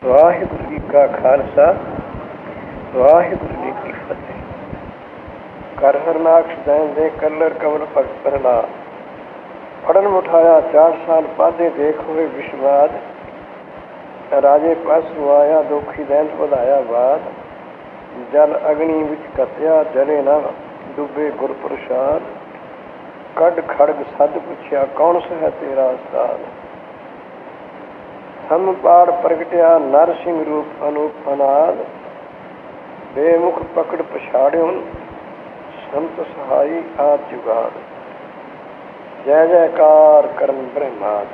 ਵਾਹਿਗੁਰੂ ਜੀ ਕਾ ਖਾਲਸਾ, ਵਾਹਿਗੁਰੂ ਜੀ ਕੀ ਫਤਿਹ। ਕਰ ਹਰਨਾਕਸ਼ ਦੈਨ ਦੇ ਕਲਰ ਕਮਲ ਭਗਤ ਪ੍ਰਹਲਾਦ, ਫੜਨ ਉਠਾਇਆ 4 ਸਾਲ ਪਾਦੇ ਦੇਖ ਹੋਏ ਵਿਸ਼ਵਾਦ। ਰਾਜੇ ਪਾਸੋਂ ਆਇਆ ਦੋਖੀ ਦੈਨ ਵਧਾਇਆ ਬਾਦ। ਜਲ ਅਗਨੀ ਵਿੱਚ ਕਤਿਆ ਜਲੇ ਨਾ ਡੁੱਬੇ ਗੁਰ ਪ੍ਰਸਾਦ। ਕੱਢ ਖੜਗ ਸੱਦ ਪੁੱਛਿਆ ਕੌਣ ਸਹਿ ਤੇਰਾ ਉਸਤਾਦ। ਹਮ ਪਾੜ ਪ੍ਰਗਟਿਆ ਨਰ ਸਿੰਘ ਰੂਪ ਅਨੂਪ ਅਨਾਦ। ਬੇਮੁਖ ਪਕੜ ਪਛਾੜਿਓ ਸੰਤ ਸਹਾਈ ਆਪ ਜੁਗਾਦ। ਜੈ ਜੈਕਾਰ ਕਰਨ ਬ੍ਰਹਮਾਦ।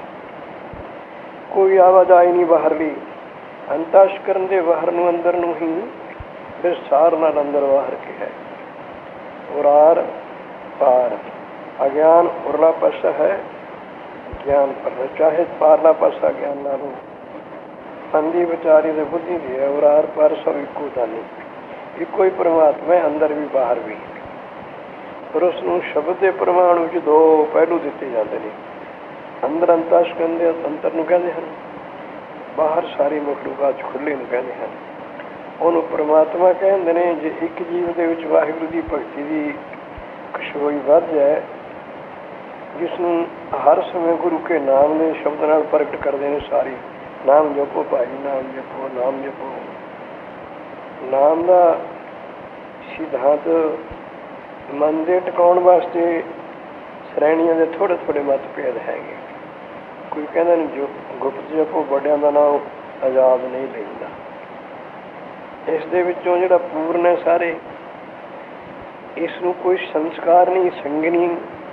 ਕੋਈ ਆਵਾਜਾਈ ਨਹੀਂ ਬਾਹਰਲੀ, ਅੰਤਸ਼ਕਰਨ ਦੇ ਬਾਹਰ ਨੂੰ ਅੰਦਰ ਨੂੰ ਹੀ ਵਿਸਥਾਰ ਨਾਲ ਅੰਦਰ ਬਾਹਰ ਕੇ ਹੈ। ਉਰਾਰ ਪਾਰ ਅਗਿਆਨ ਉਰਲਾ ਪਾਸਾ ਹੈ, ਗਿਆਨ ਪਰ ਚਾਹੇ ਪਾਰਲਾ ਪਾਸਾ ਗਿਆਨ ਨਾਲੋਂ ਅੰधी ਵਿਚਾਰੀ ਦੇ ਬੁੱਧੀ ਦੀ ਹੈ। ਉਰਾਰ ਪਾਰ ਸਭ ਇੱਕੋ ਦਾਨੀ, ਇੱਕੋ ਹੀ ਪਰਮਾਤਮਾ ਹੈ, ਅੰਦਰ ਵੀ ਬਾਹਰ ਵੀ। ਪਰ ਉਸ ਨੂੰ ਸ਼ਬਦ ਦੇ ਪ੍ਰਮਾਣ ਵਿੱਚ 2 ਪਹਿਲੂ ਦਿੱਤੇ ਜਾਂਦੇ ਨੇ। ਅੰਦਰ ਅੰਤਸ਼ਕਰਨ ਦੇ ਅੰਤਰ ਨੂੰ ਕਹਿੰਦੇ ਹਨ, ਬਾਹਰ ਸਾਰੀ ਮਖਲੂਕਾਤ ਖੁੱਲੇ ਨੂੰ ਕਹਿੰਦੇ ਹਨ। ਉਹਨੂੰ ਪਰਮਾਤਮਾ ਕਹਿੰਦੇ ਨੇ। ਜੇ ਇੱਕ ਜੀਵ ਦੇ ਵਿੱਚ ਵਾਹਿਗੁਰੂ ਦੀ ਭਗਤੀ ਦੀ ਖੁਸ਼ਬੋਈ ਵੱਧ ਜਾਏ, ਜਿਸ ਨੂੰ ਹਰ ਸਮੇਂ ਗੁਰੂ ਕੇ ਨਾਮ ਦੇ ਸ਼ਬਦ ਨਾਲ ਪ੍ਰਗਟ ਕਰਦੇ ਨੇ। ਸਾਰੀ ਨਾਮ ਜਪੋ ਭਾਈ, ਨਾਮ ਜਪੋ, ਨਾਮ ਜਪੋ। ਨਾਮ ਦਾ ਸਿਧਾਂਤ ਮਨ ਦੇ ਟਿਕਾਉਣ ਵਾਸਤੇ ਸ਼੍ਰੇਣੀਆਂ ਦੇ ਥੋੜ੍ਹੇ ਥੋੜ੍ਹੇ ਮਤਭੇਦ ਹੈਗੇ। ਕੋਈ ਕਹਿੰਦਾ ਨਹੀਂ ਜੋ ਗੁਪਤ ਜਪੋ, ਵੱਡਿਆਂ ਦਾ ਨਾਮ ਆਜ਼ਾਦ ਨਹੀਂ ਲੈਂਦਾ। ਇਸ ਦੇ ਵਿੱਚੋਂ ਜਿਹੜਾ ਪੂਰਨ ਹੈ ਸਾਰੇ, ਇਸ ਨੂੰ ਕੋਈ ਸੰਸਕਾਰ ਨਹੀਂ, ਸੰਗ ਨਹੀਂ।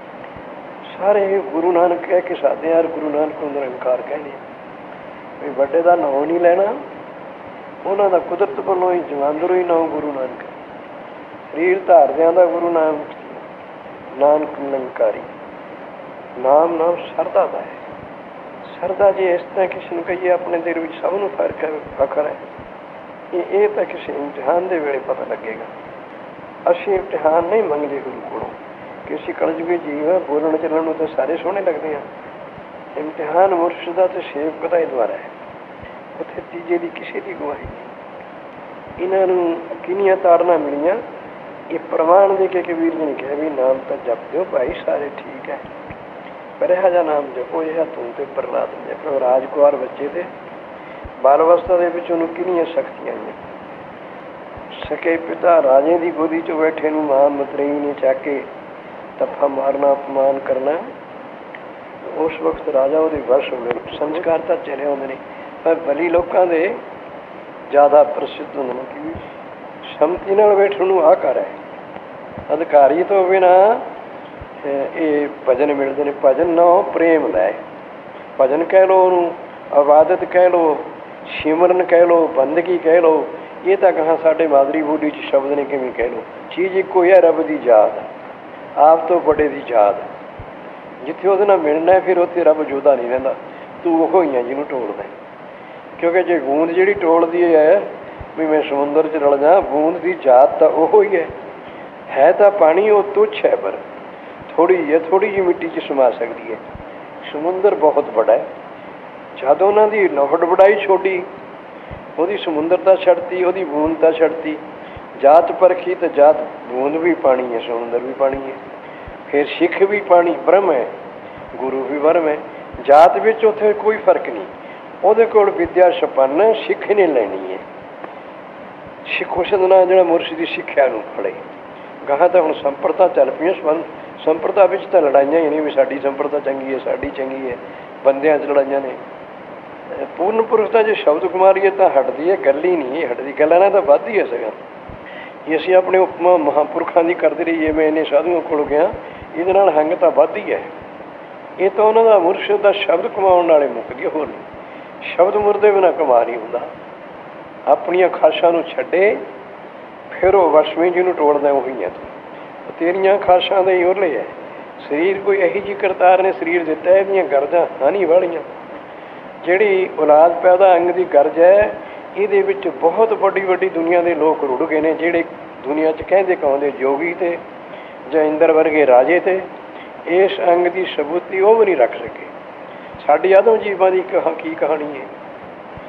ਸਾਰੇ ਗੁਰੂ ਨਾਨਕ ਕਹਿ ਕੇ ਸਾਦੇ ਯਾਰ, ਗੁਰੂ ਨਾਨਕ ਨੂੰ ਨਿਰੰਕਾਰ ਕਹਿੰਦੇ ਵੀ ਵੱਡੇ ਦਾ ਨਾਂ ਨਹੀਂ ਲੈਣਾ। ਉਹਨਾਂ ਦਾ ਕੁਦਰਤ ਵੱਲੋਂ ਹੀ ਜਵਾਂਦਰੋਂ ਹੀ ਨਾਂ ਗੁਰੂ ਨਾਨਕ। ਸਰੀਰ ਧਾਰਦਿਆਂ ਦਾ ਗੁਰੂ ਨਾਨਕ, ਨਾਨਕ ਨਿਰੰਕਾਰੀ। ਨਾਮ ਨਾਮ ਸਰਦਾ ਦਾ ਹੈ। ਸਰਦਾ ਜੇ ਇਸ ਤਰ੍ਹਾਂ ਕਿਸੇ ਨੂੰ ਕਹੀਏ ਆਪਣੇ ਦਿਲ ਵਿੱਚ ਸਭ ਨੂੰ ਫਰਕ ਹੈ, ਫਖਰ ਹੈ। ਇਹ ਤਾਂ ਕਿਸੇ ਇਮਤਿਹਾਨ ਦੇ ਵੇਲੇ ਪਤਾ ਲੱਗੇਗਾ। ਅਸੀਂ ਇਮਤਿਹਾਨ ਨਹੀਂ ਮੰਗਦੇ ਗੁਰੂ ਕੋਲੋਂ ਕਿ ਅਸੀਂ ਕਲਯੁਗੀ ਜੀਵ ਹਾਂ, ਬੋਲਣ ਚੱਲਣ ਨੂੰ ਤਾਂ ਸਾਰੇ ਸੋਹਣੇ ਲੱਗਦੇ ਹਾਂ। ਇਮਤਿਹਾਨ ਮੁਰਸ਼ਿਦ ਦਾ ਅਤੇ ਸੇਵਕ ਦਾ ਹੀ ਦੁਆਰਾ ਹੈ। ਉੱਥੇ ਤੀਜੇ ਦੀ ਕਿਸੇ ਦੀ ਗਵਾਹੀ ਨਹੀਂ। ਇਹਨਾਂ ਨੂੰ ਕਿੰਨੀਆਂ ਤਾੜਨਾ ਮਿਲੀਆਂ। ਇਹ ਪ੍ਰਮਾਣ ਦੇ ਕੇ ਕਬੀਰ ਜੀ ਨੇ ਕਿਹਾ ਵੀ ਨਾਮ ਤਾਂ ਜਪ ਦਿਓ ਭਾਈ, ਸਾਰੇ ਠੀਕ ਹੈ, ਪਰ ਇਹੋ ਜਿਹਾ ਨਾਮ ਜਪੋ ਇਹ ਤੂੰ ਤੇ ਪ੍ਰਹਲਾਦ ਨੇ ਜਪੋ। ਰਾਜਕੁਮਾਰ ਬੱਚੇ ਤੇ ਬਾਲ ਅਵਸਥਾ ਦੇ ਵਿੱਚ ਉਹਨੂੰ ਕਿੰਨੀਆਂ ਸ਼ਕਤੀਆਂ ਆਈਆਂ। ਸਕੇ ਪਿਤਾ ਰਾਜੇ ਦੀ ਗੋਦੀ 'ਚ ਬੈਠੇ ਨੂੰ ਮਾਂ ਮਤਰੇਈ ਨੇ ਚੱਕ ਕੇ ਤੱਫਾ ਮਾਰਨਾ, ਅਪਮਾਨ ਕਰਨਾ। ਉਸ ਵਕਤ ਰਾਜਾ ਉਹਦੇ ਵਸ਼ ਹੋ ਗਏ। ਸੰਸਕਾਰ ਤਾਂ ਚਲੇ ਆਉਂਦੇ ਨੇ, ਪਰ ਬਲੀ ਲੋਕਾਂ ਦੇ ਜ਼ਿਆਦਾ ਪ੍ਰਸਿੱਧ ਹੁੰਦੇ ਨੇ ਕਿ ਸੰਮਤੀ ਨਾਲ ਬੈਠਣ ਨੂੰ ਆਹ ਕਰ ਹੈ। ਅਧਿਕਾਰੀ ਤੋਂ ਬਿਨਾਂ ਇਹ ਭਜਨ ਮਿਲਦੇ ਨੇ। ਭਜਨ ਨਾ ਪ੍ਰੇਮ ਲੈ, ਭਜਨ ਕਹਿ ਲਓ, ਉਹਨੂੰ ਇਬਾਦਤ ਕਹਿ ਲਓ, ਸਿਮਰਨ ਕਹਿ ਲਓ, ਬੰਦਗੀ ਕਹਿ ਲਓ। ਇਹ ਤਾਂ ਕਹਾਂ ਸਾਡੇ ਮਾਦਰੀ ਬੋਲੀ 'ਚ ਸ਼ਬਦ ਨੇ, ਕਿਵੇਂ ਕਹਿ ਲਓ। ਚੀਜ਼ ਇੱਕੋ ਹੀ ਹੈ, ਰੱਬ ਦੀ ਯਾਦ, ਆਪ ਤੋਂ ਬੜੇ ਦੀ ਯਾਦ। ਜਿੱਥੇ ਉਹਦੇ ਨਾਲ ਮਿਲਣਾ ਫਿਰ ਉੱਥੇ ਰੱਬ ਜੋਦਾ ਨਹੀਂ ਰਹਿੰਦਾ। ਤੂੰ ਉਹ ਹੀ ਆ ਜਿਹਨੂੰ ਟੋਲਦਾ। ਕਿਉਂਕਿ ਜੇ ਬੂੰਦ ਜਿਹੜੀ ਟੋਲਦੀ ਹੈ ਵੀ ਮੈਂ ਸਮੁੰਦਰ 'ਚ ਰਲ ਜਾ, ਬੂੰਦ ਦੀ ਯਾਦ ਤਾਂ ਉਹ ਹੀ ਹੈ ਤਾਂ ਪਾਣੀ ਉਹ ਤੁੱਛ ਹੈ, ਪਰ ਥੋੜ੍ਹੀ ਜਿਹੀ ਮਿੱਟੀ 'ਚ ਸਮਾ ਸਕਦੀ ਹੈ। ਸਮੁੰਦਰ ਬਹੁਤ ਵੱਡਾ ਹੈ। ਜਦ ਉਹਨਾਂ ਦੀ ਲੋਹੜ ਵਡਾਈ ਛੋਟੀ, ਉਹਦੀ ਸਮੁੰਦਰਤਾ ਛੱਡਤੀ, ਉਹਦੀ ਬੂੰਦਤਾ ਛੱਡਤੀ, ਜਾਤ ਪਰਖੀ ਤਾਂ ਜਾਤ ਬੂੰਦ ਵੀ ਪਾਣੀ ਹੈ, ਸਮੁੰਦਰ ਵੀ ਪਾਣੀ ਹੈ। ਫਿਰ ਸਿੱਖ ਵੀ ਪਾਣੀ ਬ੍ਰਹਮ ਹੈ, ਗੁਰੂ ਵੀ ਬ੍ਰਹਮ ਹੈ। ਜਾਤ ਵਿੱਚ ਉੱਥੇ ਕੋਈ ਫਰਕ ਨਹੀਂ। ਉਹਦੇ ਕੋਲ ਵਿਦਿਆ ਸੰਪੰਨ ਸਿੱਖ ਨੇ ਲੈਣੀ ਹੈ। ਸਿੱਖ ਉਸ ਨਾਲ ਜਿਹੜਾ ਮੁਰਸ਼ਿਦ ਦੀ ਸਿੱਖਿਆ ਨੂੰ ਫੜੇ। ਗਾਹਾਂ ਤਾਂ ਹੁਣ ਸੰਪਰਦਾ ਚੱਲ ਪਈਆਂ। ਸੰਪਰਦਾ ਵਿੱਚ ਤਾਂ ਲੜਾਈਆਂ ਹੀ ਨਹੀਂ ਵੀ ਸਾਡੀ ਸੰਪਰਦਾ ਚੰਗੀ ਹੈ, ਸਾਡੀ ਚੰਗੀ ਹੈ। ਬੰਦਿਆਂ 'ਚ ਲੜਾਈਆਂ ਨੇ। ਪੂਰਨ ਪੁਰਖ ਤਾਂ ਜੇ ਸ਼ਬਦ ਕੁਮਾਰੀਏ ਤਾਂ ਹਟਦੀ ਹੈ, ਗੱਲ ਹੀ ਨਹੀਂ ਹਟਦੀ। ਗੱਲਾਂ ਨਾਲ ਤਾਂ ਵੱਧਦੀ ਹੈ ਸਗੋਂ। ਜੇ ਅਸੀਂ ਆਪਣੇ ਉਪਮਾ ਮਹਾਂਪੁਰਖਾਂ ਦੀ ਕਰਦੇ ਰਹੀਏ, ਮੈਂ ਇੰਨੇ ਸਾਧੂਆਂ ਕੋਲ ਗਿਆ, ਇਹਦੇ ਨਾਲ ਹੰਗ ਤਾਂ ਵੱਧਦੀ ਹੈ। ਇਹ ਤਾਂ ਉਹਨਾਂ ਦਾ ਮੁਰਸ਼ਿਦ ਦਾ ਸ਼ਬਦ ਕਮਾਉਣ ਨਾਲੇ ਮੁੱਕਦੀ ਹੈ, ਹੋਰ ਨਹੀਂ। ਸ਼ਬਦ ਮੁਰਦੇ ਬਿਨਾਂ ਕਮਾ ਨਹੀਂ ਹੁੰਦਾ। ਆਪਣੀਆਂ ਖਾਸ਼ਾਂ ਨੂੰ ਛੱਡੇ ਫਿਰ ਉਹ ਵਸ਼ਮੀ ਜਿਹਨੂੰ ਟੋਲਦਾ ਉਹੀ ਹੈ। ਤੂੰ ਤੇਰੀਆਂ ਖਾਸ਼ਾਂ ਦੇ ਹੀ ਉਹਲੇ ਹੈ। ਸਰੀਰ ਕੋਈ ਇਹੀ ਜਿਹੀ ਕਰਤਾਰ ਨੇ ਸਰੀਰ ਦਿੱਤਾ, ਇਹਦੀਆਂ ਗਰਜਾਂ ਹਾਨੀ ਵਾਲੀਆਂ। ਜਿਹੜੀ ਔਲਾਦ ਪੈਦਾ ਅੰਗ ਦੀ ਗਰਜ ਹੈ, ਇਹਦੇ ਵਿੱਚ ਬਹੁਤ ਵੱਡੀ ਵੱਡੀ ਦੁਨੀਆ ਦੇ ਲੋਕ ਰੁੜ ਗਏ ਨੇ। ਜਿਹੜੇ ਦੁਨੀਆ 'ਚ ਕਹਿੰਦੇ ਕਹਾਉਂਦੇ ਯੋਗੀ ਤੇ ਜਾਂ ਇੰਦਰ ਵਰਗੇ ਰਾਜੇ ਤੇ ਇਸ ਅੰਗ ਦੀ ਸਬੂਤੀ ਉਹ ਵੀ ਨਹੀਂ ਰੱਖ ਸਕੇ। ਸਾਡੀ ਆਦਮ ਜੀਵਾਂ ਦੀ ਕੀ ਕਹਾਣੀ ਹੈ।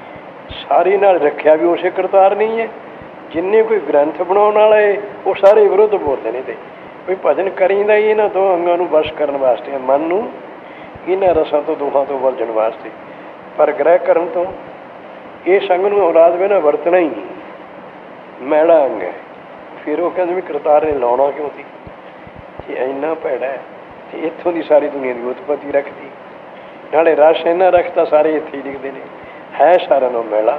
ਸਾਰੀ ਨਾਲ ਰੱਖਿਆ ਵੀ ਉਸੇ ਕਰਤਾਰ ਨਹੀਂ ਹੈ। ਜਿੰਨੇ ਕੋਈ ਗ੍ਰੰਥ ਬਣਾਉਣ ਵਾਲੇ ਉਹ ਸਾਰੇ ਵਿਰੁੱਧ ਬੋਲਦੇ ਨੇ। ਤੇ ਕੋਈ ਭਜਨ ਕਰੀਦਾ ਹੀ ਇਹਨਾਂ ਦੋ ਅੰਗਾਂ ਨੂੰ ਵਸ਼ ਕਰਨ ਵਾਸਤੇ, ਮਨ ਨੂੰ ਇਹਨਾਂ ਰਸਾਂ ਤੋਂ ਦੋਹਾਂ ਤੋਂ ਵਰਜਣ ਵਾਸਤੇ। ਪਰ ਗ੍ਰਹਿ ਕਰਨ ਤੋਂ ਇਸ ਅੰਗ ਨੂੰ ਔਲਾਦ ਬਿਨਾਂ ਵਰਤਣਾ ਹੀ ਨਹੀਂ, ਮੈਲਾ ਅੰਗ ਹੈ। ਫਿਰ ਉਹ ਕਹਿੰਦੇ ਵੀ ਕਰਤਾਰ ਨੇ ਲਾਉਣਾ ਕਿਉਂ ਸੀ ਜੇ ਇੰਨਾ ਭੈੜਾ ਹੈ। ਅਤੇ ਇੱਥੋਂ ਦੀ ਸਾਰੀ ਦੁਨੀਆ ਦੀ ਉਤਪਤੀ ਰੱਖਦੀ, ਨਾਲੇ ਰਸ ਇੰਨਾ ਰੱਖਤਾ, ਸਾਰੇ ਇੱਥੇ ਹੀ ਲਿਖਦੇ ਨੇ, ਹੈ ਸਾਰਿਆਂ ਨੂੰ ਮੈਲਾ।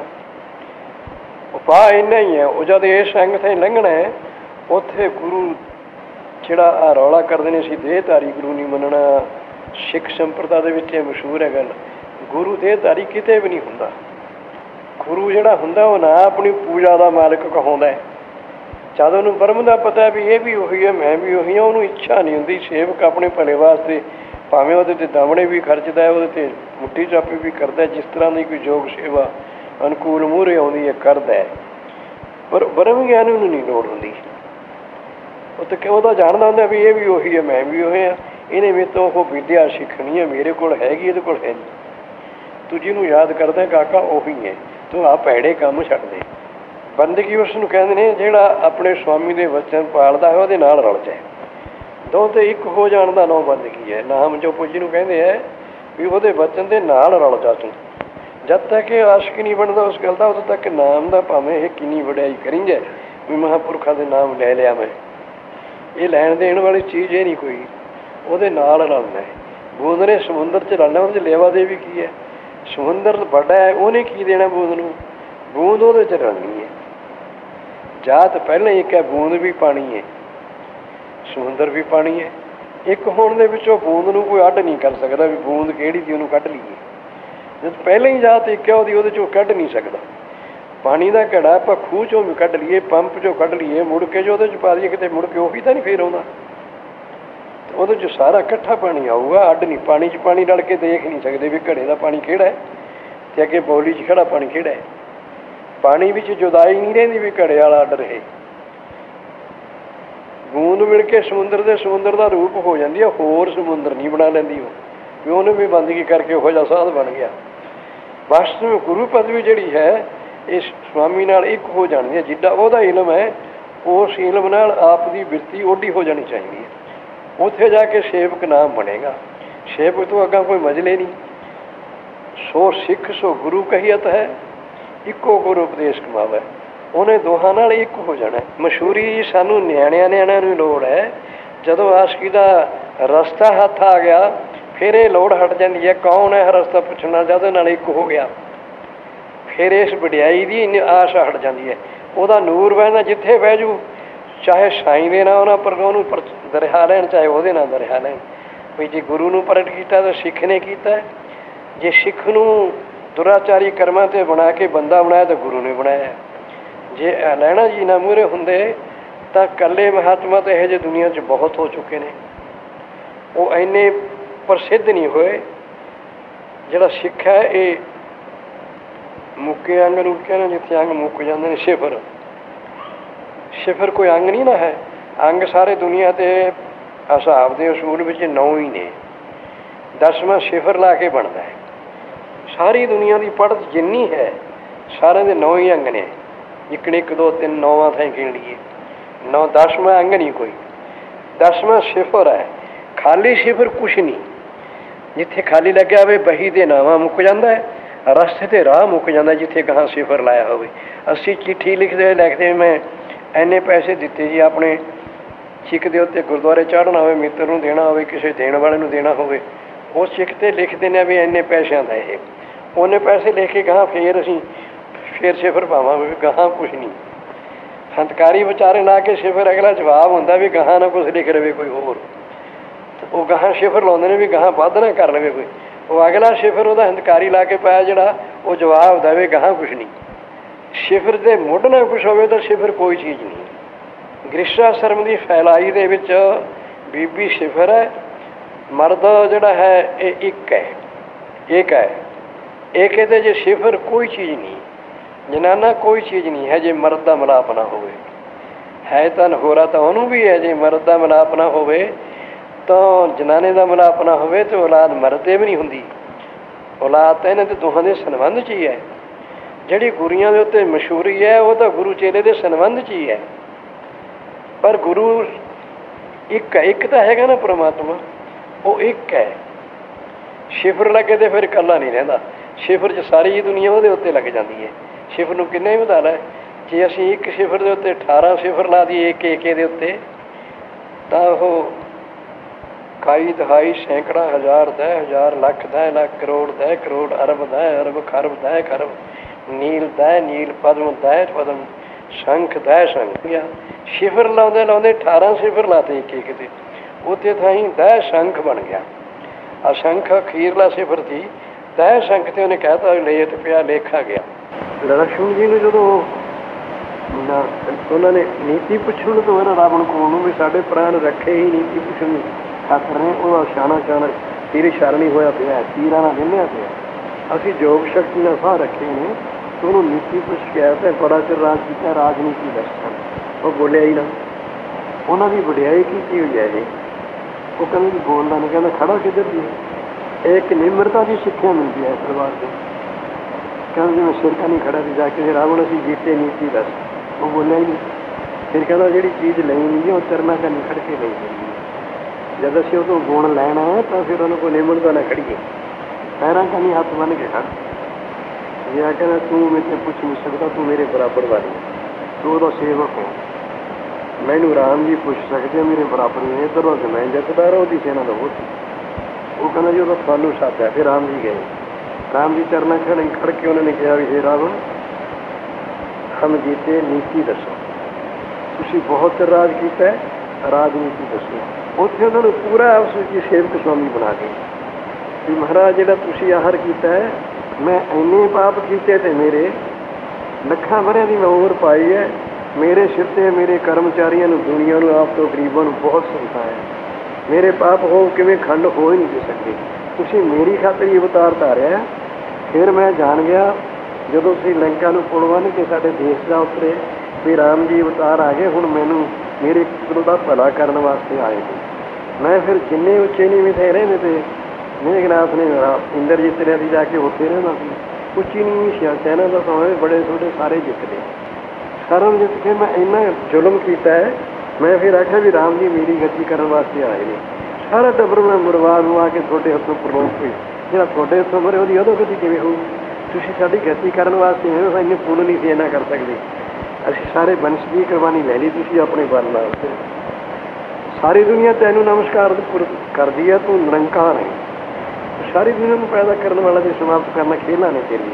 ਉਪਾਅ ਇੰਨਾ ਹੀ ਹੈ। ਉਹ ਜਦ ਇਸ ਅੰਗ ਤੇ ਲੰਘਣਾ ਹੈ, ਉੱਥੇ ਗੁਰੂ ਜਿਹੜਾ ਆਹ ਰੌਲਾ ਕਰਦੇ ਨੇ ਅਸੀਂ ਦੇਹਧਾਰੀ ਗੁਰੂ ਨਹੀਂ ਮੰਨਣਾ। ਸਿੱਖ ਸੰਪਰਦਾ ਦੇ ਵਿੱਚ ਇਹ ਮਸ਼ਹੂਰ ਹੈ ਗੱਲ, ਗੁਰੂ ਦੇਹਧਾਰੀ ਕਿਤੇ ਵੀ ਨਹੀਂ ਹੁੰਦਾ। ਗੁਰੂ ਜਿਹੜਾ ਹੁੰਦਾ ਉਹ ਨਾ ਆਪਣੀ ਪੂਜਾ ਦਾ ਮਾਲਕ ਕਹਾਉਂਦਾ। ਜਦ ਉਹਨੂੰ ਬ੍ਰਹਮ ਦਾ ਪਤਾ ਵੀ ਇਹ ਵੀ ਉਹੀ ਹੈ, ਮੈਂ ਵੀ ਉਹੀ ਹਾਂ, ਉਹਨੂੰ ਇੱਛਾ ਨਹੀਂ ਹੁੰਦੀ। ਸੇਵਕ ਆਪਣੇ ਭਲੇ ਵਾਸਤੇ ਭਾਵੇਂ ਉਹਦੇ 'ਤੇ ਦਾਵਣੇ ਵੀ ਖਰਚਦਾ, ਉਹਦੇ 'ਤੇ ਮੁੱਠੀ ਚਾਪੀ ਵੀ ਕਰਦਾ, ਜਿਸ ਤਰ੍ਹਾਂ ਦੀ ਕੋਈ ਯੋਗ ਸੇਵਾ ਅਨੁਕੂਲ ਮੂਹਰੇ ਆਉਂਦੀ ਹੈ ਕਰਦਾ। ਪਰ ਬ੍ਰਹਮ ਗਿਆਨ ਨੂੰ ਨਹੀਂ ਲੋੜ ਹੁੰਦੀ। ਉਹ ਤਾਂ ਉਹਦਾ ਜਾਣਦਾ ਹੁੰਦਾ ਵੀ ਇਹ ਵੀ ਉਹੀ ਹੈ, ਮੈਂ ਵੀ ਉਹੀ ਹਾਂ। ਇਹਨੇ ਮੇਰੇ ਤੋਂ ਉਹ ਵਿਦਿਆ ਸਿੱਖਣੀ ਹੈ, ਮੇਰੇ ਕੋਲ ਹੈਗੀ, ਇਹਦੇ ਕੋਲ ਹੈ ਨਹੀਂ। ਤੂੰ ਜਿਹਨੂੰ ਯਾਦ ਕਰਦਾ ਕਾਕਾ ਉਹੀ ਹੈ, ਤੂੰ ਆਹ ਭੈੜੇ ਕੰਮ ਛੱਡ ਦੇ। ਬੰਦਗੀ ਉਸ ਨੂੰ ਕਹਿੰਦੇ ਨੇ ਜਿਹੜਾ ਆਪਣੇ ਸਵਾਮੀ ਦੇ ਵਚਨ ਪਾਲਦਾ ਹੈ, ਉਹਦੇ ਨਾਲ ਰਲ ਜਾਏ। ਦੋ ਤੇ ਇੱਕ ਹੋ ਜਾਣ ਦਾ ਨਾਮ ਬੰਦਗੀ ਹੈ। ਨਾਮ ਜੋ ਪੁੱਜ ਨੂੰ ਕਹਿੰਦੇ ਹੈ ਵੀ ਉਹਦੇ ਵਚਨ ਦੇ ਨਾਲ ਰਲ ਜਾ ਤੂੰ। ਜਦ ਤੱਕ ਇਹ ਆਸ਼ਕ ਨਹੀਂ ਬਣਦਾ ਉਸ ਗੱਲ ਦਾ, ਉਦੋਂ ਤੱਕ ਨਾਮ ਦਾ ਭਾਵੇਂ ਇਹ ਕਿੰਨੀ ਵਡਿਆਈ ਕਰੀਂਗੇ ਵੀ ਮਹਾਂਪੁਰਖਾਂ ਦੇ ਨਾਮ ਲੈ ਲਿਆ ਮੈਂ। ਇਹ ਲੈਣ ਦੇਣ ਵਾਲੀ ਚੀਜ਼ ਇਹ ਨਹੀਂ ਕੋਈ, ਉਹਦੇ ਨਾਲ ਰਲਣਾ ਹੈ। ਬੂੰਦ ਨੇ ਸਮੁੰਦਰ 'ਚ ਰਲਣਾ, ਉਹਦੇ 'ਚ ਲੇਵਾ ਦੇਵੀ ਕੀ ਹੈ? ਸਮੁੰਦਰ ਵੱਡਾ ਹੈ, ਉਹਨੇ ਕੀ ਦੇਣਾ ਬੂੰਦ ਨੂੰ? ਬੂੰਦ ਉਹਦੇ 'ਚ ਰਲਣੀ ਹੈ। ਜਾਤ ਪਹਿਲਾਂ ਇੱਕ ਹੈ, ਬੂੰਦ ਵੀ ਪਾਣੀ ਹੈ, ਸਮੁੰਦਰ ਵੀ ਪਾਣੀ ਹੈ। ਇੱਕ ਹੋਣ ਦੇ ਵਿੱਚੋਂ ਬੂੰਦ ਨੂੰ ਕੋਈ ਅੱਡ ਨਹੀਂ ਕਰ ਸਕਦਾ ਵੀ ਬੂੰਦ ਕਿਹੜੀ ਦੀ ਉਹਨੂੰ ਕੱਢ ਲਈਏ। ਜਦ ਪਹਿਲਾਂ ਹੀ ਜਾਤ ਇੱਕ ਹੈ ਉਹਦੀ, ਉਹਦੇ 'ਚੋਂ ਕੱਢ ਨਹੀਂ ਸਕਦਾ। ਪਾਣੀ ਦਾ ਘੜਾ ਆਪਾਂ ਖੂਹ 'ਚੋਂ ਵੀ ਕੱਢ ਲਈਏ, ਪੰਪ 'ਚੋਂ ਕੱਢ ਲਈਏ, ਮੁੜ ਕੇ ਜੋ ਉਹਦੇ 'ਚ ਪਾ ਦਈਏ ਕਿਤੇ, ਮੁੜ ਕੇ ਉਹੀ ਤਾਂ ਨਹੀਂ ਫੇਰ ਆਉਂਦਾ। ਉਹਦੇ 'ਚ ਸਾਰਾ ਇਕੱਠਾ ਪਾਣੀ ਆਊਗਾ, ਅੱਡ ਨਹੀਂ। ਪਾਣੀ 'ਚ ਪਾਣੀ ਰਲ ਕੇ ਦੇਖ ਨਹੀਂ ਸਕਦੇ ਵੀ ਘੜੇ ਦਾ ਪਾਣੀ ਕਿਹੜਾ ਹੈ ਅਤੇ ਅੱਗੇ ਬੌਲੀ 'ਚ ਖੜਾ ਪਾਣੀ ਕਿਹੜਾ ਹੈ। ਪਾਣੀ ਵਿੱਚ ਜੁਦਾਈ ਨਹੀਂ ਰਹਿੰਦੀ ਵੀ ਘੜੇ ਵਾਲਾ ਅੱਡ ਰਹੇ। ਬੂੰਦ ਮਿਲ ਕੇ ਸਮੁੰਦਰ ਦਾ ਰੂਪ ਹੋ ਜਾਂਦੀ ਹੈ, ਹੋਰ ਸਮੁੰਦਰ ਨਹੀਂ ਬਣਾ ਲੈਂਦੀ ਉਹ, ਵੀ ਉਹਨੂੰ ਵੀ ਬੰਦਗੀ ਕਰਕੇ ਉਹੋ ਜਿਹਾ ਸਾਧ ਬਣ ਗਿਆ। ਵਾਸਤਵ ਗੁਰੂ ਪਦਵੀ ਜਿਹੜੀ ਹੈ ਇਹ ਸਵਾਮੀ ਨਾਲ ਇੱਕ ਹੋ ਜਾਣੀ ਹੈ। ਜਿੱਡਾ ਉਹਦਾ ਇਲਮ ਹੈ, ਉਸ ਇਲਮ ਨਾਲ ਆਪ ਦੀ ਬਿਰਤੀ ਓਡੀ ਹੋ ਜਾਣੀ ਚਾਹੀਦੀ ਹੈ। ਉੱਥੇ ਜਾ ਕੇ ਸੇਵਕ ਨਾਮ ਬਣੇਗਾ। ਸੇਵਕ ਤੋਂ ਅੱਗਾ ਕੋਈ ਮਜਲੇ ਨਹੀਂ। ਸੋ ਸਿੱਖ ਸੋ ਗੁਰੂ ਕਹੀਅਤ ਹੈ, ਇੱਕੋ ਗੁਰੂ ਉਪਦੇਸ਼ ਕਮਾਵੇ। ਉਹਨੇ ਦੋਹਾਂ ਨਾਲ ਇੱਕ ਹੋ ਜਾਣਾ। ਮਸ਼ਹੂਰੀ ਸਾਨੂੰ ਨਿਆਣਿਆਂ ਨੂੰ ਲੋੜ ਹੈ। ਜਦੋਂ ਆਸ਼ਕੀ ਦਾ ਰਸਤਾ ਹੱਥ ਆ ਗਿਆ ਫਿਰ ਇਹ ਲੋੜ ਹਟ ਜਾਂਦੀ ਹੈ। ਕੌਣ ਹੈ ਰਸਤਾ ਪੁੱਛਣਾ? ਜਦ ਨਾਲ ਇੱਕ ਹੋ ਗਿਆ ਫਿਰ ਇਸ ਵਡਿਆਈ ਦੀ ਆਸ ਹਟ ਜਾਂਦੀ ਹੈ। ਉਹਦਾ ਨੂਰ ਬਹਿਣਾ ਜਿੱਥੇ ਬਹਿ ਜੂ, ਚਾਹੇ ਸਾਈਂ ਦੇ ਨਾਂ ਉਹਨਾਂ ਪਰ ਉਹਨੂੰ ਦਰਿਆ ਲੈਣ, ਚਾਹੇ ਉਹਦੇ ਨਾਲ ਦਰਿਆ ਲੈਣ। ਵੀ ਜੇ ਗੁਰੂ ਨੂੰ ਪ੍ਰਗਟ ਕੀਤਾ ਤਾਂ ਸਿੱਖ ਨੇ ਕੀਤਾ। ਜੇ ਸਿੱਖ ਨੂੰ ਦੁਰਾਚਾਰੀ ਕਰਮਾਂ 'ਤੇ ਬਣਾ ਕੇ ਬੰਦਾ ਬਣਾਇਆ ਤਾਂ ਗੁਰੂ ਨੇ ਬਣਾਇਆ। ਜੇ ਲੈਣਾ ਜੀ ਨਾ ਮੂਹਰੇ ਹੁੰਦੇ ਤਾਂ ਇਕੱਲੇ ਮਹਾਤਮਾ ਤਾਂ ਇਹੋ ਜਿਹੇ ਦੁਨੀਆ 'ਚ ਬਹੁਤ ਹੋ ਚੁੱਕੇ ਨੇ, ਉਹ ਇੰਨੇ ਪ੍ਰਸਿੱਧ ਨਹੀਂ ਹੋਏ। ਜਿਹੜਾ ਸਿੱਖ ਹੈ ਇਹ ਮੁੱਕੇ ਅੰਗ ਨੂੰ ਕਹਿੰਦੇ, ਜਿੱਥੇ ਅੰਗ ਮੁੱਕ ਜਾਂਦੇ ਨੇ। ਸਿਫਰ ਕੋਈ ਅੰਗ ਨਹੀਂ ਨਾ ਹੈ। ਅੰਗ ਸਾਰੇ ਦੁਨੀਆ 'ਤੇ ਹਿਸਾਬ ਦੇ ਅਸੂਲ ਵਿੱਚ 9 ਹੀ ਨੇ। 10ਵਾਂ ਸਿਫਰ ਲਾ ਕੇ ਬਣਦਾ ਹੈ। ਸਾਰੀ ਦੁਨੀਆ ਦੀ ਪੜ੍ਹਤ ਜਿੰਨੀ ਹੈ ਸਾਰਿਆਂ ਦੇ 9 ਹੀ ਅੰਗ ਨੇ। 1 1 2 3 9ਵਾਂ ਥਾਂ ਗਿਣ ਲਈਏ 9, 10ਵਾਂ ਅੰਗ ਨਹੀਂ ਕੋਈ। 10ਵਾਂ ਸਿਫਰ ਹੈ। ਖਾਲੀ ਸਿਫਰ ਕੁਛ ਨਹੀਂ। ਜਿੱਥੇ ਖਾਲੀ ਲੱਗਿਆ ਹੋਵੇ ਬਹੀ ਦੇ ਨਾਵਾਂ ਮੁੱਕ ਜਾਂਦਾ ਹੈ, ਰਸਤੇ 'ਤੇ ਰਾਹ ਮੁੱਕ ਜਾਂਦਾ ਜਿੱਥੇ ਗਾਹਾਂ ਸਿਫਰ ਲਾਇਆ ਹੋਵੇ। ਅਸੀਂ ਚਿੱਠੀ ਲਿਖਦੇ ਮੈਂ ਇੰਨੇ ਪੈਸੇ ਦਿੱਤੇ ਜੀ, ਆਪਣੇ ਚਿੱਕ ਦੇ ਉੱਤੇ ਗੁਰਦੁਆਰੇ ਚਾੜ੍ਹਨਾ ਹੋਵੇ, ਮਿੱਤਰ ਨੂੰ ਦੇਣਾ ਹੋਵੇ, ਕਿਸੇ ਦੇਣ ਵਾਲੇ ਨੂੰ ਦੇਣਾ ਹੋਵੇ, ਉਸ ਚਿੱਕ 'ਤੇ ਲਿਖਦੇ ਨੇ ਵੀ ਇੰਨੇ ਪੈਸਿਆਂ ਦਾ ਇਹ। ਉਹਨੇ ਪੈਸੇ ਲਿਖ ਕੇ ਗਾਹਾਂ ਫਿਰ ਸਿਫਰ ਪਾਵਾਂਗੇ, ਗਾਹਾਂ ਕੁਛ ਨਹੀਂ। ਹੰਤਕਾਰੀ ਵਿਚਾਰੇ ਲਾ ਕੇ ਸਿਫਰ, ਅਗਲਾ ਜਵਾਬ ਹੁੰਦਾ ਵੀ ਗਾਹਾਂ ਨਾ ਕੁਛ ਲਿਖ ਲਵੇ ਕੋਈ ਹੋਰ। ਉਹ ਗਾਹਾਂ ਸਿਫਰ ਲਾਉਂਦੇ ਨੇ ਵੀ ਗਾਹਾਂ ਵੱਧ ਨਾ ਕਰ ਲਵੇ ਕੋਈ। ਉਹ ਅਗਲਾ ਸਿਫਰ ਉਹਦਾ ਹੰਤਕਾਰੀ ਲਾ ਕੇ ਪਾਇਆ ਜਿਹੜਾ, ਉਹ ਜਵਾਬ ਦੇਵੇ ਗਾਹਾਂ ਕੁਛ ਨਹੀਂ। ਸਿਫਰ ਦੇ ਮੁੱਢ ਨਾ ਕੁਛ ਹੋਵੇ ਤਾਂ ਸਿਫਰ ਕੋਈ ਚੀਜ਼ ਨਹੀਂ। ਗ੍ਰਿਸ਼ਾਸ਼ਰਮ ਦੀ ਫੈਲਾਈ ਦੇ ਵਿੱਚ ਬੀਬੀ ਸਿਫਰ ਹੈ, ਮਰਦ ਜਿਹੜਾ ਹੈ ਇਹ ਇੱਕ ਹੈ, ਇੱਕ ਹੈ। ਇੱਕ ਇਹਦੇ ਜੇ ਸਿਫਰ ਕੋਈ ਚੀਜ਼ ਨਹੀਂ, ਜਨਾਨਾ ਕੋਈ ਚੀਜ਼ ਨਹੀਂ ਹੈ ਜੇ ਮਰਦ ਦਾ ਮਿਲਾਪ ਨਾ ਹੋਵੇ। ਹੈ ਤਾਂ ਹੋਰਾ ਤਾਂ ਉਹਨੂੰ ਵੀ ਹੈ, ਜੇ ਮਰਦ ਦਾ ਮਿਲਾਪ ਨਾ ਹੋਵੇ ਤਾਂ ਜਨਾਨੇ ਦਾ ਮਿਲਾਪ ਨਾ ਹੋਵੇ ਤਾਂ ਔਲਾਦ ਮਰਦ 'ਤੇ ਵੀ ਨਹੀਂ ਹੁੰਦੀ। ਔਲਾਦ ਤਾਂ ਇਹਨਾਂ ਦੇ ਦੋਹਾਂ ਦੇ ਸੰਬੰਧ 'ਚ ਹੀ ਹੈ। ਜਿਹੜੀ ਗੁਰੀਆਂ ਦੇ ਉੱਤੇ ਮਸ਼ਹੂਰੀ ਹੈ ਉਹ ਤਾਂ ਗੁਰੂ ਚੇਲੇ ਦੇ ਸੰਬੰਧ 'ਚ ਹੀ ਹੈ। ਪਰ ਗੁਰੂ ਇੱਕ ਹੈ, ਇੱਕ ਤਾਂ ਹੈਗਾ ਨਾ ਪਰਮਾਤਮਾ, ਉਹ ਇੱਕ ਹੈ। ਸਿਫਰ ਲੱਗੇ ਤੇ ਫਿਰ ਇਕੱਲਾ ਨਹੀਂ ਰਹਿੰਦਾ। ਸਿਫਰ 'ਚ ਸਾਰੀ ਦੁਨੀਆ ਉਹਦੇ ਉੱਤੇ ਲੱਗ ਜਾਂਦੀ ਹੈ। ਸਿਫਰ ਨੂੰ ਕਿੰਨਾ ਹੀ ਵਧਾ ਲੈ, ਜੇ ਅਸੀਂ ਇੱਕ ਸਿਫਰ ਦੇ ਉੱਤੇ 18 ਸਿਫਰ ਲਾ ਦਈਏ ਇੱਕ ਏਕੇ ਦੇ ਉੱਤੇ, ਤਾਂ ਉਹ ਇਕਾਈ ਦਹਾਈ ਸੈਂਕੜਾ ਹਜ਼ਾਰ 10,000 ਲੱਖ 10 ਲੱਖ ਕਰੋੜ 10 ਕਰੋੜ ਅਰਬ 10 ਅਰਬ ਖਰਬ 10 ਖਰਬ ਨੀਲ 10 ਨੀਲ ਪਦਮ 10 ਪਦਮ ਸ਼ੰਖ 10 ਸ਼ੰਖ। ਸਿਫਰ ਲਾਉਂਦੇ ਲਾਉਂਦੇ 18 ਸਿਫਰ ਲਾਤੇ ਇੱਕ ਇੱਕ ਤੇ, ਉੱਥੇ ਥਾਈਂ 10 ਸ਼ੰਖ ਬਣ ਗਿਆ। ਅਸ਼ੰਖ ਅਖੀਰਲਾ ਸਿਫਰ ਸੀ 10 ਸ਼ੰਖ ਤੇ ਉਹਨੇ ਕਹਿਤਾ ਲੇਤ ਪਿਆ ਲੇਖਾ ਗਿਆ। ਲਕਸ਼ਮਣ ਜੀ ਨੂੰ ਜਦੋਂ ਉਹਨਾਂ ਨੇ ਨੀਤੀ ਪੁੱਛਣ ਨੂੰ ਤਾਂ ਰਾਵਣ ਕੋਲ ਨੂੰ ਵੀ ਸਾਡੇ ਪ੍ਰਾਣ ਰੱਖੇ ਹੀ ਨੀਤੀ ਪੁੱਛਣ ਨੂੰ ਖਾਤਰ ਨੇ, ਉਹਦਾ ਛਾਣਾ ਤੀਰ ਸ਼ਰਣੀ ਹੋਇਆ ਪਿਆ, ਤੀਰਾਂ ਨਾਲ ਵਿੰਨਿਆ ਪਿਆ। ਅਸੀਂ ਯੋਗ ਸ਼ਕਤੀ ਨਾਲ ਸਾਹ ਰੱਖੇ ਨੇ, ਤੇ ਉਹਨੂੰ ਨੀਤੀ ਪੁੱਛ ਕੇ ਆਇਆ ਤੇ ਬੜਾ ਚਿਰ ਰਾਜ ਕੀਤਾ, ਰਾਜਨੀਤੀ ਦੱਸਣ ਉਹ ਬੋਲਿਆ ਹੀ ਨਾ। ਉਹਨਾਂ ਦੀ ਵਡਿਆਈ ਕੀਤੀ ਹੋਈ ਹੈ ਜੀ। ਉਹ ਕਹਿੰਦੇ ਬੋਲਦਾ ਨਹੀਂ, ਕਹਿੰਦਾ ਖੜਾ ਕਿੱਧਰ ਦੀ। ਇਹ ਇੱਕ ਨਿਮਰਤਾ ਦੀ ਸਿੱਖਿਆ ਮਿਲਦੀ ਹੈ ਇਸ ਪਰਿਵਾਰ ਤੋਂ। ਕਹਿੰਦੇ ਜਿਵੇਂ ਸਿਰਕਾ ਨਹੀਂ ਖੜਾ ਸੀ ਜਾ ਕੇ ਰਾਵਣ ਅਸੀਂ ਜੀਤੇ ਨੀਤੀ ਦੱਸ, ਉਹ ਬੋਲਿਆ ਹੀ ਨਹੀਂ। ਫਿਰ ਕਹਿੰਦਾ ਜਿਹੜੀ ਚੀਜ਼ ਲਈ ਨਹੀਂ ਉਹ ਚਰਨਾ ਕਾ ਨਿਖੜ ਕੇ ਲਈ ਜਾਂਦੀ। ਜਦ ਅਸੀਂ ਉਹ ਤੋਂ ਗੁਣ ਲੈਣਾ ਹੈ ਤਾਂ ਫਿਰ ਉਹਨੂੰ ਕੋਈ ਨਿਮਰਤਾ ਨਾ ਖੜੀਏ, ਪੈਰਾਂ ਕਾ ਨਹੀਂ ਹੱਥ ਬੰਨ੍ਹ ਕੇ ਖੜ। ਜੇ ਆ ਕਹਿੰਦਾ ਤੂੰ ਮੇਰੇ ਤੋਂ ਪੁੱਛ ਨਹੀਂ ਸਕਦਾ, ਤੂੰ ਮੇਰੇ ਬਰਾਬਰ ਵਾਲੀ, ਤੂੰ ਉਹਦਾ ਸੇਵਕ ਹੋ। ਮੈਨੂੰ ਰਾਮ ਜੀ ਪੁੱਛ ਸਕਦੇ ਮੇਰੇ ਬਰਾਬਰ ਨੇ, ਇੱਧਰੋਂ ਕਿ ਮੈਂ ਜਥੇਦਾਰ ਉਹਦੀ ਸੈਨਾ ਦਾ ਉਹ ਕਹਿੰਦਾ ਜੀ ਉਹਦਾ ਤੁਹਾਨੂੰ ਸੱਦ ਹੈ। ਫਿਰ ਰਾਮ ਜੀ ਗਏ, ਰਾਮ ਜੀ ਚਰਨਾਂ ਖੜ ਕੇ ਉਹਨਾਂ ਨੇ ਕਿਹਾ ਵੀ ਹੇ ਰਾਵਣ ਹਮ ਜੀਤੇ, ਨੀਤੀ ਦੱਸੋ। ਤੁਸੀਂ ਬਹੁਤ ਰਾਜ ਕੀਤਾ, ਰਾਜਨੀਤੀ ਦੱਸੋ। ਉੱਥੇ ਉਹਨਾਂ ਨੂੰ ਪੂਰਾ ਉਸ ਵਿੱਚ ਸੇਵਕ ਸੁਆਮੀ ਬਣਾ ਕੇ ਵੀ ਮਹਾਰਾਜ ਜਿਹੜਾ ਤੁਸੀਂ ਆਹਰ ਕੀਤਾ ਹੈ, ਮੈਂ ਇੰਨੇ ਪਾਪ ਕੀਤੇ ਤੇ ਮੇਰੇ ਲੱਖਾਂ ਵਰ੍ਹਿਆਂ ਦੀ ਮੈਂ ਉਮਰ ਪਾਈ ਹੈ, ਮੇਰੇ ਸਿਰ 'ਤੇ ਮੇਰੇ ਕਰਮਚਾਰੀਆਂ ਨੂੰ ਦੁਨੀਆ ਨੂੰ ਆਪ ਤੋਂ ਗਰੀਬਾਂ ਨੂੰ ਬਹੁਤ ਸੰਤਾ ਹੈ। ਮੇਰੇ ਪਾਪ ਹੋ ਕਿਵੇਂ ਖੰਡ ਹੋ ਹੀ ਨਹੀਂ ਦੇ ਸਕਦੇ। ਤੁਸੀਂ ਮੇਰੀ ਖਾਤਰ ਹੀ ਅਵਤਾਰ ਧਾਰਿਆ। ਫਿਰ ਮੈਂ ਜਾਣ ਗਿਆ ਜਦੋਂ ਤੁਸੀਂ ਲੰਕਾ ਨੂੰ ਪੁਲ ਬੰਨ੍ਹ ਕੇ ਸਾਡੇ ਦੇਸ਼ ਦਾ ਉਤਰੇ ਵੀ ਰਾਮ ਜੀ ਅਵਤਾਰ ਆ ਗਏ, ਹੁਣ ਮੈਨੂੰ ਮੇਰੇ ਪੁੱਤਰ ਦਾ ਭਲਾ ਕਰਨ ਵਾਸਤੇ ਆਏ ਨੇ। ਮੈਂ ਫਿਰ ਜਿੰਨੇ ਉੱਚੇ ਨੀਵੇਂ ਥੇ ਰਹਿੰਦੇ ਤੇ ਮੇਘਨਾਥ ਨੇ ਇੰਦਰਜੀਤ ਰਿਆ ਦੀ ਜਾ ਕੇ ਉੱਥੇ ਰਹਿੰਦਾ ਸੀ। ਉੱਚੀ ਨੀਵੀਂ ਸੈਨਾ ਦਾ ਭਾਵੇਂ ਬੜੇ ਛੋਟੇ ਸਾਰੇ ਜਿੱਤ ਲਏ। ਸਾਰਿਆਂ ਨੂੰ ਜਿੱਤ ਕੇ ਮੈਂ ਇੰਨਾ ਜ਼ੁਲਮ ਕੀਤਾ ਹੈ। ਮੈਂ ਫਿਰ ਆਖਿਆ ਵੀ ਰਾਮ ਜੀ ਮੇਰੀ ਗਤੀ ਕਰਨ ਵਾਸਤੇ ਆਏ ਨੇ। ਸਾਰਾ ਟੱਬਰ ਮੈਂ ਮੁਰਵਾ ਕੇ ਤੁਹਾਡੇ ਹੱਥੋਂ ਪ੍ਰਲੋਕ ਹੋਈ। ਜਿਹੜਾ ਤੁਹਾਡੇ ਹੱਥੋਂ ਮਰੇ ਉਹਦੀ ਉਦੋਂ ਗਤੀ ਕਿਵੇਂ ਹੋਊ? ਤੁਸੀਂ ਸਾਡੀ ਗਤੀ ਕਰਨ ਵਾਸਤੇ ਇੰਨੇ ਪੁੰਨ ਨਹੀਂ ਸੀ ਇੰਨਾ ਕਰ ਸਕਦੇ। ਅਸੀਂ ਸਾਰੇ ਵੰਸ਼ ਦੀ ਕੁਰਬਾਨੀ ਲੈ ਲਈ, ਤੁਸੀਂ ਆਪਣੇ ਬਲ ਨਾਲ। ਸਾਰੀ ਦੁਨੀਆ ਤੈਨੂੰ ਨਮਸਕਾਰ ਕਰਦੀ ਹੈ, ਤੂੰ ਨਿਰੰਕਾਰ ਹੈ। ਸਾਰੀ ਦੁਨੀਆ ਨੂੰ ਪੈਦਾ ਕਰਨ ਵਾਲਾ ਤੇ ਸਮਾਪਤ ਕਰਨਾ ਖੇਲਾਂ ਨੇ ਤੇਰੀ।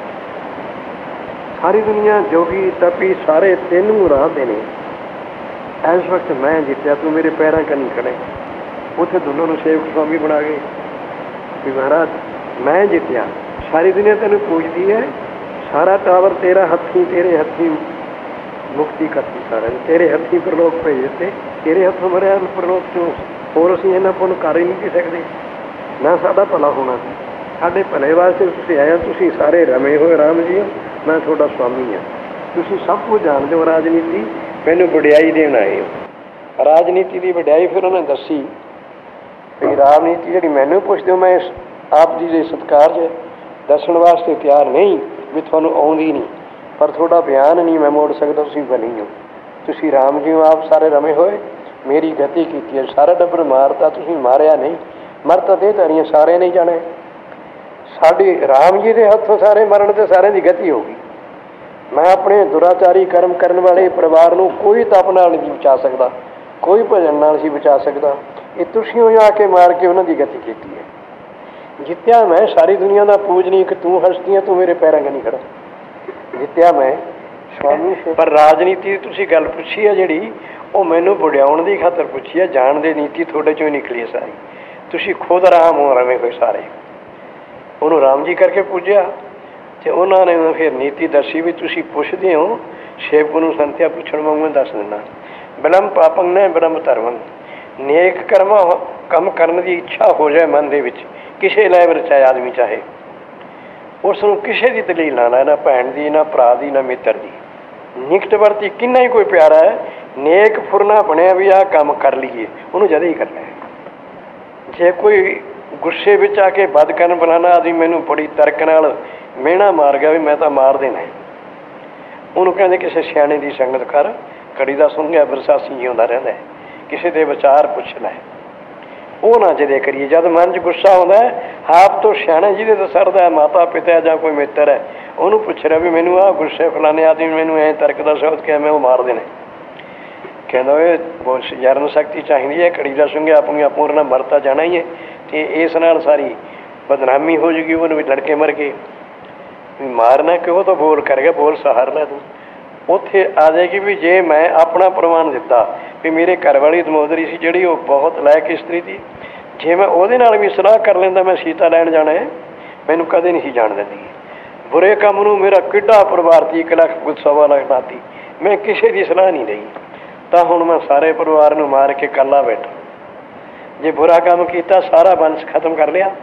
ਸਾਰੀ ਦੁਨੀਆ ਜੋਗੀ ਤਪੀ ਸਾਰੇ ਤੈਨੂੰ ਰਾਹਦੇ ਨੇ। ਇਸ ਵਕਤ ਮੈਂ ਜਿੱਤਿਆ, ਤੂੰ ਮੇਰੇ ਪੈਰਾਂ ਕਨੀ ਖੜੇ। ਉੱਥੇ ਦੋਨੋਂ ਨੂੰ ਸੇਵਕ ਸੁਆਮੀ ਬਣਾ ਗਏ ਵੀ ਮਹਾਰਾਜ ਮੈਂ ਜਿੱਤਿਆ, ਸਾਰੀ ਦੁਨੀਆ ਤੈਨੂੰ ਪੁੱਛਦੀ ਹੈ, ਸਾਰਾ ਟਾਵਰ ਤੇਰਾ ਹੱਥੀਂ, ਤੇਰੇ ਹੱਥੀਂ ਮੁਕਤੀ ਕਰਤੀ ਸਾਰਿਆਂ ਨੂੰ, ਤੇਰੇ ਹੱਥੀਂ ਪ੍ਰਲੋਕ ਭੇਜ ਦਿੱਤੇ, ਤੇਰੇ ਹੱਥੋਂ ਮਰਿਆ ਪ੍ਰਲੋਕ ਚੋਂ। ਹੋਰ ਅਸੀਂ ਇਹਨਾਂ ਪੁੰਨ ਕਰ ਹੀ ਨਹੀਂ ਸਕਦੇ, ਨਾ ਸਾਡਾ ਭਲਾ ਹੋਣਾ ਸੀ। ਸਾਡੇ ਭਲੇ ਵਾਸਤੇ ਤੁਸੀਂ ਆਏ ਹੋ, ਤੁਸੀਂ ਸਾਰੇ ਰਮੇ ਹੋਏ ਰਾਮ ਜੀ ਹੋ, ਮੈਂ ਤੁਹਾਡਾ ਸੁਆਮੀ ਹਾਂ। ਤੁਸੀਂ ਸਭ ਕੁਝ ਜਾਣਦੇ ਹੋ ਰਾਜਨੀਤੀ, ਮੈਨੂੰ ਵਡਿਆਈ ਦੇਣ ਆਏ ਹੋ। ਰਾਜਨੀਤੀ ਦੀ ਵਡਿਆਈ ਫਿਰ ਉਹਨੇ ਦੱਸੀ ਵੀ ਰਾਜਨੀਤੀ ਜਿਹੜੀ ਮੈਨੂੰ ਪੁੱਛਦੇ ਹੋ, ਮੈਂ ਆਪ ਜੀ ਦੇ ਸਤਿਕਾਰ 'ਚ ਦੱਸਣ ਵਾਸਤੇ ਤਿਆਰ ਨਹੀਂ ਵੀ ਤੁਹਾਨੂੰ ਆਉਂਦੀ ਨਹੀਂ, ਪਰ ਤੁਹਾਡਾ ਬਿਆਨ ਨਹੀਂ ਮੈਂ ਮੋੜ ਸਕਦਾ। ਤੁਸੀਂ ਬਣੀ ਹੋ, ਤੁਸੀਂ ਰਾਮ ਜੀ ਹੋ, ਆਪ ਸਾਰੇ ਰਮੇ ਹੋਏ, ਮੇਰੀ ਗਤੀ ਕੀਤੀ ਹੈ। ਸਾਰਾ ਟੱਬਰ ਮਾਰਤਾ, ਤੁਸੀਂ ਮਾਰਿਆ ਨਹੀਂ। ਮਰ ਤਾਂ ਦੇ ਧਾਰੀਆਂ ਸਾਰੇ ਨਹੀਂ ਜਾਣੇ। ਸਾਡੀ ਰਾਮ ਜੀ ਦੇ ਹੱਥੋਂ ਸਾਰੇ ਮਰਨ ਤੇ ਸਾਰਿਆਂ ਦੀ ਗਤੀ ਹੋ ਗਈ। ਮੈਂ ਆਪਣੇ ਦੁਰਾਚਾਰੀ ਕਰਮ ਕਰਨ ਵਾਲੇ ਪਰਿਵਾਰ ਨੂੰ ਕੋਈ ਤਪ ਨਾਲ ਨਹੀਂ ਬਚਾ ਸਕਦਾ, ਕੋਈ ਭਜਨ ਨਾਲ ਨਹੀਂ ਬਚਾ ਸਕਦਾ। ਇਹ ਤੁਸੀਂ ਆ ਕੇ ਮਾਰ ਕੇ ਉਹਨਾਂ ਦੀ ਗਤੀ ਕੀਤੀ ਹੈ। ਜਿੱਤਿਆ ਮੈਂ ਸਾਰੀ ਦੁਨੀਆ ਦਾ ਪੂਜਨੀਕ, ਤੂੰ ਹਸਤੀ ਹੈ, ਤੂੰ ਮੇਰੇ ਪੈਰਾਂ ਨਹੀਂ ਖੜਾ। ਜਿੱਤਿਆ ਮੈਂ ਸੁਆਮੀ। ਪਰ ਰਾਜਨੀਤੀ ਦੀ ਤੁਸੀਂ ਗੱਲ ਪੁੱਛੀ ਹੈ ਜਿਹੜੀ, ਉਹ ਮੈਨੂੰ ਵਡਿਆਉਣ ਦੀ ਖਾਤਰ ਪੁੱਛੀ ਹੈ। ਜਾਣ ਦੀ ਨੀਤੀ ਤੁਹਾਡੇ 'ਚੋਂ ਹੀ ਨਿਕਲੀ ਹੈ ਸਾਰੀ। ਤੁਸੀਂ ਖੁਦ ਰਾਮ ਹੋ, ਰਵੇਂ ਹੋਏ ਸਾਰੇ। ਉਹਨੂੰ ਰਾਮ ਜੀ ਕਰਕੇ ਪੂਜਿਆ ਅਤੇ ਉਹਨਾਂ ਨੇ ਫਿਰ ਨੀਤੀ ਦੱਸੀ ਵੀ ਤੁਸੀਂ ਪੁੱਛਦੇ ਹੋ ਸੇਵਕ ਨੂੰ ਸੰਤਿਆ ਪੁੱਛਣ ਵਾਂਗ ਮੈਂ ਦੱਸ ਦਿੰਦਾ। ਬਿਲਮ ਪਾਪੰ ਨੇ ਬ੍ਰਹਮ ਧਰਮੰ। ਨੇਕ ਕੰਮ ਕਰਨ ਦੀ ਇੱਛਾ ਹੋ ਜਾਏ ਮਨ ਦੇ ਵਿੱਚ, ਕਿਸੇ ਲੈ ਰਚਾਏ ਆਦਮੀ ਚਾਹੇ, ਉਸ ਨੂੰ ਕਿਸੇ ਦੀ ਦਲੀਲ ਨਾ ਲੈ, ਨਾ ਭੈਣ ਦੀ, ਨਾ ਭਰਾ ਦੀ, ਨਾ ਮਿੱਤਰ ਦੀ। ਨਿਕਟਵਰਤੀ ਕਿੰਨਾ ਹੀ ਕੋਈ ਪਿਆਰਾ ਹੈ, ਨੇਕ ਫੁਰਨਾ ਬਣਿਆ ਵੀ ਆਹ ਕੰਮ ਕਰ ਲਈਏ, ਉਹਨੂੰ ਜਦੇ ਹੀ ਕਰਨਾ ਹੈ। ਜੇ ਕੋਈ ਗੁੱਸੇ ਵਿੱਚ ਆ ਕੇ ਬਦ ਕਰਨ ਬਣਾਉਣਾ ਆਦਮੀ ਮੈਨੂੰ ਬੜੀ ਤਰਕ ਨਾਲ ਮਿਹਣਾ ਮਾਰ ਗਿਆ ਵੀ ਮੈਂ ਤਾਂ ਮਾਰ ਦੇਣਾ। ਉਹਨੂੰ ਕਹਿੰਦੇ ਕਿਸੇ ਸਿਆਣੇ ਦੀ ਸੰਗਤ ਕਰ, ਕੜੀ ਦਾ ਸੁੰਘਿਆ ਬਰਸਾਸੀ ਜਿਉਂਦਾ ਰਹਿੰਦਾ, ਕਿਸੇ ਦੇ ਵਿਚਾਰ ਪੁੱਛ ਲੈ, ਉਹ ਨਾ ਜਦੇ ਕਰੀਏ। ਜਦ ਮਨ 'ਚ ਗੁੱਸਾ ਆਉਂਦਾ ਆਪ ਤੋਂ ਸਿਆਣਾ ਜਿਹਦੇ ਤੋਂ ਸਰਦਾ, ਮਾਤਾ ਪਿਤਾ ਜਾਂ ਕੋਈ ਮਿੱਤਰ ਹੈ, ਉਹਨੂੰ ਪੁੱਛ ਰਿਹਾ ਵੀ ਮੈਨੂੰ ਆਹ ਗੁੱਸੇ ਫਲਾਣੇ ਆਦਮੀ ਮੈਨੂੰ ਐਂ ਤਰਕ ਦਾ ਸ਼ਬਦ ਕਿਹਾ, ਮੈਂ ਉਹ ਮਾਰ ਦੇਣਾ। ਕਹਿੰਦਾ ਓਏ ਬਹੁਤ ਜਰਨ ਸ਼ਕਤੀ ਚਾਹੀਦੀ ਹੈ, ਕੜੀ ਦਾ ਸੁੰਘਿਆ ਆਪਣੀਆਂ ਪੂਰਨਾ ਮਰਤਾ ਜਾਣਾ ਹੀ ਹੈ, ਅਤੇ ਇਸ ਨਾਲ ਸਾਰੀ ਬਦਨਾਮੀ ਹੋ ਜੂਗੀ, ਉਹਨੂੰ ਵੀ ਲੜਕੇ ਮਰ ਗਏ। ਮਾਰਨਾ ਕਿਉਂ ਤਾਂ ਬੋਲ ਕਰ ਗਿਆ, ਬੋਲ ਸਹਾਰ ਲੈ ਤੂੰ। ਉੱਥੇ ਆ ਜਾਏਗੀ ਵੀ ਜੇ ਮੈਂ ਆਪਣਾ ਪ੍ਰਮਾਣ ਦਿੱਤਾ ਵੀ ਮੇਰੇ ਘਰ ਵਾਲੀ ਦਮੋਦਰੀ ਸੀ ਜਿਹੜੀ ਉਹ ਬਹੁਤ ਲਾਇਕ ਇਸਤਰੀ ਸੀ, ਜੇ ਮੈਂ ਉਹਦੇ ਨਾਲ ਵੀ ਸਲਾਹ ਕਰ ਲੈਂਦਾ ਮੈਂ ਸੀਤਾ ਲੈਣ ਜਾਣਾ ਹੈ, ਮੈਨੂੰ ਕਦੇ ਨਹੀਂ ਸੀ ਜਾਣ ਦਿੰਦੀ। ਬੁਰੇ ਕੰਮ ਨੂੰ ਮੇਰਾ ਕਿੱਡਾ ਪਰਿਵਾਰ ਸੀ, 1 ਲੱਖ 1.25 ਲੱਖ ਨਾਤੀ, ਮੈਂ ਕਿਸੇ ਦੀ ਸਲਾਹ ਨਹੀਂ ਲਈ, ਤਾਂ ਹੁਣ ਮੈਂ ਸਾਰੇ ਪਰਿਵਾਰ ਨੂੰ ਮਾਰ ਕੇ ਇਕੱਲਾ ਬੈਠਾ। ਜੇ ਬੁਰਾ ਕੰਮ ਕੀਤਾ ਸਾਰਾ ਵੰਸ਼ ਖਤਮ ਕਰ ਲਿਆ।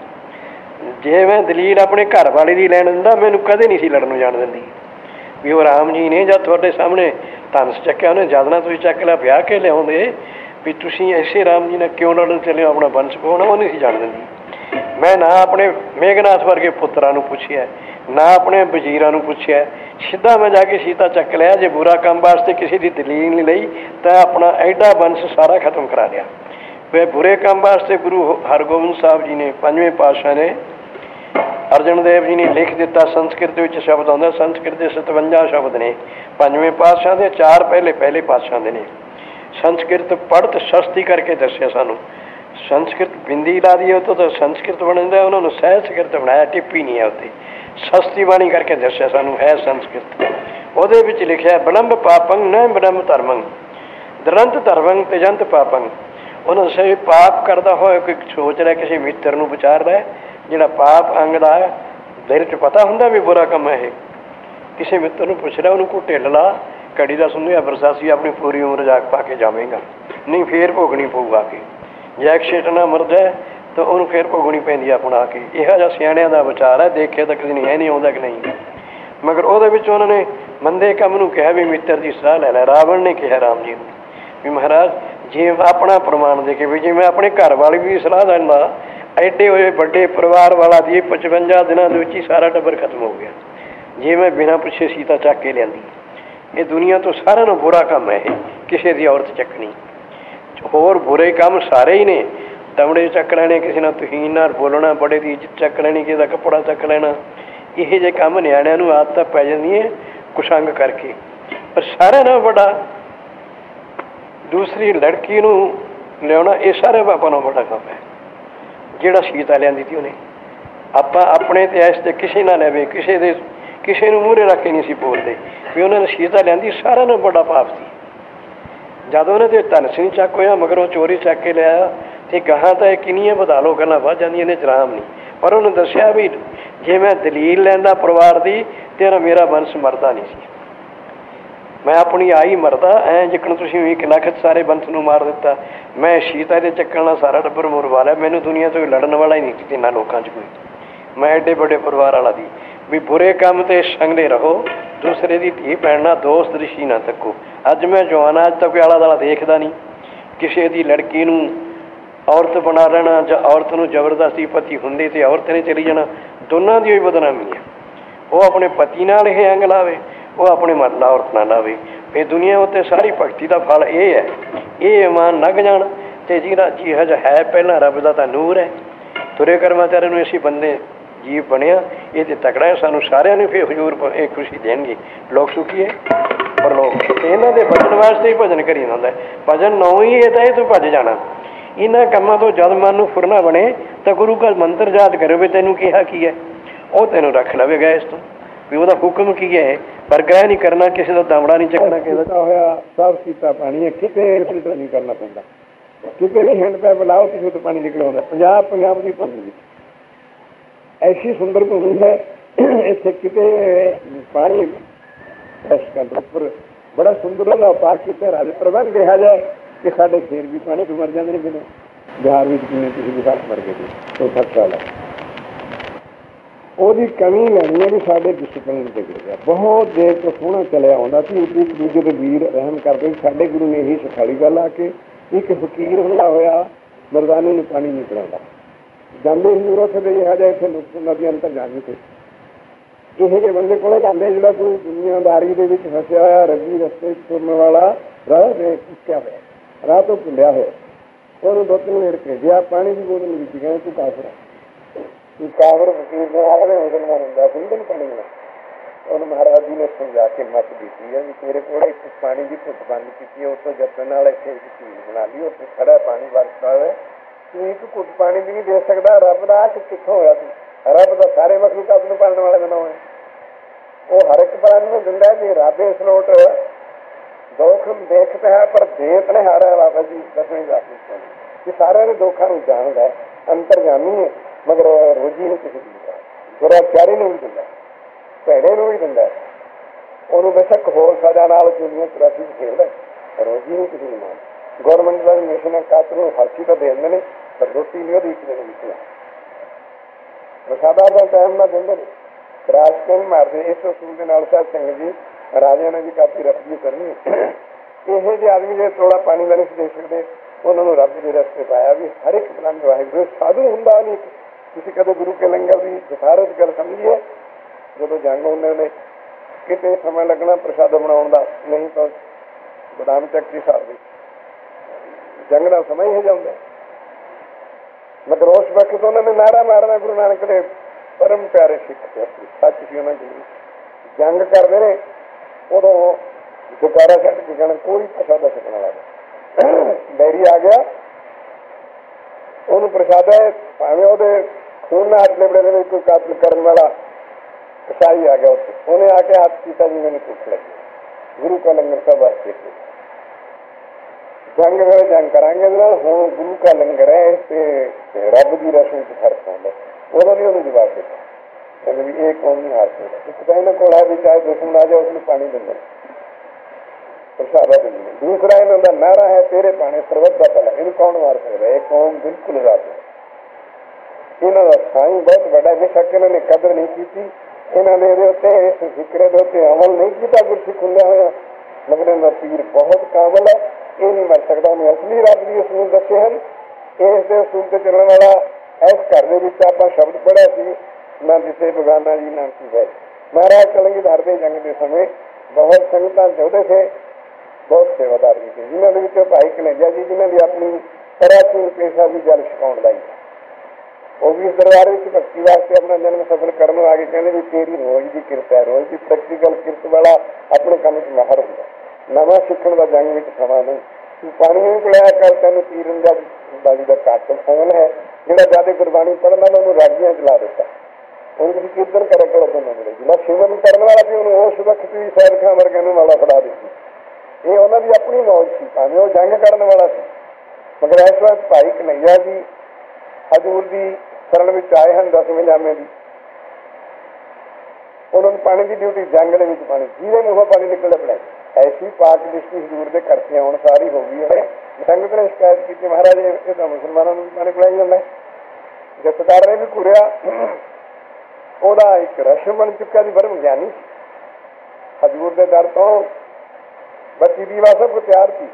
ਜੇ ਮੈਂ ਦਲੀਲ ਆਪਣੇ ਘਰ ਵਾਲੇ ਦੀ ਲੈਣ ਦਿੰਦਾ, ਮੈਨੂੰ ਕਦੇ ਨਹੀਂ ਸੀ ਲੜਨ ਨੂੰ ਜਾਣ ਦਿੰਦੀ। ਵੀ ਉਹ ਰਾਮ ਜੀ ਨੇ ਜਦ ਤੁਹਾਡੇ ਸਾਹਮਣੇ ਧਨਸ ਚੱਕਿਆ, ਉਹਨੇ ਜਦ ਨਾਲ ਤੁਸੀਂ ਚੱਕ ਲਿਆ ਵਿਆਹ ਕੇ ਲਿਆਉਂਦੇ ਵੀ ਤੁਸੀਂ ਐਸੇ ਰਾਮ ਜੀ ਨਾਲ ਕਿਉਂ ਲੜਨ ਚੱਲੇ ਹੋ, ਆਪਣਾ ਵੰਸ਼ ਪਾਉਣਾ, ਉਹ ਨਹੀਂ ਸੀ ਜਾਣ ਦਿੰਦੀ। ਮੈਂ ਨਾ ਆਪਣੇ ਮੇਘਨਾਥ ਵਰਗੇ ਪੁੱਤਰਾਂ ਨੂੰ ਪੁੱਛਿਆ, ਨਾ ਆਪਣੇ ਵਜ਼ੀਰਾਂ ਨੂੰ ਪੁੱਛਿਆ, ਸਿੱਧਾ ਮੈਂ ਜਾ ਕੇ ਸੀਤਾ ਚੱਕ ਲਿਆ। ਜੇ ਬੁਰਾ ਕੰਮ ਵਾਸਤੇ ਕਿਸੇ ਦੀ ਦਲੀਲ ਨਹੀਂ ਲਈ ਤਾਂ ਆਪਣਾ ਐਡਾ ਵੰਸ਼ ਸਾਰਾ ਖਤਮ ਕਰਾ ਲਿਆ। ਵੇ ਬੁਰੇ ਕੰਮ ਵਾਸਤੇ ਗੁਰੂ ਹਰਗੋਬਿੰਦ ਸਾਹਿਬ ਜੀ ਨੇ, 5ਵੇਂ ਪਾਤਸ਼ਾਹ ਨੇ, ਅਰਜਨ ਦੇਵ ਜੀ ਨੇ ਲਿਖ ਦਿੱਤਾ। ਸੰਸਕ੍ਰਿਤ ਵਿੱਚ ਸ਼ਬਦ ਆਉਂਦਾ, ਸੰਸਕ੍ਰਿਤ ਦੇ 57 ਸ਼ਬਦ ਨੇ, 5ਵੇਂ ਪਾਤਸ਼ਾਹ ਦੇ, 4 ਪਹਿਲੇ ਪਾਤਸ਼ਾਹ ਦੇ ਨੇ। ਸੰਸਕ੍ਰਿਤ ਪੜ੍ਹਤ ਸ਼ਸਤੀ ਕਰਕੇ ਦੱਸਿਆ ਸਾਨੂੰ। ਸੰਸਕ੍ਰਿਤ ਬਿੰਦੀ ਲਾ ਦੀ ਉਹ ਤਾਂ ਸੰਸਕ੍ਰਿਤ ਬਣ ਜਾਂਦਾ, ਉਹਨਾਂ ਨੂੰ ਸਹਿਸਕ੍ਰਿਤ ਬਣਾਇਆ, ਟਿੱਪੀ ਨਹੀਂ ਹੈ ਉੱਤੇ, ਸਸਤੀ ਬਾਣੀ ਕਰਕੇ ਦੱਸਿਆ ਸਾਨੂੰ ਹੈ ਸੰਸਕ੍ਰਿਤ। ਉਹਦੇ ਵਿੱਚ ਲਿਖਿਆ ਵਿਲੰਬ ਪਾਪੰ ਨ ਵਿਲੰਬ ਧਰਮੰ, ਦਰੰਤ ਧਰਮੰ ਤੇਜੰਤ ਪਾਪੰ। ਉਹਨਾਂ ਦੱਸਿਆ ਵੀ ਪਾਪ ਕਰਦਾ ਹੋਇਆ ਕੋਈ ਸੋਚ ਰਿਹਾ, ਕਿਸੇ ਮਿੱਤਰ ਨੂੰ ਵਿਚਾਰਦਾ, ਜਿਹੜਾ ਪਾਪ ਅੰਗ ਦਾ ਦਿਲ 'ਚ ਪਤਾ ਹੁੰਦਾ ਵੀ ਬੁਰਾ ਕੰਮ ਹੈ ਇਹ, ਕਿਸੇ ਮਿੱਤਰ ਨੂੰ ਪੁੱਛ ਰਿਹਾ, ਉਹਨੂੰ ਕੋਈ ਢਿੱਲ ਲਾ, ਕੜੀ ਦਾ ਸੁਣਿਆ ਬਰਸਾਸੀ ਆਪਣੀ ਪੂਰੀ ਉਮਰ ਜਾਗ ਪਾ ਕੇ ਜਾਵੇਗਾ, ਨਹੀਂ ਫੇਰ ਭੋਗਣੀ ਪਊਗਾ ਕਿ ਜੈਕ ਛੇਟਣਾ ਮਰਦਾ ਤਾਂ ਉਹਨੂੰ ਫੇਰ ਭੋਗਣੀ ਪੈਂਦੀ ਆਪਣਾ ਕੇ। ਇਹੋ ਜਿਹਾ ਸਿਆਣਿਆਂ ਦਾ ਵਿਚਾਰ ਹੈ, ਦੇਖਿਆ ਤਾਂ ਕਿਸੇ ਨੇ ਇਹ ਨਹੀਂ ਆਉਂਦਾ ਕਿ ਨਹੀਂ। ਮਗਰ ਉਹਦੇ ਵਿੱਚ ਉਹਨਾਂ ਨੇ ਮੰਦੇ ਕੰਮ ਨੂੰ ਕਿਹਾ ਵੀ ਮਿੱਤਰ ਦੀ ਸਲਾਹ ਲੈ ਲੈ। ਰਾਵਣ ਨੇ ਕਿਹਾ ਰਾਮ ਜੀ ਨੂੰ ਵੀ ਮਹਾਰਾਜ ਜੇ ਆਪਣਾ ਪ੍ਰਮਾਣ ਦੇ ਕੇ ਵੀ ਜੇ ਮੈਂ ਆਪਣੇ ਘਰ ਵਾਲੀ ਵੀ ਸਲਾਹ ਲੈਂਦਾ, ਐਡੇ ਹੋਏ ਵੱਡੇ ਪਰਿਵਾਰ ਵਾਲਾ ਦੀ 55 ਦਿਨਾਂ ਦੇ ਵਿੱਚ ਹੀ ਸਾਰਾ ਟੱਬਰ ਖਤਮ ਹੋ ਗਿਆ। ਜੇ ਮੈਂ ਬਿਨਾਂ ਪੁੱਛੇ ਸੀਤਾ ਚੱਕ ਕੇ ਲਿਆਂਦੀ। ਇਹ ਦੁਨੀਆ ਤੋਂ ਸਾਰਿਆਂ ਨੂੰ ਬੁਰਾ ਕੰਮ ਹੈ ਇਹ, ਕਿਸੇ ਦੀ ਔਰਤ ਚੱਕਣੀ। ਹੋਰ ਬੁਰੇ ਕੰਮ ਸਾਰੇ ਹੀ ਨੇ, ਦਮੜੇ ਚੱਕ ਲੈਣੇ, ਕਿਸੇ ਨਾਲ ਤੁਹੀਨ ਨਾਲ ਬੋਲਣਾ, ਬੜੇ ਦੀ ਇੱਜ਼ਤ ਚੱਕ ਲੈਣੀ, ਕਿਸੇ ਦਾ ਕੱਪੜਾ ਚੱਕ ਲੈਣਾ, ਇਹੋ ਜਿਹੇ ਕੰਮ ਨਿਆਣਿਆਂ ਨੂੰ ਆਦਤਾਂ ਪੈ ਜਾਂਦੀਆਂ ਕੁਸੰਗ ਕਰਕੇ। ਪਰ ਸਾਰਿਆਂ ਨਾਲੋਂ ਵੱਡਾ ਦੂਸਰੀ ਲੜਕੀ ਨੂੰ ਲਿਆਉਣਾ, ਇਹ ਸਾਰੇ ਪਾਪਾਂ ਨਾਲੋਂ ਵੱਡਾ ਕੰਮ ਹੈ ਜਿਹੜਾ ਸੀਤਾ ਲਿਆਂਦੀ ਸੀ ਉਹਨੇ। ਆਪਾਂ ਆਪਣੇ ਤੇ ਐਸ ਤੇ ਕਿਸੇ ਨਾਲ ਲੈਵੇ, ਕਿਸੇ ਨੂੰ ਮੂਹਰੇ ਰੱਖ ਕੇ ਨਹੀਂ ਸੀ ਬੋਲਦੇ ਵੀ ਉਹਨਾਂ ਨੇ ਸੀਤਾ ਲਿਆਂਦੀ, ਸਾਰਿਆਂ ਨਾਲੋਂ ਵੱਡਾ ਪਾਪ ਸੀ। ਜਦੋਂ ਉਹਨਾਂ ਦੇ ਧਨਸ ਨਹੀਂ ਚੱਕ ਹੋਇਆ, ਮਗਰੋਂ ਚੋਰੀ ਚੱਕ ਕੇ ਲਿਆਇਆ, ਅਤੇ ਗਾਹਾਂ ਤਾਂ ਇਹ ਕਿੰਨੀਆਂ ਵਧਾ ਲਓ ਗੱਲਾਂ ਵੱਧ ਜਾਂਦੀਆਂ ਨੇ, ਜਰਾਮ ਨਹੀਂ। ਪਰ ਉਹਨੂੰ ਦੱਸਿਆ ਵੀ ਜੇ ਮੈਂ ਦਲੀਲ ਲੈਂਦਾ ਪਰਿਵਾਰ ਦੀ ਤੇਰਾ ਮੇਰਾ ਵੰਸ਼ ਮਰਦਾ ਨਹੀਂ ਸੀ, ਮੈਂ ਆਪਣੀ ਆਈ ਮਰਦਾ। ਐਂ ਜਿੱਕਣ ਤੁਸੀਂ 1 ਲੱਖ ਸਾਰੇ ਵੰਸ਼ ਨੂੰ ਮਾਰ ਦਿੱਤਾ, ਮੈਂ ਸੀਤਾ ਦੇ ਚੱਕਣ ਨਾਲ ਸਾਰਾ ਟੱਬਰ ਮੁਰਵਾ ਲਿਆ, ਮੈਨੂੰ ਦੁਨੀਆ ਤੋਂ ਲੜਨ ਵਾਲਾ ਹੀ ਨਹੀਂ ਸੀ ਇਹਨਾਂ ਲੋਕਾਂ 'ਚ ਕੋਈ, ਮੈਂ ਐਡੇ ਵੱਡੇ ਪਰਿਵਾਰ ਵਾਲਾ ਦੀ। ਵੀ ਬੁਰੇ ਕੰਮ ਤੇ ਸੰਗਲੇ ਰਹੋ, ਦੂਸਰੇ ਦੀ ਧੀ ਭੈਣ ਨਾਲ ਦੋਸਤ ਦ੍ਰਿਸ਼ਟੀ ਨਾ ਤੱਕੋ। ਅੱਜ ਮੈਂ ਜਵਾਨ, ਅੱਜ ਤੱਕ ਕੋਈ ਆਲਾ ਦੁਆਲਾ ਦੇਖਦਾ ਨਹੀਂ, ਕਿਸੇ ਦੀ ਲੜਕੀ ਨੂੰ ਔਰਤ ਬਣਾ ਲੈਣਾ ਜਾਂ ਔਰਤ ਨੂੰ ਜ਼ਬਰਦਸਤੀ ਪਤੀ ਹੁੰਦੇ ਤੇ ਔਰਤ ਨੇ ਚਲੀ ਜਾਣਾ, ਦੋਨਾਂ ਦੀ ਹੋਈ ਬਦਨਾਮੀ ਹੈ। ਉਹ ਆਪਣੇ ਪਤੀ ਨਾਲ ਇਹ ਅੰਗ ਲਾਵੇ, ਉਹ ਆਪਣੇ ਮਰਲਾ ਔਰਤ ਨਾਲ ਲਾਵੇ। ਇਹ ਦੁਨੀਆ ਉੱਤੇ ਸਾਰੀ ਭਗਤੀ ਦਾ ਫਲ ਇਹ ਹੈ, ਇਹ ਇਮਾਨ ਲੰਘ ਜਾਣ। ਅਤੇ ਜਿਹੜਾ ਜਿਹੋ ਜਿਹਾ ਹੈ ਪਹਿਲਾਂ ਰੱਬ ਦਾ ਤਾਂ ਨੂਰ ਹੈ, ਤੁਰੇ ਕਰਮਾਚਾਰੇ ਨੂੰ ਅਸੀਂ ਬੰਦੇ ਜੀਵ ਬਣਿਆ, ਇਹ ਤਾਂ ਤਕੜਾ ਹੈ। ਸਾਨੂੰ ਸਾਰਿਆਂ ਨੂੰ ਫਿਰ ਹਜ਼ੂਰ ਇਹ ਖੁਸ਼ੀ ਦੇਣਗੇ, ਲੋਕ ਸੁਖੀ ਹੈ ਪਰ ਲੋਕ। ਅਤੇ ਇਹਨਾਂ ਦੇ ਬਚਣ ਵਾਸਤੇ ਹੀ ਭਜਨ ਕਰੀ ਹੁੰਦਾ, ਭਜਨ ਨਾ ਹੀ ਇਹ ਤਾਂ ਇਹ ਤੋਂ ਭੱਜ ਜਾਣਾ। ਇਹਨਾਂ ਕੰਮਾਂ ਤੋਂ ਜਦ ਮਨ ਨੂੰ ਫੁਰਨਾ ਬਣੇ ਤਾਂ ਗੁਰੂ ਘਰ ਮੰਤਰ ਯਾਦ ਕਰੋ ਵੀ ਤੈਨੂੰ ਕਿਹਾ ਕੀ ਹੈ, ਉਹ ਤੈਨੂੰ ਰੱਖ ਲਵੇਗਾ ਇਸ ਤੋਂ ਵੀ ਉਹਦਾ ਹੁਕਮ ਕੀ ਹੈ। ਪਰ ਗ੍ਰਹਿ ਨਹੀਂ ਕਰਨਾ, ਕਿਸੇ ਦਾ ਦਮੜਾ ਨਹੀਂ ਚੱਕਣਾ, ਕਿਸੇ ਦਾ ਹੋਇਆ ਸਭ ਸੀਤਾ ਪਾਣੀ ਹੈ, ਕਿਤੇ ਫਿਲਟਰ ਨਹੀਂ ਕਰਨਾ ਪੈਂਦਾ, ਕਿਤੇ ਨਹੀਂ ਹੈਂਡ ਪੈਪ ਲਾਓ ਕਿਸੇ ਤੋਂ ਪਾਣੀ ਨਿਕਲ ਆਉਂਦਾ। ਪੰਜਾਬ ਦੀ ਭੂਮੀ ਵਿੱਚ ਐਸੀ ਸੁੰਦਰ ਭੂਮੀ ਹੈ, ਇੱਥੇ ਕਿਤੇ ਪਾਣੀ ਉੱਪਰ ਬੜਾ ਸੁੰਦਰ ਉਹਦਾ ਪਾਰ ਕੀਤਾ ਰਾਜੇ ਪ੍ਰਬੰਧ ਕਿਹਾ ਜਾਏ ਕਿ ਸਾਡੇ ਖੇਰ ਵੀ ਪਾਣੀ ਤੋਂ ਮਰ ਜਾਂਦੇ ਨੇ ਬਿਨਾਂ। ਬਿਹਾਰ ਵਿੱਚ ਕਿੰਨੇ ਤੁਸੀਂ ਵਿਕਾਸ ਮਰ ਗਏ ਸੀ, ਉਹ ਸਾਲ ਉਹਦੀ ਕਮੀ ਲੈਣੀ ਹੈ ਵੀ ਸਾਡੇ ਡਿਸਪਲਿਨ ਵਿਗੜ ਗਿਆ। ਬਹੁਤ ਦੇਰ ਤੋਂ ਸੋਹਣਾ ਚੱਲਿਆ ਆਉਂਦਾ ਸੀ, ਇੱਕ ਦੂਜੇ ਦੇ ਵੀਰ ਰਹਿਮ ਕਰਦੇ। ਸਾਡੇ ਗੁਰੂ ਨੇ ਇਹੀ ਸਿਖਾਈ ਗੱਲ ਆ ਕਿ ਇੱਕ ਫਕੀਰ ਹੁੰਦਾ ਹੋਇਆ ਮਰਦਾਨੇ ਨੂੰ ਪਾਣੀ ਨਹੀਂ ਪਿਲਾਉਂਦਾ। ਜਾਂਦੇ ਹਿੰਦੂ ਉੱਥੇ ਦੇ ਇਹੋ ਜਿਹਾ ਇੱਥੇ ਨਦੀਆਂ ਅੰਤਰ ਜਾਂਦੇ ਤੇ ਇਹੋ ਜਿਹੇ ਬੰਦੇ ਕੋਲੇ ਜਾਂਦੇ ਜਿਹੜਾ ਕੋਈ ਦੁਨੀਆਦਾਰੀ ਦੇ ਵਿੱਚ ਫਸਿਆ ਹੋਇਆ, ਰੱਜੀ ਰਸਤੇ ਤੁਰਨ ਵਾਲਾ, ਰਾਹ ਤੇ ਟੁੱਟਿਆ ਹੋਇਆ, ਰਾਹ ਤੋਂ ਭੁੱਲਿਆ ਹੋਇਆ, ਉਹਨੂੰ ਦੋ ਤਿੰਨ ਵੇਰ ਭੇਜਿਆ, ਪਾਣੀ ਦੀ ਬੋਤਲ ਵਿੱਚ ਕਹਿੰਦੇ ਤੂੰ ਕਾਫਰ ਹੈ, ਤੂੰ ਕਾਫਰ ਫਕੀਰ ਦੇ ਆਖਦੇ ਮੁਸਲਮਾਨ ਹੁੰਦਾ ਸੀ ਨਹੀਂ ਪਾਣੀ ਨਾਲ। ਉਹਨੂੰ ਮਹਾਰਾਜ ਜੀ ਨੇ ਸਮਝਾ ਕੇ ਮੱਤ ਦਿੱਤੀ ਹੈ ਵੀ ਤੇਰੇ ਕੋਲ ਇੱਕ ਪਾਣੀ ਦੀ ਘੁੱਟ ਬੰਦ ਕੀਤੀ ਹੈ, ਉਸ ਤੋਂ ਜਤਨ ਨਾਲ ਇੱਥੇ ਇੱਕ ਚੀਜ਼ ਬਣਾ ਲਈ, ਉੱਥੇ ਖੜਾ ਪਾਣੀ ਵਰਤਦਾ ਹੋਇਆ, ਤੂੰ ਇੱਕ ਘੁੱਟ ਪਾਣੀ ਵੀ ਨਹੀਂ ਦੇ ਸਕਦਾ। ਰੱਬ ਦਾ ਆਸ਼ਕ ਕਿੱਥੋਂ ਹੋਇਆ ਤੂੰ? ਰੱਬ ਦਾ ਸਾਰੇ ਮਖਲੂਕਾਤ ਨੂੰ ਪਾਲਣ ਵਾਲਾ ਬਣਾਉਣਾ, ਉਹ ਹਰ ਇੱਕ ਪ੍ਰਾਣੀ ਨੂੰ ਦਿੰਦਾ। ਜੇ ਰੱਬ ਇਸ ਲੋਟ ਦੁੱਖ ਦੇਖਦਾ ਹੈ ਪਰ ਦੇਤ ਨੇ ਹਾਰਿਆ। ਬਾਬਾ ਜੀ ਦਸਵੇਂ ਜਾਤੀ ਕਿ ਸਾਰਿਆਂ ਦੇ ਦੁੱਖਾਂ ਨੂੰ ਜਾਣਦਾ, ਅੰਤਰਜਾਮੀ ਹੈ, ਮਗਰ ਰੋਜੀ ਨਹੀਂ ਕਿਸੇ ਦੀ ਦਿੰਦਾ, ਦੁਰਾਚਾਰੀ ਨੂੰ ਵੀ ਦਿੰਦਾ, ਭੈੜੇ ਨੂੰ ਵੀ ਦਿੰਦਾ, ਉਹਨੂੰ ਬੇਸ਼ੱਕ ਹੋਰ ਸਜ਼ਾ ਨਾਲ ਚੁਣੀਆਂ 84 ਖੇਡਦਾ, ਰੋਜੀ ਨਹੀਂ ਕਿਸੇ ਨੂੰ ਮਾਰਦਾ। ਗੌਰਮੈਂਟ ਦਾ ਮਿਸ਼ਨ ਹੈ, ਕਾਤਲ ਨੂੰ ਫਾਂਸੀ ਤਾਂ ਦੇ ਦਿੰਦੇ ਨੇ ਪਰ ਰੋਟੀ ਨਹੀਂ ਉਹਦੀ ਇੱਕ ਦਿਨ ਵਿੱਚ ਪ੍ਰਸ਼ਾਦਾ ਦਾ ਟਾਈਮ ਨਾਲ ਦਿੰਦੇ ਨੇ, ਰਾਜ ਕੇ ਨਹੀਂ ਮਾਰਦੇ। ਇਸ ਅਸੂਲ ਦੇ ਨਾਲ ਸਾਹਿਬ ਸਿੰਘ ਜੀ ਰਾਜਿਆਂ ਨੇ ਵੀ ਕਾਫੀ ਰੱਬੀ ਕਰਨੀ। ਇਹੋ ਜਿਹੇ ਆਦਮੀ ਜੇ ਥੋੜਾ ਪਾਣੀ ਦਾ ਨਹੀਂ ਦੇ ਸਕਦੇ, ਉਹਨਾਂ ਨੂੰ ਰੱਬ ਦੇ ਰਸਤੇ ਪਾਇਆ ਵੀ ਹਰ ਇੱਕ ਤਰ੍ਹਾਂ ਦੇ ਵਾਹਿਗੁਰੂ ਸਾਧੂ ਹੁੰਦਾ ਨਹੀਂ। ਤੁਸੀਂ ਕਦੇ ਗੁਰੂ ਕੇ ਲੰਗਰ ਦੀ ਸਿਫਾਰਸ਼ ਗੱਲ ਸਮਝੀਏ? ਜਦੋਂ ਜੰਗ ਹੁੰਦੇ ਨੇ ਕਿਤੇ ਸਮਾਂ ਲੱਗਣਾ ਪ੍ਰਸ਼ਾਦਾ ਬਣਾਉਣ ਦਾ, ਨਹੀਂ ਤਾਂ ਬਦਾਮ ਚੱਕੀ ਸਾਹਿਬ ਦੀ ਜੰਗ ਦਾ ਸਮਾਂ ਹੀ ਹੋ ਜਾਂਦਾ। ਮਗਰ ਉਸ ਵਕਤ ਉਹਨਾਂ ਨੇ ਨਾਰਾ ਮਾਰਨਾ, ਗੁਰੂ ਨਾਨਕ ਦੇ ਪਰਮ ਪਿਆਰੇ ਸਿੱਖ ਸੱਚ ਸੀ ਉਹਨਾਂ ਦੀ ਜੰਗ ਕਰਦੇ ਨੇ, ਉਦੋਂ ਦੁਕਾਰਾ ਛੱਡ ਕੇ ਕਹਿਣਾ ਕੋਈ ਪ੍ਰਸ਼ਾਦਾ ਛਕਣ ਵਾਲਾ ਡੈਰੀ ਆ ਗਿਆ, ਉਹਨੂੰ ਪ੍ਰਸ਼ਾਦਾ ਭਾਵੇਂ ਉਹਦੇ ਖੂਨ ਨਾਲ ਹੱਥ ਲਿਬੜੇ ਦੇ ਵਿੱਚ ਕੋਈ ਕਾਤਲ ਕਰਨ ਵਾਲਾ ਕਸਾਈ ਆ ਗਿਆ, ਉੱਥੇ ਉਹਨੇ ਆ ਕੇ ਹੱਥ ਕੀਤਾ ਜੀ ਮੈਨੂੰ ਭੁੱਖ ਲੱਗੀ, ਗੁਰੂ ਕਾ ਲੰਗਰ ਸਭ ਵਾਸਤੇ ਜੰਗ ਵੇਲੇ ਜੰਗ ਕਰਾਂਗੇ ਇਹਦੇ ਨਾਲ। ਹੁਣ ਗੁਰੂ ਕਾ ਲੰਗਰ ਹੈ ਤੇ ਰੱਬ ਦੀ ਰਸਮ 'ਚ ਫਰਕ ਆਉਂਦਾ। ਉਦੋਂ ਵੀ ਉਹਨੂੰ ਜਵਾਬ ਦਿੱਤਾ, ਕਹਿੰਦੇ ਵੀ ਇਹ ਕੌਮ ਨਹੀਂ ਹਾਰ ਸਕਦਾ। ਇੱਕ ਤਾਂ ਇਹਨਾਂ ਕੋਲ ਹੈ ਵੀ ਚਾਹੇ ਦੁਸ਼ਮਣ ਆ ਜਾਏ ਉਸਨੂੰ ਪਾਣੀ ਦਿੰਦੇ, ਪ੍ਰਸ਼ਾਦਾ ਦਿੰਦੇ। ਦੂਸਰਾ ਇਹਨਾਂ ਦਾ ਨਾਰਾ ਹੈ ਤੇਰੇ ਪਾਣੀ ਸਰਬੱਤ ਦਾ ਭਲਾ, ਇਹਨੂੰ ਕੌਣ ਮਾਰ ਸਕਦਾ? ਇਹ ਕੌਮ ਬਿਲਕੁਲ ਆਜ਼ਾਦ ਹੈ। ਇਹਨਾਂ ਦਾ ਸਾਈਂ ਬਹੁਤ ਵੱਡਾ, ਬੇਸ਼ੱਕ ਇਹਨਾਂ ਨੇ ਕਦਰ ਨਹੀਂ ਕੀਤੀ, ਇਹਨਾਂ ਨੇ ਇਹਦੇ ਉੱਤੇ ਇਸ ਫਿਕਰੇ ਦੇ ਉੱਤੇ ਅਮਲ ਨਹੀਂ ਕੀਤਾ ਗੁਰਸਿੱਖ ਹੁੰਦਿਆਂ ਹੋਇਆ, ਮਗਰ ਇਹਨਾਂ ਦਾ ਪੀਰ ਬਹੁਤ ਕਾਬਲ ਹੈ, ਇਹ ਨਹੀਂ ਮਰ ਸਕਦਾ। ਉਹਨੇ ਅਸਲੀ ਰੱਬ ਦੀ ਉਸੂਲ ਦੱਸੇ ਹਨ। ਇਸ ਦੇ ਉਸੂਲ ਤੇ ਚੱਲਣ ਵਾਲਾ ਇਸ ਘਰ ਦੇ ਵਿੱਚ ਆਪਾਂ ਸ਼ਬਦ ਪੜ੍ਹਿਆ ਸੀ, ਨਾ ਜਿਸੇ ਬਗਾਨਾ ਜੀ ਨਾ ਕੀ ਹੈ। ਮਹਾਰਾਜ ਕਲਗੀਧਰ ਦੇ ਜੰਗ ਦੇ ਸਮੇਂ ਬਹੁਤ ਸੰਗਤਾਂ ਚਾਹੁੰਦੇ ਥੇ, ਬਹੁਤ ਸੇਵਾਦਾਰ ਵੀ ਸੀ, ਜਿਨ੍ਹਾਂ ਦੇ ਵਿੱਚੋਂ ਭਾਈ ਕਨੇਜਾ ਜੀ, ਜਿਨ੍ਹਾਂ ਦੀ ਆਪਣੀ ਪ੍ਰਾਚੀਨ ਪੇਸ਼ਾ ਵੀ ਜਲ ਛਕਾਉਣ ਦਾ ਹੀ, ਉਹ ਵੀ ਇਸ ਦਰਬਾਰ ਵਿੱਚ ਭਗਤੀ ਵਾਸਤੇ ਆਪਣਾ ਜਨਮ ਸਫਲ ਕਰਨ ਨੂੰ ਆ ਕੇ ਕਹਿੰਦੇ ਵੀ ਤੇਰੀ ਰੋਜ਼ ਦੀ ਕਿਰਤ ਹੈ। ਰੋਜ਼ ਦੀ ਪ੍ਰੈਕਟੀਕਲ ਕਿਰਤ ਵਾਲਾ ਆਪਣੇ ਕੰਮ 'ਚ ਮਾਹਰ ਹੁੰਦਾ, ਨਵਾਂ ਸਿੱਖਣ ਦਾ ਜੰਗ ਵਿੱਚ ਸਮਾਂ ਨਹੀਂ। ਤੂੰ ਪਾਣੀ ਨੂੰ ਪਿਲਾਇਆ ਕਰ, ਤੈਨੂੰ ਤੀਰੰਦਾਜ਼ੀ ਦਾ ਕਾਤਲ ਫੋਨ ਹੈ ਜਿਹੜਾ ਜਿਆਦਾ ਗੁਰਬਾਣੀ ਪੜ੍ਹਨ ਵਾਲਾ ਉਹਨੂੰ ਰਾਜੀਆਂ ਚਲਾ ਦਿੱਤਾ। ਹੁਣ ਤੁਸੀਂ ਕੀਰਤਨ ਕਰਿਆ ਕਰੋ ਦੋਨੋਂ ਮਿਲੇ, ਜਿਹੜਾ ਸਿਮਰਨ ਕਰਨ ਵਾਲਾ ਸੀ ਉਹਨੂੰ ਉਸ ਵਕਤ ਵੀ ਸ਼ਾਇਦ ਖਾਂ ਵਰਗੇ ਨੂੰ ਮਾਲਾ ਫੜਾ ਦਿੱਤੀ। ਇਹ ਉਹਨਾਂ ਦੀ ਆਪਣੀ ਮੌਜ ਸੀ, ਭਾਵੇਂ ਉਹ ਜੰਗ ਕਰਨ ਵਾਲਾ ਸੀ। ਮਗਰ ਇਸ ਵਾਰ ਭਾਈ ਕਨ੍ਹਈਆ ਜੀ ਹਜ਼ੂਰ ਦੀ ਸ਼ਰਨ ਵਿੱਚ ਆਏ ਹਨ, 10ਵੇਂ ਜਾਮੇ ਦੀ। ਉਹਨਾਂ ਨੂੰ ਪਾਣੀ ਦੀ ਡਿਊਟੀ ਜੰਗ ਦੇ ਵਿੱਚ ਪਾਣੀ, ਜਿਹਦੇ ਮੂੰਹੋਂ ਪਾਣੀ ਨਿਕਲੇ ਬਣਾਈ ਐਸੀ ਪਾਕ ਦ੍ਰਿਸ਼ਟੀ ਹਜ਼ੂਰ ਦੇ ਕਰਕੇ ਆਉਣ ਸਾਰੀ ਹੋ ਗਈ ਹੈ। ਸੰਗਤ ਨੇ ਸ਼ਿਕਾਇਤ ਕੀਤੀ, ਮਹਾਰਾਜ ਇਹ ਤਾਂ ਮੁਸਲਮਾਨਾਂ ਨੂੰ ਵੀ ਪਾਣੀ ਪਿਲਾਈ ਜਾਂਦਾ। ਜਥੇਦਾਰ ਨੇ ਵੀ ਘੁਰਿਆ, ਉਹਦਾ ਇੱਕ ਰਸ਼ਮ ਬਣ ਚੁੱਕਾ ਸੀ, ਬਰਮ ਗਿਆਨੀ ਸੀ। ਹਜ਼ੂਰ ਦੇ ਦਰ ਤੋਂ ਬੱਤੀ ਦੀਵਾ ਸਭ ਕੁ ਤਿਆਰ ਸੀ।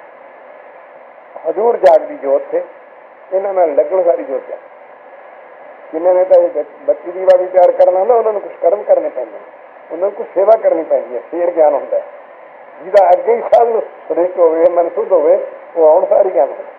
ਹਜ਼ੂਰ ਜਾਗਦੀ ਜੋਤ ਥੇ, ਇਹਨਾਂ ਨਾਲ ਲੱਗਣ ਸਾਰੀ ਜੋਤ ਹੈ। ਜਿਨ੍ਹਾਂ ਨੇ ਤਾਂ ਇਹ ਬੱਤੀ ਦੀਵਾ ਵੀ ਤਿਆਰ ਕਰਨਾ ਹੁੰਦਾ, ਉਹਨਾਂ ਨੂੰ ਕੁਛ ਕਰਮ ਕਰਨੇ ਪੈਂਦੇ, ਉਹਨਾਂ ਨੂੰ ਕੁਛ ਸੇਵਾ ਕਰਨੀ ਪੈਂਦੀ ਹੈ, ਫੇਰ ਗਿਆਨ ਹੁੰਦਾ। ਜਿਹਦਾ ਅੱਗੇ ਹੀ ਸਭ ਨੂੰ ਸ੍ਰੇਸ਼ਟ ਹੋਵੇ, ਮਨਸੂਦ ਹੋਵੇ, ਉਹ ਆਉਣ ਸਾਰੀ ਗਿਆਨ ਹੁੰਦਾ।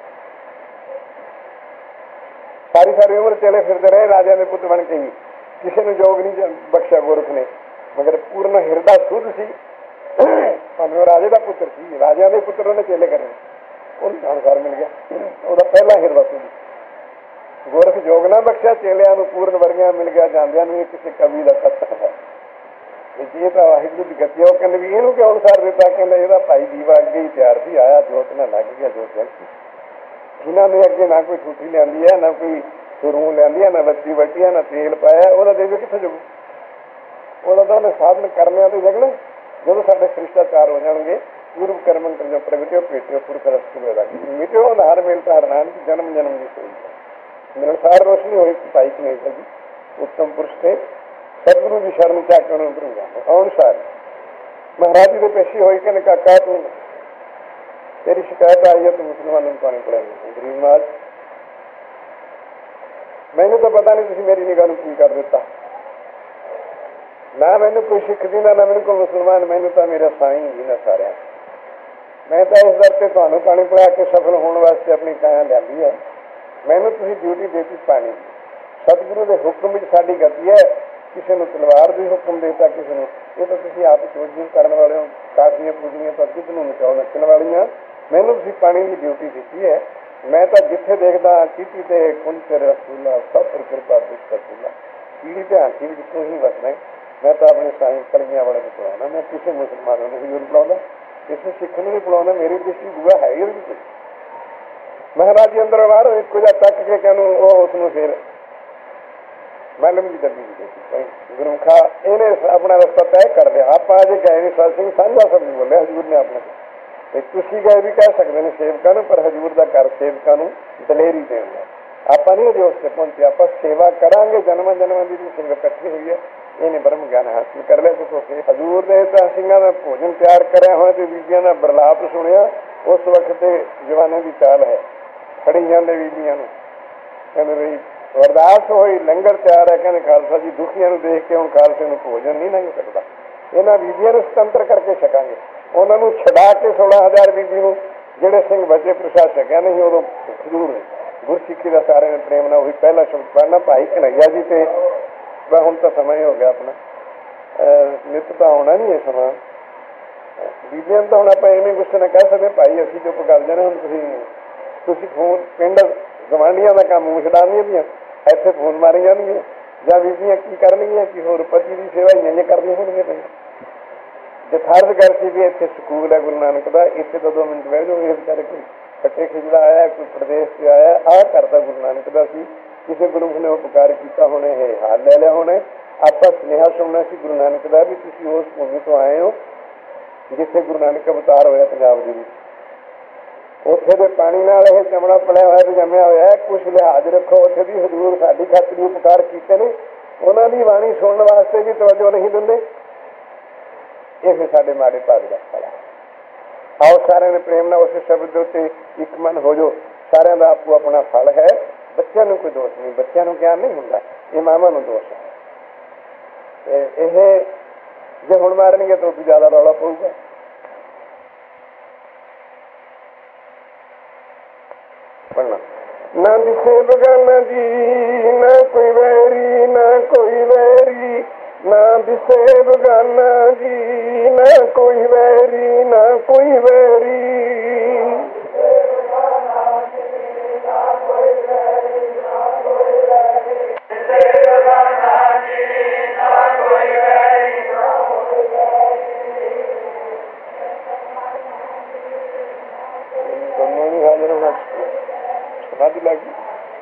ਸਾਰੀ ਸਾਰੀ ਉਮਰ ਚਲੇ ਫਿਰਦੇ ਰਹੇ ਰਾਜਿਆਂ ਦੇ ਪੁੱਤ ਬਣ ਕੇ ਹੀ, ਕਿਸੇ ਨੂੰ ਯੋਗ ਨਹੀਂ ਬਖਸ਼ਿਆ ਗੋਰਖ ਨੇ, ਮਗਰ ਪੂਰਨ ਹਿਰਦਾ ਸੁੱਧ ਸੀ। ਭਾਵੇਂ ਉਹ ਰਾਜੇ ਦਾ ਪੁੱਤਰ ਸੀ, ਰਾਜਿਆਂ ਦੇ ਪੁੱਤਰ ਉਹਨੇ ਚੇਲੇ ਕਰਨੇ, ਉਹਨੂੰ ਜਾਣਕਾਰ ਮਿਲ ਗਿਆ, ਉਹਦਾ ਪਹਿਲਾ ਹਿਰਦਾ ਸੁੱਧ। ਗੋਰਖ ਯੋਗ ਨਾ ਬਖਸ਼ਿਆ, ਚੇਲਿਆਂ ਨੂੰ ਪੂਰਨ ਵਰਗਿਆਂ ਮਿਲ ਗਿਆ, ਜਾਂਦਿਆਂ ਨੂੰ ਕਿਸੇ ਕਵੀ ਦਾ ਕਥਨ ਹੈ। ਇਹ ਤਾਂ ਵਾਹਿਗੁਰੂ ਦੀ ਗਤੀ। ਉਹ ਕਹਿੰਦੇ ਵੀ ਇਹਨੂੰ ਕਿਉਂ ਅਨੁਸਾਰ ਦਿੱਤਾ? ਕਹਿੰਦਾ ਇਹਦਾ ਭਾਈ ਦੀਵਾ ਅੱਗੇ ਹੀ ਤਿਆਰ ਸੀ, ਆਇਆ ਜੋਤ ਨਾਲ ਲੱਗ ਗਿਆ, ਜੋਤ ਜਲ ਗਈ। ਜਿਨ੍ਹਾਂ ਨੇ ਅੱਗੇ ਨਾ ਕੋਈ ਠੂਠੀ ਲਿਆਂਦੀ ਹੈ, ਨਾ ਕੋਈ ਸੁਰੂ ਲਿਆਂਦੀ ਹੈ, ਨਾ ਬੱਤੀ ਵੱਟੀ ਹੈ, ਨਾ ਤੇਲ ਪਾਇਆ, ਉਹਦਾ ਦੇਵੇ ਕਿੱਥੇ ਜਗੂ? ਉਹਦਾ ਤਾਂ ਉਹਨੇ ਸਾਧਨ ਕਰਨਿਆਂ ਤੇ ਜਗਣਾ। ਜਦੋਂ ਸਾਡੇ ਸ਼ਿਸ਼ਟਾਚਾਰ ਹੋ ਜਾਣਗੇ, ਪੂਰਵ ਕਰਮਨ ਕਰਜੋ ਪ੍ਰਗਟਿਓ ਭੇਟਿਓ ਪੁਰਖ ਰਸਤੇ ਦਾ ਮਿਟਿਓ ਹਰ ਮੇਲ ਤਾਂ ਹਰ ਨਾਨਕ ਜਨਮ ਜਨਮ ਦੀ ਸੋਈ। ਮਿਲਣਸਾਰ ਰੋਸ਼ਨੀ ਹੋਈ ਭਾਈ ਕਨੇਜਾ ਜੀ, ਉੱਤਮ ਪੁਰਸ਼ ਤੇ ਸਤਿਗੁਰੂ ਦੀ ਸ਼ਰਨ ਚ ਆ ਕੇ ਉਹਨੂੰ ਉਭਰੂ ਜਾਂਦਾ। ਆਉਣ ਸਾਰ ਮਹਾਰਾਜ ਜੀ ਦੇ ਪੇਸ਼ੀ ਹੋਈ, ਕਹਿੰਦੇ ਕਾਕਾ ਤੂੰ ਤੇਰੀ ਸ਼ਿਕਾਇਤ ਆਈ ਹੈ, ਤੂੰ ਮੁਸਲਮਾਨਾਂ ਨੂੰ ਪਾਣੀ ਪਿਲਾਉਂਦਾ। ਗਰੀਬ ਮਹਾਰਾਜ ਮੈਨੂੰ ਤਾਂ ਪਤਾ ਨਹੀਂ ਤੁਸੀਂ ਮੇਰੀ ਨਿਗਾਹ ਨੂੰ ਕੀ ਕਰ ਦਿੱਤਾ। ना मैंने कोई सिख दी ना मैंने कोई मुसलमान, मैंने तो मेरा साईं जी ने सारिया। मैं तो इस दर से तुहानू पानी पिला के सफल होने वास्ते अपनी काया लियाई है। मैनू तुसीं ड्यूटी देती पानी की। सतगुरु के हुक्म में साडी गति है। किसी को तलवार भी हुक्म देता, किसी को ये तो तुसीं आप चोजिंग करने वाले हो। काफियां पूजनियां तो किस नूं नचाओ नचण वालियां। मैनू तुसीं पानी की ड्यूटी दी है। मैं तो जिथे देखता चीटी ते कुंज ते रसूला सब पर कृपा दुष्ट रसूला पीढ़ी ते हाथी भी जितों ही वसना। मैं तो अपने साईं कलगियां वाले को बुलाना। मैं किसी मुसलमान को नहीं बुलाना, किसी सिख ने नहीं बुलाना। मेरी दृष्टि गुआ है ही कोई। महाराज जी अंदर बाहर एक कुछ तक के कहूँ वो उसमें फिर मैलम की दबी दी गुरुखा इन्हें अपना रस्ता तय कर लिया। आप अजे गए नहीं सत्संग साझा सब बोले हजूर ने अपने तुसी गए भी कह सकते हैं सेवकों ने, पर हजूर का घर सेवकों को दलेरी देना। आप नहीं अजे उस पहुंचे। आप सेवा करा जन्म जन्म की जो संगत इकट्ठी हुई है इन्हें ब्रह्म ज्ञान हासिल कर लिया। तो हजूर ने तो सिंह का भोजन तैयार कराया हुआ तो बीबियां का बरलाप सुनिया। उस वक्त जवानों की चाल है फड़ी जाते बीबियां कहते बई अरदास होई लंगर तैयार है। कहते खालसा जी दुखियां देख के हम खालसे में भोजन नहीं लंघ सकता। इन्होंने बीबियां सुतंत्र करके छकांगे। उन्होंने छड़ा के 16,000 बीबी को जेडे सिंह बचे प्रसाद छकिया नहीं उदों हजूर ने गुरसिक्खी का सारे ने प्रेम ना वही पहला शब्द पढ़ना भाई कन्हैया जी। तो वह हम तो समय हो गया अपना नित तो आना नहीं है समा। बीबियां तो हम आप इवें गुस्से न कह सकते भाई असीं चुप कर जाने। हम तुसीं फोन पिंड गवांढियां का काम मूँह छडाणियां दियां इत्थे फोन मारी जाणगियां जां बीबियां की करनगियां कि होर पति की सेवा इंज करनी होणगियां पईआं। जे फर्ज कर सी भी इत्थे स्कूल है गुरु नानक का, इत्थे तो 2 मिनट बह जाओ। ये बेचारे कोई कट्टे खिजड़ा आया, कोई प्रदेश से आया, आ करता गुरु नानक का सी। किसी गुरु ने उपकार किया होने, है हाल ले लिया होने। आप स्नेहा सुनना सी गुरु नानक का भी तुसीं उस भूमि तो आए हो जिथे गुरु नानक अवतार होया पंजाब दे विच। उत्थे दे पानी नाल यह चमड़ा पलिया होया ते जम्मिया होया। कुछ लिहाज रखो उत्थे दी हजूर साडी खातिर उपकार कीते ने। उन्हां दी बाणी सुनने वास्ते भी तवज्जो नहीं दिंदे। ये फिर साडे माड़े भाग दा फल है। आओ सारे ने प्रेम नाल उस शब्द दे उत्ते एक मन हो जाओ। सारिਆਂ ਦਾ आपो अपना फल है। बच्चों को कोई दोष नहीं, बच्चों को ज्ञान नहीं हुंदा, ये मावां नूं दोष है। ये जे हुण मारनगे तो भी ज़्यादा रौला पऊगा। ना दिसे बगाना जी ना कोई वैरी, ना कोई वैरी। ना दिसे बगाना जी ना कोई वैरी, ना कोई वैरी। लगी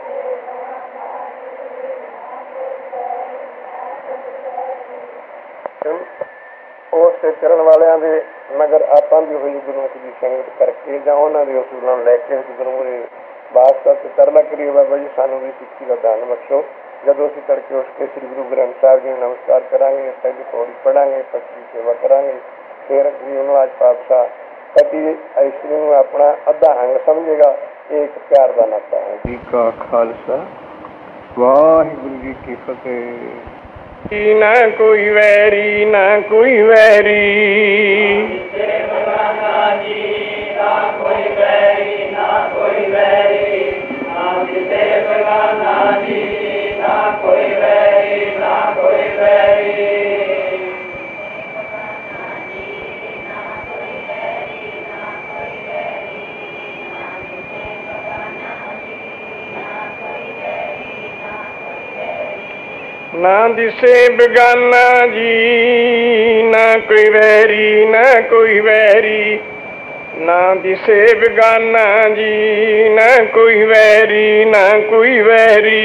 उस चरण वालियां दे मगर आपां दी होई गुरुमुख दी संगत करके जां उन्हां दे उसूलां लैके गुरुमुख दे वास्ता ते तरला करिए बाबा जी सानू भी सिक्खी का दान बख्शो। जदों असीं तड़के उठ के श्री गुरु ग्रंथ साहिब जी नमस्कार करांगे, पहली पौड़ी पढ़ांगे, पक्की सेवा करांगे, फिर गुरु नानक पातशाह पति ऐश्वर्य नूं अपना अद्धा अंग समझेगा। एक प्यार का नाता है। जी का खालसा वाहिगुरू जी की फतेह। ना कोई वैरी, ना कोई वैरी। ना दिसे बेगाना जी ना कोई वैरी, ना कोई वैरी। ना दिसे बेगाना जी ना कोई वैरी, ना कोई वैरी।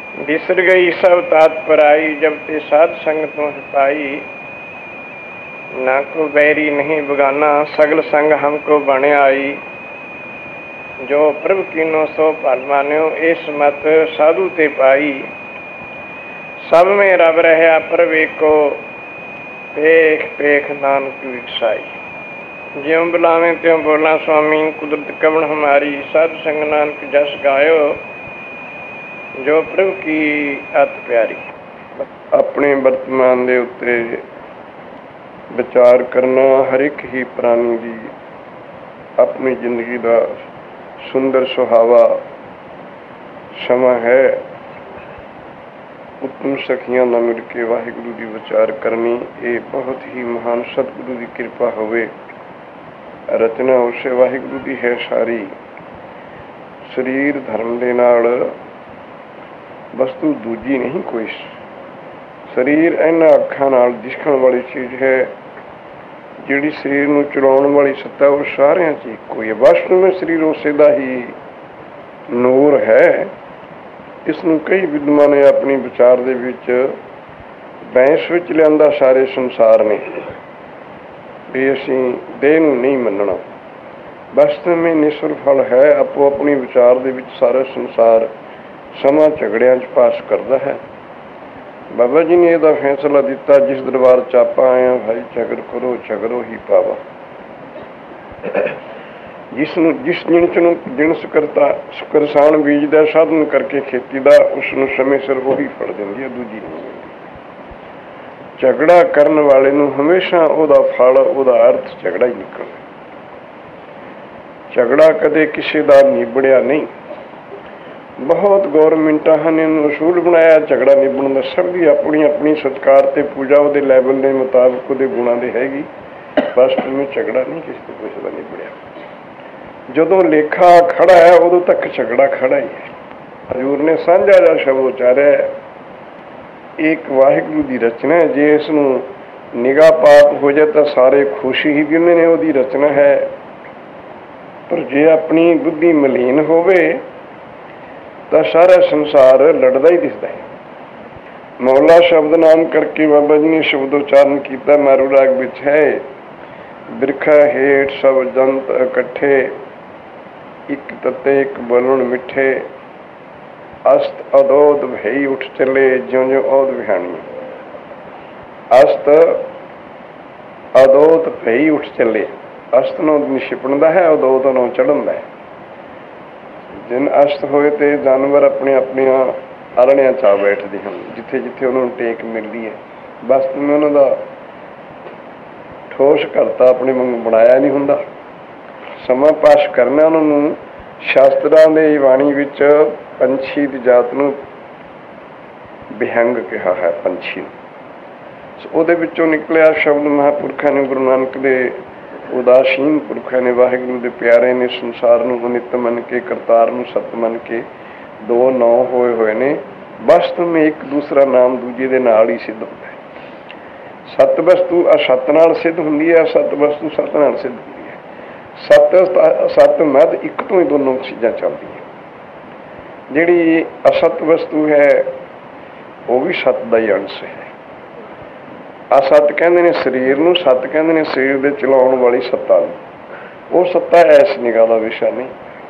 बिसर गई सब तात पराई, जब ते साध संग तो पाई। ना को बैरी नहीं बगाना, सगल संग हमको बने आई। जो प्रभु कीनो सो भल मान्यो, इस मत साधु ते पाई। सब में रब रहा प्रभ एको, पेख पेख नानक विकसाई। ज्यों बुलावें त्यों बोला स्वामी, कुदरत कवन हमारी। साध संग नानक जस गायो, जो प्रभु की अत प्यारी। अपने वर्तमान ਦੇ ਉੱਤੇ ਵਿਚਾਰ ਕਰਨਾ ਹਰ ਇੱਕ ਹੀ ਪ੍ਰਾਣੀ ਦੀ ਆਪਣੀ ਜ਼ਿੰਦਗੀ ਦਾ ਸੁੰਦਰ ਸੁਹਾਵਾ ਸਮਾਂ ਹੈ। ਉੱਤਮ ਸਖੀਆਂ ਨਾਲ ਮਿਲ ਕੇ ਵਾਹਿਗੁਰੂ ਦੀ ਵਿਚਾਰ ਕਰਨੀ, ਇਹ ਬਹੁਤ ਹੀ ਮਹਾਨ ਸਤਿਗੁਰੂ ਦੀ ਕਿਰਪਾ ਹੋਵੇ। ਰਚਨਾ ਉਸੇ ਵਾਹਿਗੁਰੂ ਦੀ ਹੈ ਸਾਰੀ। ਸਰੀਰ ਧਰਮ ਦੇ ਨਾਲ ਵਸਤੂ ਦੂਜੀ ਨਹੀਂ ਕੋਈ। ਸਰੀਰ ਇਹਨਾਂ ਅੱਖਾਂ ਨਾਲ ਦਿਖਣ ਵਾਲੀ ਚੀਜ਼ ਹੈ। ਜਿਹੜੀ ਸਰੀਰ ਨੂੰ ਚਲਾਉਣ ਵਾਲੀ ਸੱਤਾ ਉਹ ਸਾਰਿਆਂ 'ਚ ਇੱਕੋ ਹੀ ਹੈ। ਵਸਤੂ ਵਿੱਚ ਸਰੀਰ ਉਸੇ ਦਾ ਹੀ ਨੂਰ ਹੈ। ਇਸ ਨੂੰ ਕਈ ਵਿਦਵਾਨਾਂ ਨੇ ਆਪਣੀ ਵਿਚਾਰ ਦੇ ਵਿੱਚ ਬਹਿਸ ਵਿੱਚ ਲਿਆਂਦਾ ਸਾਰੇ ਸੰਸਾਰ ਨੇ ਵੀ ਅਸੀਂ ਦੇਹ ਨੂੰ ਨਹੀਂ ਮੰਨਣਾ। ਵਸਤੂ ਵਿੱਚ ਨਿਸਰ ਫਲ ਹੈ। ਆਪੋ ਆਪਣੀ ਵਿਚਾਰ ਦੇ ਵਿੱਚ ਸਾਰਾ ਸੰਸਾਰ ਸਮਾਂ ਝਗੜਿਆਂ 'ਚ ਪਾਸ ਕਰਦਾ ਹੈ। ਬਾਬਾ ਜੀ ਨੇ ਇਹਦਾ ਫੈਸਲਾ ਦਿੱਤਾ, ਜਿਸ ਦਰਬਾਰ 'ਚ ਆਪਾਂ ਆਏ ਹਾਂ, ਭਾਈ ਝਗੜ ਕਰੋ ਝਗੜੋ ਹੀ ਪਾਵਾ। ਜਿਸ ਜਿਣਸ ਨੂੰ ਜਿਣਸ ਕਿਸਾਨ ਬੀਜਦਾ, ਸਾਧਨ ਕਰਕੇ ਖੇਤੀ ਦਾ, ਉਸ ਨੂੰ ਸਮੇਂ ਸਿਰ ਉਹੀ ਫੜ ਦਿੰਦੀ ਹੈ, ਦੂਜੀ ਨਹੀਂ ਮਿਲਦੀ। ਝਗੜਾ ਕਰਨ ਵਾਲੇ ਨੂੰ ਹਮੇਸ਼ਾ ਉਹਦਾ ਫਲ, ਉਹਦਾ ਅਰਥ ਝਗੜਾ ਹੀ ਨਿਕਲਦਾ। ਝਗੜਾ ਕਦੇ ਕਿਸੇ ਦਾ ਨਿਬੜਿਆ ਨਹੀਂ। ਬਹੁਤ ਗੌਰਮਿੰਟਾਂ ਹਨ ਇਹਨੂੰ ਅਸੂਲ ਬਣਾਇਆ ਝਗੜਾ ਨਿਬੜਨ ਦਾ। ਸਭ ਦੀ ਆਪਣੀ ਆਪਣੀ ਸਤਿਕਾਰ ਅਤੇ ਪੂਜਾ ਉਹਦੇ ਲੈਵਲ ਦੇ ਮੁਤਾਬਕ, ਉਹਦੇ ਗੁਣਾਂ ਦੇ ਹੈਗੀ। ਬਸ ਉਹਨੂੰ ਝਗੜਾ ਨਹੀਂ ਕਿਸੇ ਤੋਂ ਕਿਸੇ ਦਾ ਨਿਬੜਿਆ। ਜਦੋਂ ਲੇਖਾ ਖੜਾ ਹੈ ਉਦੋਂ ਤੱਕ ਝਗੜਾ ਖੜਾ ਹੀ ਹੈ। ਹਜ਼ੂਰ ਨੇ ਸਾਂਝਾ ਜਿਹਾ ਸ਼ਬਦ ਉਚਾਰਿਆ, ਇੱਕ ਵਾਹਿਗੁਰੂ ਦੀ ਰਚਨਾ ਹੈ। ਜੇ ਇਸ ਨੂੰ ਨਿਗਾਹ ਪਾਤ ਹੋ ਜਾਏ ਤਾਂ ਸਾਰੇ ਖੁਸ਼ੀ ਹੀ ਕਹਿੰਦੇ ਨੇ ਉਹਦੀ ਰਚਨਾ ਹੈ। ਪਰ ਜੇ ਆਪਣੀ ਬੁੱਧੀ ਮਲੀਨ ਹੋਵੇ ਤਾਂ ਸਾਰਾ ਸੰਸਾਰ ਲੜਦਾ ਹੀ ਦਿਸਦਾ ਹੈ। ਮੌਲਾ ਸ਼ਬਦ ਨਾਮ ਕਰਕੇ ਬਾਬਾ ਜੀ ਨੇ ਸ਼ਬਦ ਉਚਾਰਨ ਕੀਤਾ, ਮਾਰੂ ਰਾਗ ਵਿੱਚ ਹੈ। ਬਿਰਖਾ ਹੇਠ ਸਭ ਜੰਤ ਇਕੱਠੇ, ਇੱਕ ਤੱਤੇ ਇੱਕ ਬੋਲਣ ਮਿੱਠੇ। ਅਸਤ ਅਦੋਧ ਭਈ ਉੱਠ ਚੱਲੇ, ਜਿਉਂ ਜਿਉਂ ਔਧ ਵਿਹਾਣੀ। ਅਸਤ ਅਦੋਧ ਭਈ ਉੱਠ ਚੱਲੇ। ਅਸਤ ਨੂੰ ਛਿਪਣ ਦਾ ਹੈ, ਅਦੋਧ ਨੂੰ ਚੜ੍ਹਨ ਦਾ ਹੈ। ਦਿਨ ਅਸਤ ਹੋਏ ਤੇ ਜਾਨਵਰ ਆਪਣੇ ਆਪਣੀਆਂ ਆਲਣਿਆਂ 'ਚ ਆ ਬੈਠਦੇ ਹਨ, ਜਿੱਥੇ ਜਿੱਥੇ ਉਹਨਾਂ ਨੂੰ ਟੇਕ ਮਿਲਦੀ ਹੈ। ਬਸ ਮੈਂ ਉਹਨਾਂ ਦਾ ਠੋਸ ਕਰਤਾ ਆਪਣੇ ਵਾਂਗ ਬਣਾਇਆ ਨਹੀਂ ਹੁੰਦਾ। ਸਮਾਂ ਪਾਸ ਕਰਨਾ ਉਹਨਾਂ ਨੂੰ। ਸ਼ਾਸਤਰਾਂ ਦੇ ਬਾਣੀ ਵਿੱਚ ਪੰਛੀ ਦੀ ਜਾਤ ਨੂੰ ਵਿਹੰਗ ਕਿਹਾ ਹੈ, ਪੰਛੀ ਨੂੰ। ਉਹਦੇ ਵਿੱਚੋਂ ਨਿਕਲਿਆ ਸ਼ਬਦ ਮਹਾਂਪੁਰਖਾਂ ਨੇ, ਗੁਰੂ ਨਾਨਕ ਦੇ ਉਦਾਸੀਨ ਪੁਰਖਾਂ ਨੇ, ਵਾਹਿਗੁਰੂ ਦੇ ਪਿਆਰੇ ਨੇ ਸੰਸਾਰ ਨੂੰ ਅਨਿੱਤ ਮੰਨ ਕੇ, ਕਰਤਾਰ ਨੂੰ ਸਤ ਮੰਨ ਕੇ ਦੋ ਨੌ ਹੋਏ ਹੋਏ ਨੇ। ਵਸਤੂ ਵਿੱਚ ਇੱਕ ਦੂਸਰਾ ਨਾਮ ਦੂਜੇ ਦੇ ਨਾਲ ਹੀ ਸਿੱਧ ਹੁੰਦਾ ਹੈ। ਸਤ ਵਸਤੂ ਅਸਤ ਨਾਲ ਸਿੱਧ ਹੁੰਦੀ ਹੈ, ਅਸਤ ਵਸਤੂ ਸਤ ਨਾਲ ਸਿੱਧ ਹੁੰਦੀ ਹੈ। ਸਤ ਮੱਧ ਇੱਕ ਤੋਂ ਹੀ ਦੋਨੋਂ ਚੀਜ਼ਾਂ ਚੱਲਦੀਆਂ। ਜਿਹੜੀ ਅਸਤ ਵਸਤੂ ਹੈ ਉਹ ਵੀ ਸਤ ਦਾ ਹੀ ਅੰਸ਼ ਹੈ। ਅਸਤ ਕਹਿੰਦੇ ਨੇ ਸਰੀਰ ਨੂੰ, ਸਤ ਕਹਿੰਦੇ ਨੇ ਸਰੀਰ ਦੇ ਚਲਾਉਣ ਵਾਲੀ ਸੱਤਾ ਨੂੰ। ਉਹ ਸੱਤਾ ਐਸ ਨਿਗਾਹ ਦਾ ਵਿਸ਼ਾ ਨਹੀਂ।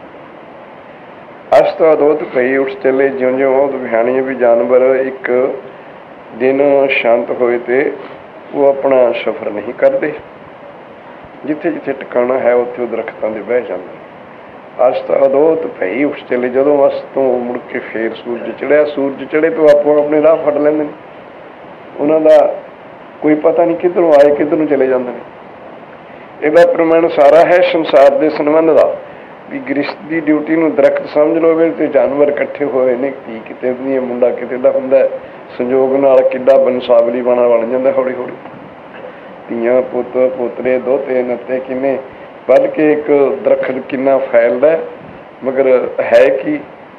ਅਸਤ ਅਦੋਧ ਭਈ ਉੱਠ ਚੱਲੇ, ਜਿਉਂ ਜਿਉਂ ਔਧ ਵਿਹਾਣੀ। ਵੀ ਜਾਨਵਰ ਇੱਕ ਦਿਨ ਸ਼ਾਂਤ ਹੋਏ ਤੇ ਉਹ ਆਪਣਾ ਸਫ਼ਰ ਨਹੀਂ ਕਰਦੇ। ਜਿੱਥੇ ਜਿੱਥੇ ਟਿਕਾਣਾ ਹੈ ਉੱਥੇ ਉਹ ਦਰਖਤਾਂ ਦੇ ਬਹਿ ਜਾਂਦੇ। ਅਸਤ ਅਦੋਧ ਭਈ ਉੱਠ ਚੱਲੇ। ਜਦੋਂ ਅਸਤ ਤੋਂ ਮੁੜ ਕੇ ਫੇਰ ਸੂਰਜ ਚੜ੍ਹਿਆ, ਸੂਰਜ ਚੜ੍ਹੇ ਤੋਂ ਆਪੋ ਆਪਣੇ ਰਾਹ ਫੜ ਲੈਂਦੇ ਨੇ। ਉਹਨਾਂ ਦਾ ਕੋਈ ਪਤਾ ਨਹੀਂ ਕਿੱਧਰੋਂ ਆਏ ਕਿੱਧਰ ਨੂੰ ਚਲੇ ਜਾਂਦੇ ਨੇ। ਇਹਦਾ ਪ੍ਰਮਾਣ ਸਾਰਾ ਹੈ ਸੰਸਾਰ ਦੇ ਸੰਬੰਧ ਦਾ। ਵੀ ਗ੍ਰਿਸ਼ਤ ਦੀ ਡਿਊਟੀ ਨੂੰ ਦਰਖਤ ਸਮਝ ਲਵੇ ਤੇ ਜਾਨਵਰ ਇਕੱਠੇ ਹੋਏ ਨੇ। ਧੀ ਕਿਤੇ ਦੀ, ਮੁੰਡਾ ਕਿਤੇ ਦਾ ਹੁੰਦਾ। ਸੰਯੋਗ ਨਾਲ ਕਿੱਡਾ ਬੰਸਾਵਲੀ ਬਣ ਜਾਂਦਾ। ਹੌਲੀ ਹੌਲੀ ਧੀਆਂ ਪੁੱਤ ਪੋਤਰੇ ਦੋਤੇ ਨੱਤੇ ਕਿੰਨੇ ਵੱਧ ਕੇ ਇੱਕ ਦਰਖਤ ਕਿੰਨਾ ਫੈਲਦਾ। ਮਗਰ ਹੈ ਕਿ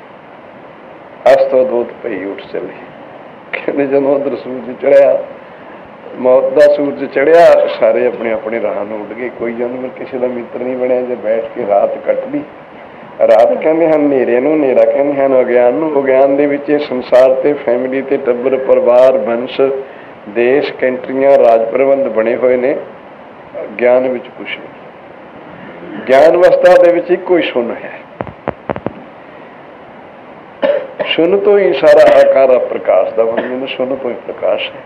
ਅਸਤੋ ਦੋਤ ਭਈ ਉੱਠ ਚੱਲੇ। ਕਹਿੰਦੇ ਜਦੋਂ ਉੱਧਰ ਸੂਰਜ ਚੜ੍ਹਿਆ, ਮੌਤ ਦਾ ਸੂਰਜ ਚੜ੍ਹਿਆ, ਸਾਰੇ ਆਪਣੇ ਆਪਣੇ ਰਾਹ ਨੂੰ ਉੱਡ ਗਏ। ਕੋਈ ਜਾਨਵਰ ਕਿਸੇ ਦਾ ਮਿੱਤਰ ਨਹੀਂ ਬਣਿਆ। ਜੇ ਬੈਠ ਕੇ ਰਾਤ ਕੱਟਦੀ, ਰਾਤ ਕਹਿੰਦੇ ਹਨ ਹਨੇਰੇ ਨੂੰ, ਹਨੇਰਾ ਕਹਿੰਦੇ ਹਨ ਅਗਿਆਨ ਨੂੰ। ਅਗਿਆਨ ਦੇ ਵਿੱਚ ਇਹ ਸੰਸਾਰ ਤੇ ਫੈਮਿਲੀ ਤੇ ਟੱਬਰ ਪਰਿਵਾਰ ਵੰਸ਼ देश कंट्रियां राज प्रबंध बने हुए ने, ज्ञान विच कुछ नहीं। ज्ञान अवस्था दे विच इक्को ही सुन है। सुन तो ही सारा आकार प्रकाश का बन, सुन तो ही प्रकाश है।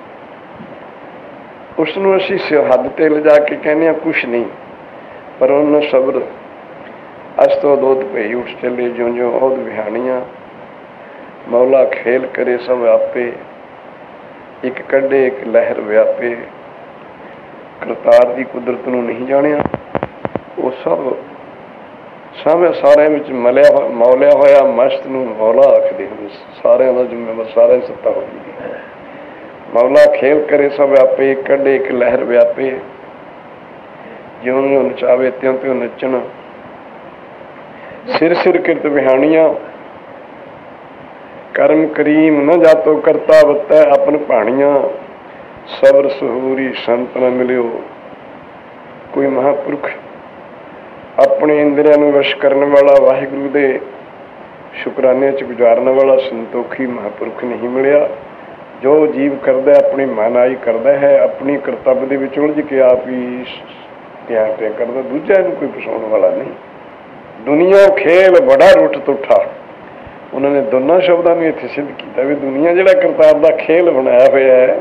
उसनों असीं हद ते ले जाके कहने कुछ नहीं, पर उन्होंने सब्र अस तो दोध भई उठ चले ज्यों ज्यों औध बिहानियां, मौला खेल करे सब आपे, एक कड्डे एक लहर व्यापे। करतार की कुदरत नूं नहीं जानिया, वो सब सामने सारे विच मौलिया होया मस्त नूं मौला आखदे हैं। सारिਆਂ ਦਾ ਜ਼ਿੰਮੇਵਾਰ, सारे सत्ता हो गई। मौला खेल करे सब आपे, एक कड्डे एक लहर व्यापे। ज्यों ज्यों नचावे त्यों त्यों नचण, सिर सिर किरत बिहानियां, कर्म करीम न जातो करता वत्तै अपन भाणियां। सबर सहूरी संत न मिलियो, कोई महापुरुष अपने इंद्रियां नूं वश करने वाला वाहिगुरु दे शुकराने च गुजारने वाला संतोखी महापुरुष नहीं मिलिया। जो जीव करदा अपनी मानाई करदा है, अपनी करतव्य दे विच उलझ के आप ही ध्यान ते करदा, दूजा नूं कोई फसाउण वाला नहीं। दुनिया खेल बड़ा रुठ तुठा, उन्होंने दोनों शब्दों में इत्थे सिद्ध किया भी दुनिया जिहड़ा करतार दा खेल बनाया होया है,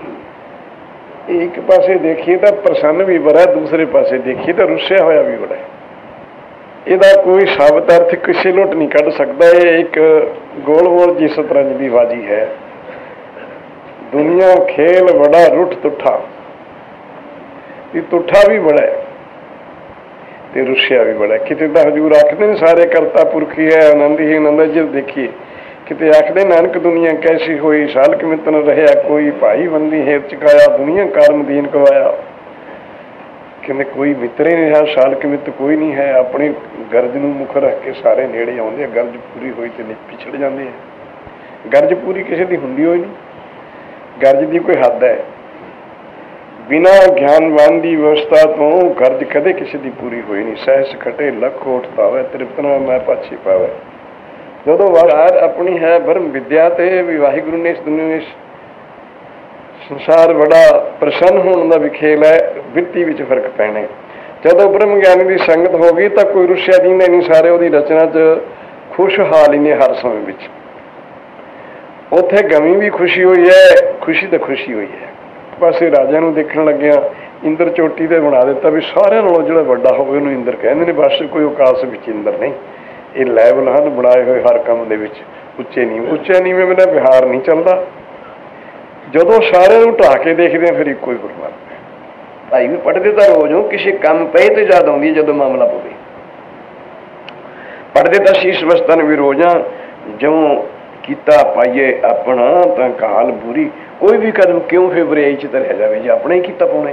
एक पासे देखिए तो प्रसन्न भी बड़ा, दूसरे पासे देखिए तो रुस्या होया भी बड़ा। ਇਹਦਾ कोई साबित अर्थ किसी लुट नहीं कढ़ सकता। ये एक गोल गोल जी शतरंज की बाजी है। दुनिया खेल बड़ा रुठ तुठा, ये तुठा भी बड़ा है ते रुस्या भी बड़ा। किते तो हजूर आखते हैं सारे करता पुरखी है, आनंद ही आनंद। जब देखिए किते आखते नानक दुनिया कैसी हुई, सालक मित न रहा कोई, भाई बंदी हेत चुकाया, दुनिया कर्म दीन कवाया। कहते कोई मित्र ही नहीं है, सालक मित कोई नहीं है। अपनी गर्ज नूं मुख रख के सारे नेड़े आउंदे, गर्ज पूरी होई ते पिछड़ जाते हैं। गर्ज पूरी किसी की हुंदी होई नहीं, गर्ज की कोई हद है। बिना ज्ञानवान की व्यवस्था तो गर्ज कदे किसी की पूरी हुई नहीं। सहस खटे लख होठ पावे, तृप्त ना मैं पाछी पावे। जो वार अपनी है ब्रह्म विद्या ते भी वाहिगुरु ने इस दुनिया में संसार बड़ा प्रसन्न होने का भी खेल है। विरती विच फर्क पैने, जो ब्रह्म ज्ञानी की संगत हो गई तो कोई रुस्या जींदा नहीं। सारे वो रचना च खुशहाल ही ने हर समय विच। उत्थे गमी भी खुशी हुई है, खुशी तो खुशी हुई है। पासे राजा नूं देखण लग्या इंद्र चोटी ते बना दिता भी सारिਆਂ नालों जिहड़ा वड्डा होवे उहनूं इंद्र कहंदे ने। बस कोई औकाश विच इंद्र नहीं, ये लैवल हन बनाए हुए हर काम दे विच। उच्चे नीवें बिना विहार नहीं चलता। जदों सारिਆਂ नूं ढा के देखदे हैं फिर इक्को ही परमात्मा। भाई भी पढ़ते तो रोज हो, किसी काम पे तो याद आउंदी जदों मामला पवे। पढ़ते तो शीश वस्तन भी रोजा जो किता पाइए अपना तो काल बुरी। कोई भी कदम क्यों फिर बुराई च रह जाए जी अपना ही किता पाने,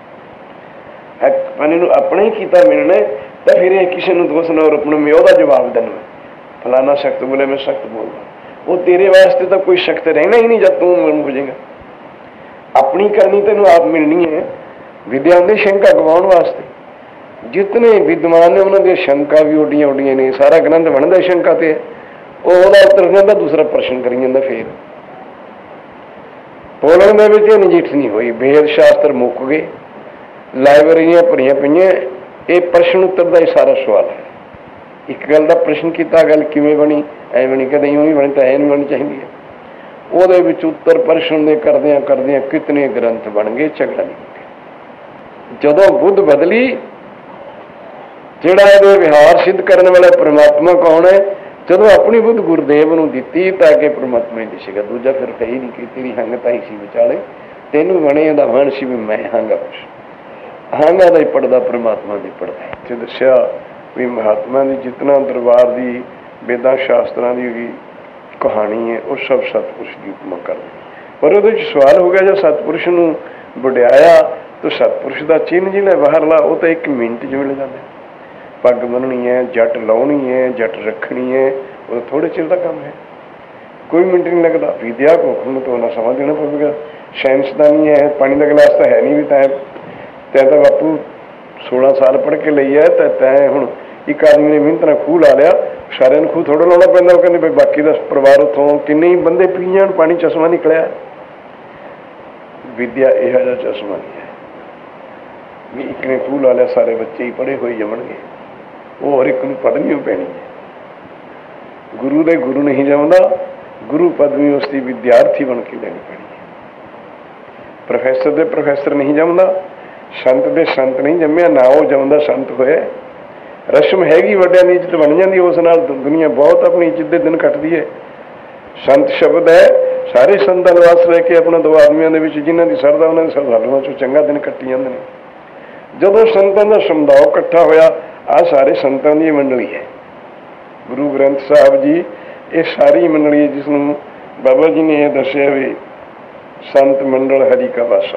अपना ही किता मिलना तो फिर किसी ने दोष ना और अपने में जवाब देना। फलाना सख्त बोले मैं सख्त बोलना, वो तेरे वास्ते तो कोई सख्त रहना ही नहीं जब तू हो जाएगा। अपनी करनी तेन आप मिलनी है। विद्या होंगी शंका गवाउण वास्ते। जितने विद्वान ने उन्होंने शंका भी उड्डियां उड्डियां ने। सारा ग्रंथ बनता शंका ते उत्तर जाता, दूसरा प्रश्न करी जाता। फिर बोलने में नजीठ नहीं हुई। वेद शास्त्र मुक गए, लाइब्रेरियां भरिया पईयां। ये प्रश्न उत्तर का ही सारा सवाल है। एक गल का प्रश्न किया, गल किवें बनी, ऐ बनी, कदे यूं ही बनी तो ऐ नहीं बननी चाहिए है। वो उत्तर प्रश्न दे करदियां करदियां कितने ग्रंथ बन गए, झगड़ा नहीं हो गया। जदों बुद्ध बदली, जिहड़ा ये विहार सिद्ध करने वाला परमात्मा कौन है, जदों अपनी बुद्ध गुरुदेव नूं दित्ती तो अगे परमात्मा ही दिसेगा। दूजा फिर है ही नहीं कि तेरी हंगत ही सी विचाले, तेनू बने दा मन सी भी मैं हांगा। कुछ हांगा दा ही पढ़दा, परमात्मा दी पढ़दा। ते दस्सिया भी महात्मा दी जितना दरबार दी वेदां शास्त्रां दी भी कहानी है, वो सब सतपुरुष की उपमा कर। पर वो सवाल हो गया, जब सतपुरुष नूं वड्याया तो सतपुरुष का चिन्ह जिहड़ा बाहरला वो तो एक मिनट च मिल जाता। पग बन्हनी है, जट लाउणी है, जट रखनी है, वो थोड़े चिर का काम है, कोई मिनट नहीं लगता। विद्या को हुक्म तो ना समझ देना पवेगा। साइंसदानी है, पानी का गिलास तो है नहीं भी तैं तो बापू 16 साल पढ़ के ਲਈ है तो तैं हुण एक आदमी ने मिहनत नाल खूह ला लिया, सारे खूह थोड़ा लाना पैंदा। कहते भाई बाकी का परिवार उतों किन्ने ही बंदे पी जाण, पानी चश्मा निकलिया। विद्या यह जिहा चश्मा नहीं है भी एक ने खूह ला लिया सारे बच्चे ही पढ़े हुए जमणगे, वो हर एक नूं पढ़नी पैनी है। गुरु दे गुरु नहीं जमदा, गुरु पदवी उसकी विद्यार्थी बन के लेनी पैनी है। प्रोफैसर दे प्रोफैसर नहीं जमदा, संत दे संत नहीं जम्मिया, ना वो जमदा संत होया। रस्म हैगी वड्डियां दी इज्जत बन जाती, उस नाल दुनिया बहुत अपनी इज्जत के दिन कटदी है। संत शब्द है, सारे संतां वास रह के अपना दो आदमियों के विच जिन्हां दी सरदा उन्हां दी सरदालुआं चों चंगा दिन कट्टी जांदे ने। जदों संतां दा समुदाय इकट्ठा होया, आ सारे संतां दी मंडली है। गुरु ग्रंथ साहब जी ये सारी मंडली जिसनूं बाबा जी ने यह दस्सिया भी संत मंडल हरि का वासा,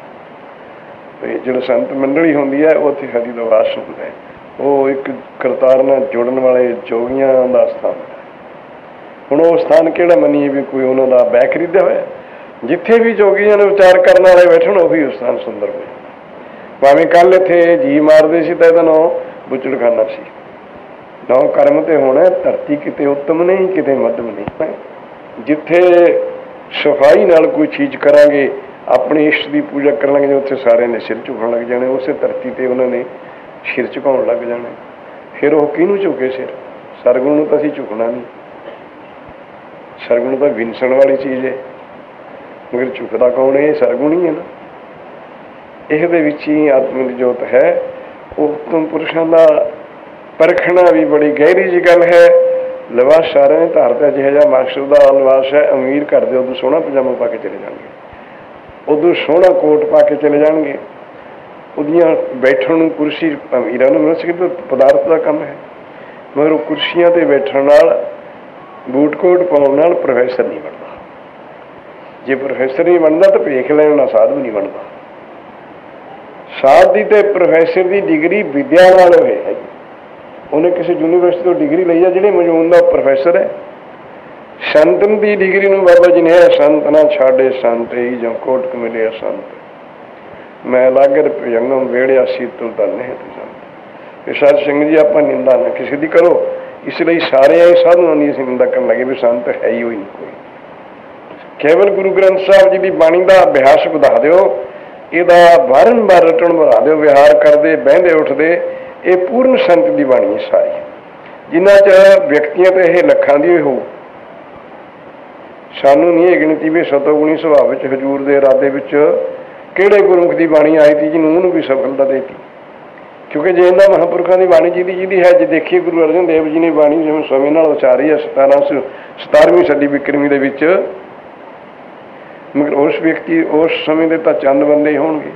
जो संत मंडली होंदी है उत्थे हरि दा वास हुंदा है। वो एक करतार नाल जुड़न वाले जोगियां दा स्थान है। हुण वो स्थान किहड़ा मनीए भी कोई उन्हां दा बैग खरीदਿਆ होया, जिथे भी जोगियां ने विचार करने वाले बैठण उही स्थान सुंदर हो जांदा। भावें कल इत्थे जी मारदे सी तां इहदा नाम बुचड़खाना सी, नौ कर्म ते होना धरती किते उत्तम नहीं किते मध्यम नहीं। जिथे सफाई नाल कोई चीज़ करांगे, अपने इष्ट की पूजा कर लांगे, उत्थे सारे ने सिर झुकण लग जाने, उस धरती ते उन्होंने सिर झुकाउण लग जाने। फिर वो किहनूं झुके सिर? सरगुण नूं तां असीं झुकना नहीं, सरगुण तो विनसण वाली चीज़ है, मगर झुकदा कौन है? सरगुण ही है ना। इहदे विच ही आत्मा की जोत है। उत्तम पुरुषों का परखना भी बड़ी गहरी जी गल है। लिबास सारे ने धारता जिहा जिहा मास्टर का लिबास है, अमीर घर दे उदों सोहना पजामा पा के चले जाएंगे, उदों सोहना कोट पा के चले जाएंगे, उहदियां बैठण नूं कुर्सी अमीरां नूं मिल सके तो पदार्थ का काम है, मगर वो कुर्सियां ते बैठण नाल बूट कोट पाउण नाल प्रोफैसर नहीं बनता। जे प्रोफैसर नहीं बनता तो भेख लैण नाल साध भी नहीं बनता। साध की तो प्रोफैसर की डिग्री विद्या नाल होए है। उन्हें किसी यूनीवर्सिटी तो डिग्री ली है, जिहड़े मौजूद का प्रोफैसर है। संतन की डिग्री में बाबा जी ने है, संत ना छाड़े संत ही जो कोट मिले संत, मैं लागर भुजंगम वेड़िया शीतल धन है तू संत। सत सिंह जी आप निंदा ना किसी की करो, इसलिए सारे साधुओं की असीं निंदा करन लगे भी संत है ही नहीं कोई। केवल गुरु ग्रंथ साहब जी की बाणी का अभ्यास बढ़ा दो, ਇਹਦਾ बारंबार रटन बढ़ा दो, विहार करते बहते उठते, ये पूर्ण संत की बाणी है सारी, जिन्हां च व्यक्तियां तो यह लखां दी हो। सानू नहीं है गिणती भी सतोगुणी सुभाव विच हजूर के इरादे विच किहड़े गुरमुख की बाणी आई थी जिन्होंने भी सफलता देती। क्योंकि जे इन्हां महापुरखों की बाणी जी है, जे देखिए गुरु अर्जन देव जी ने बाणी जिवें समय नाल उचारी है 17ਵੀਂ सदी विक्रमी दे विच, मगर उस व्यक्ति उस समय के तो चंद बंदे ही होंगे।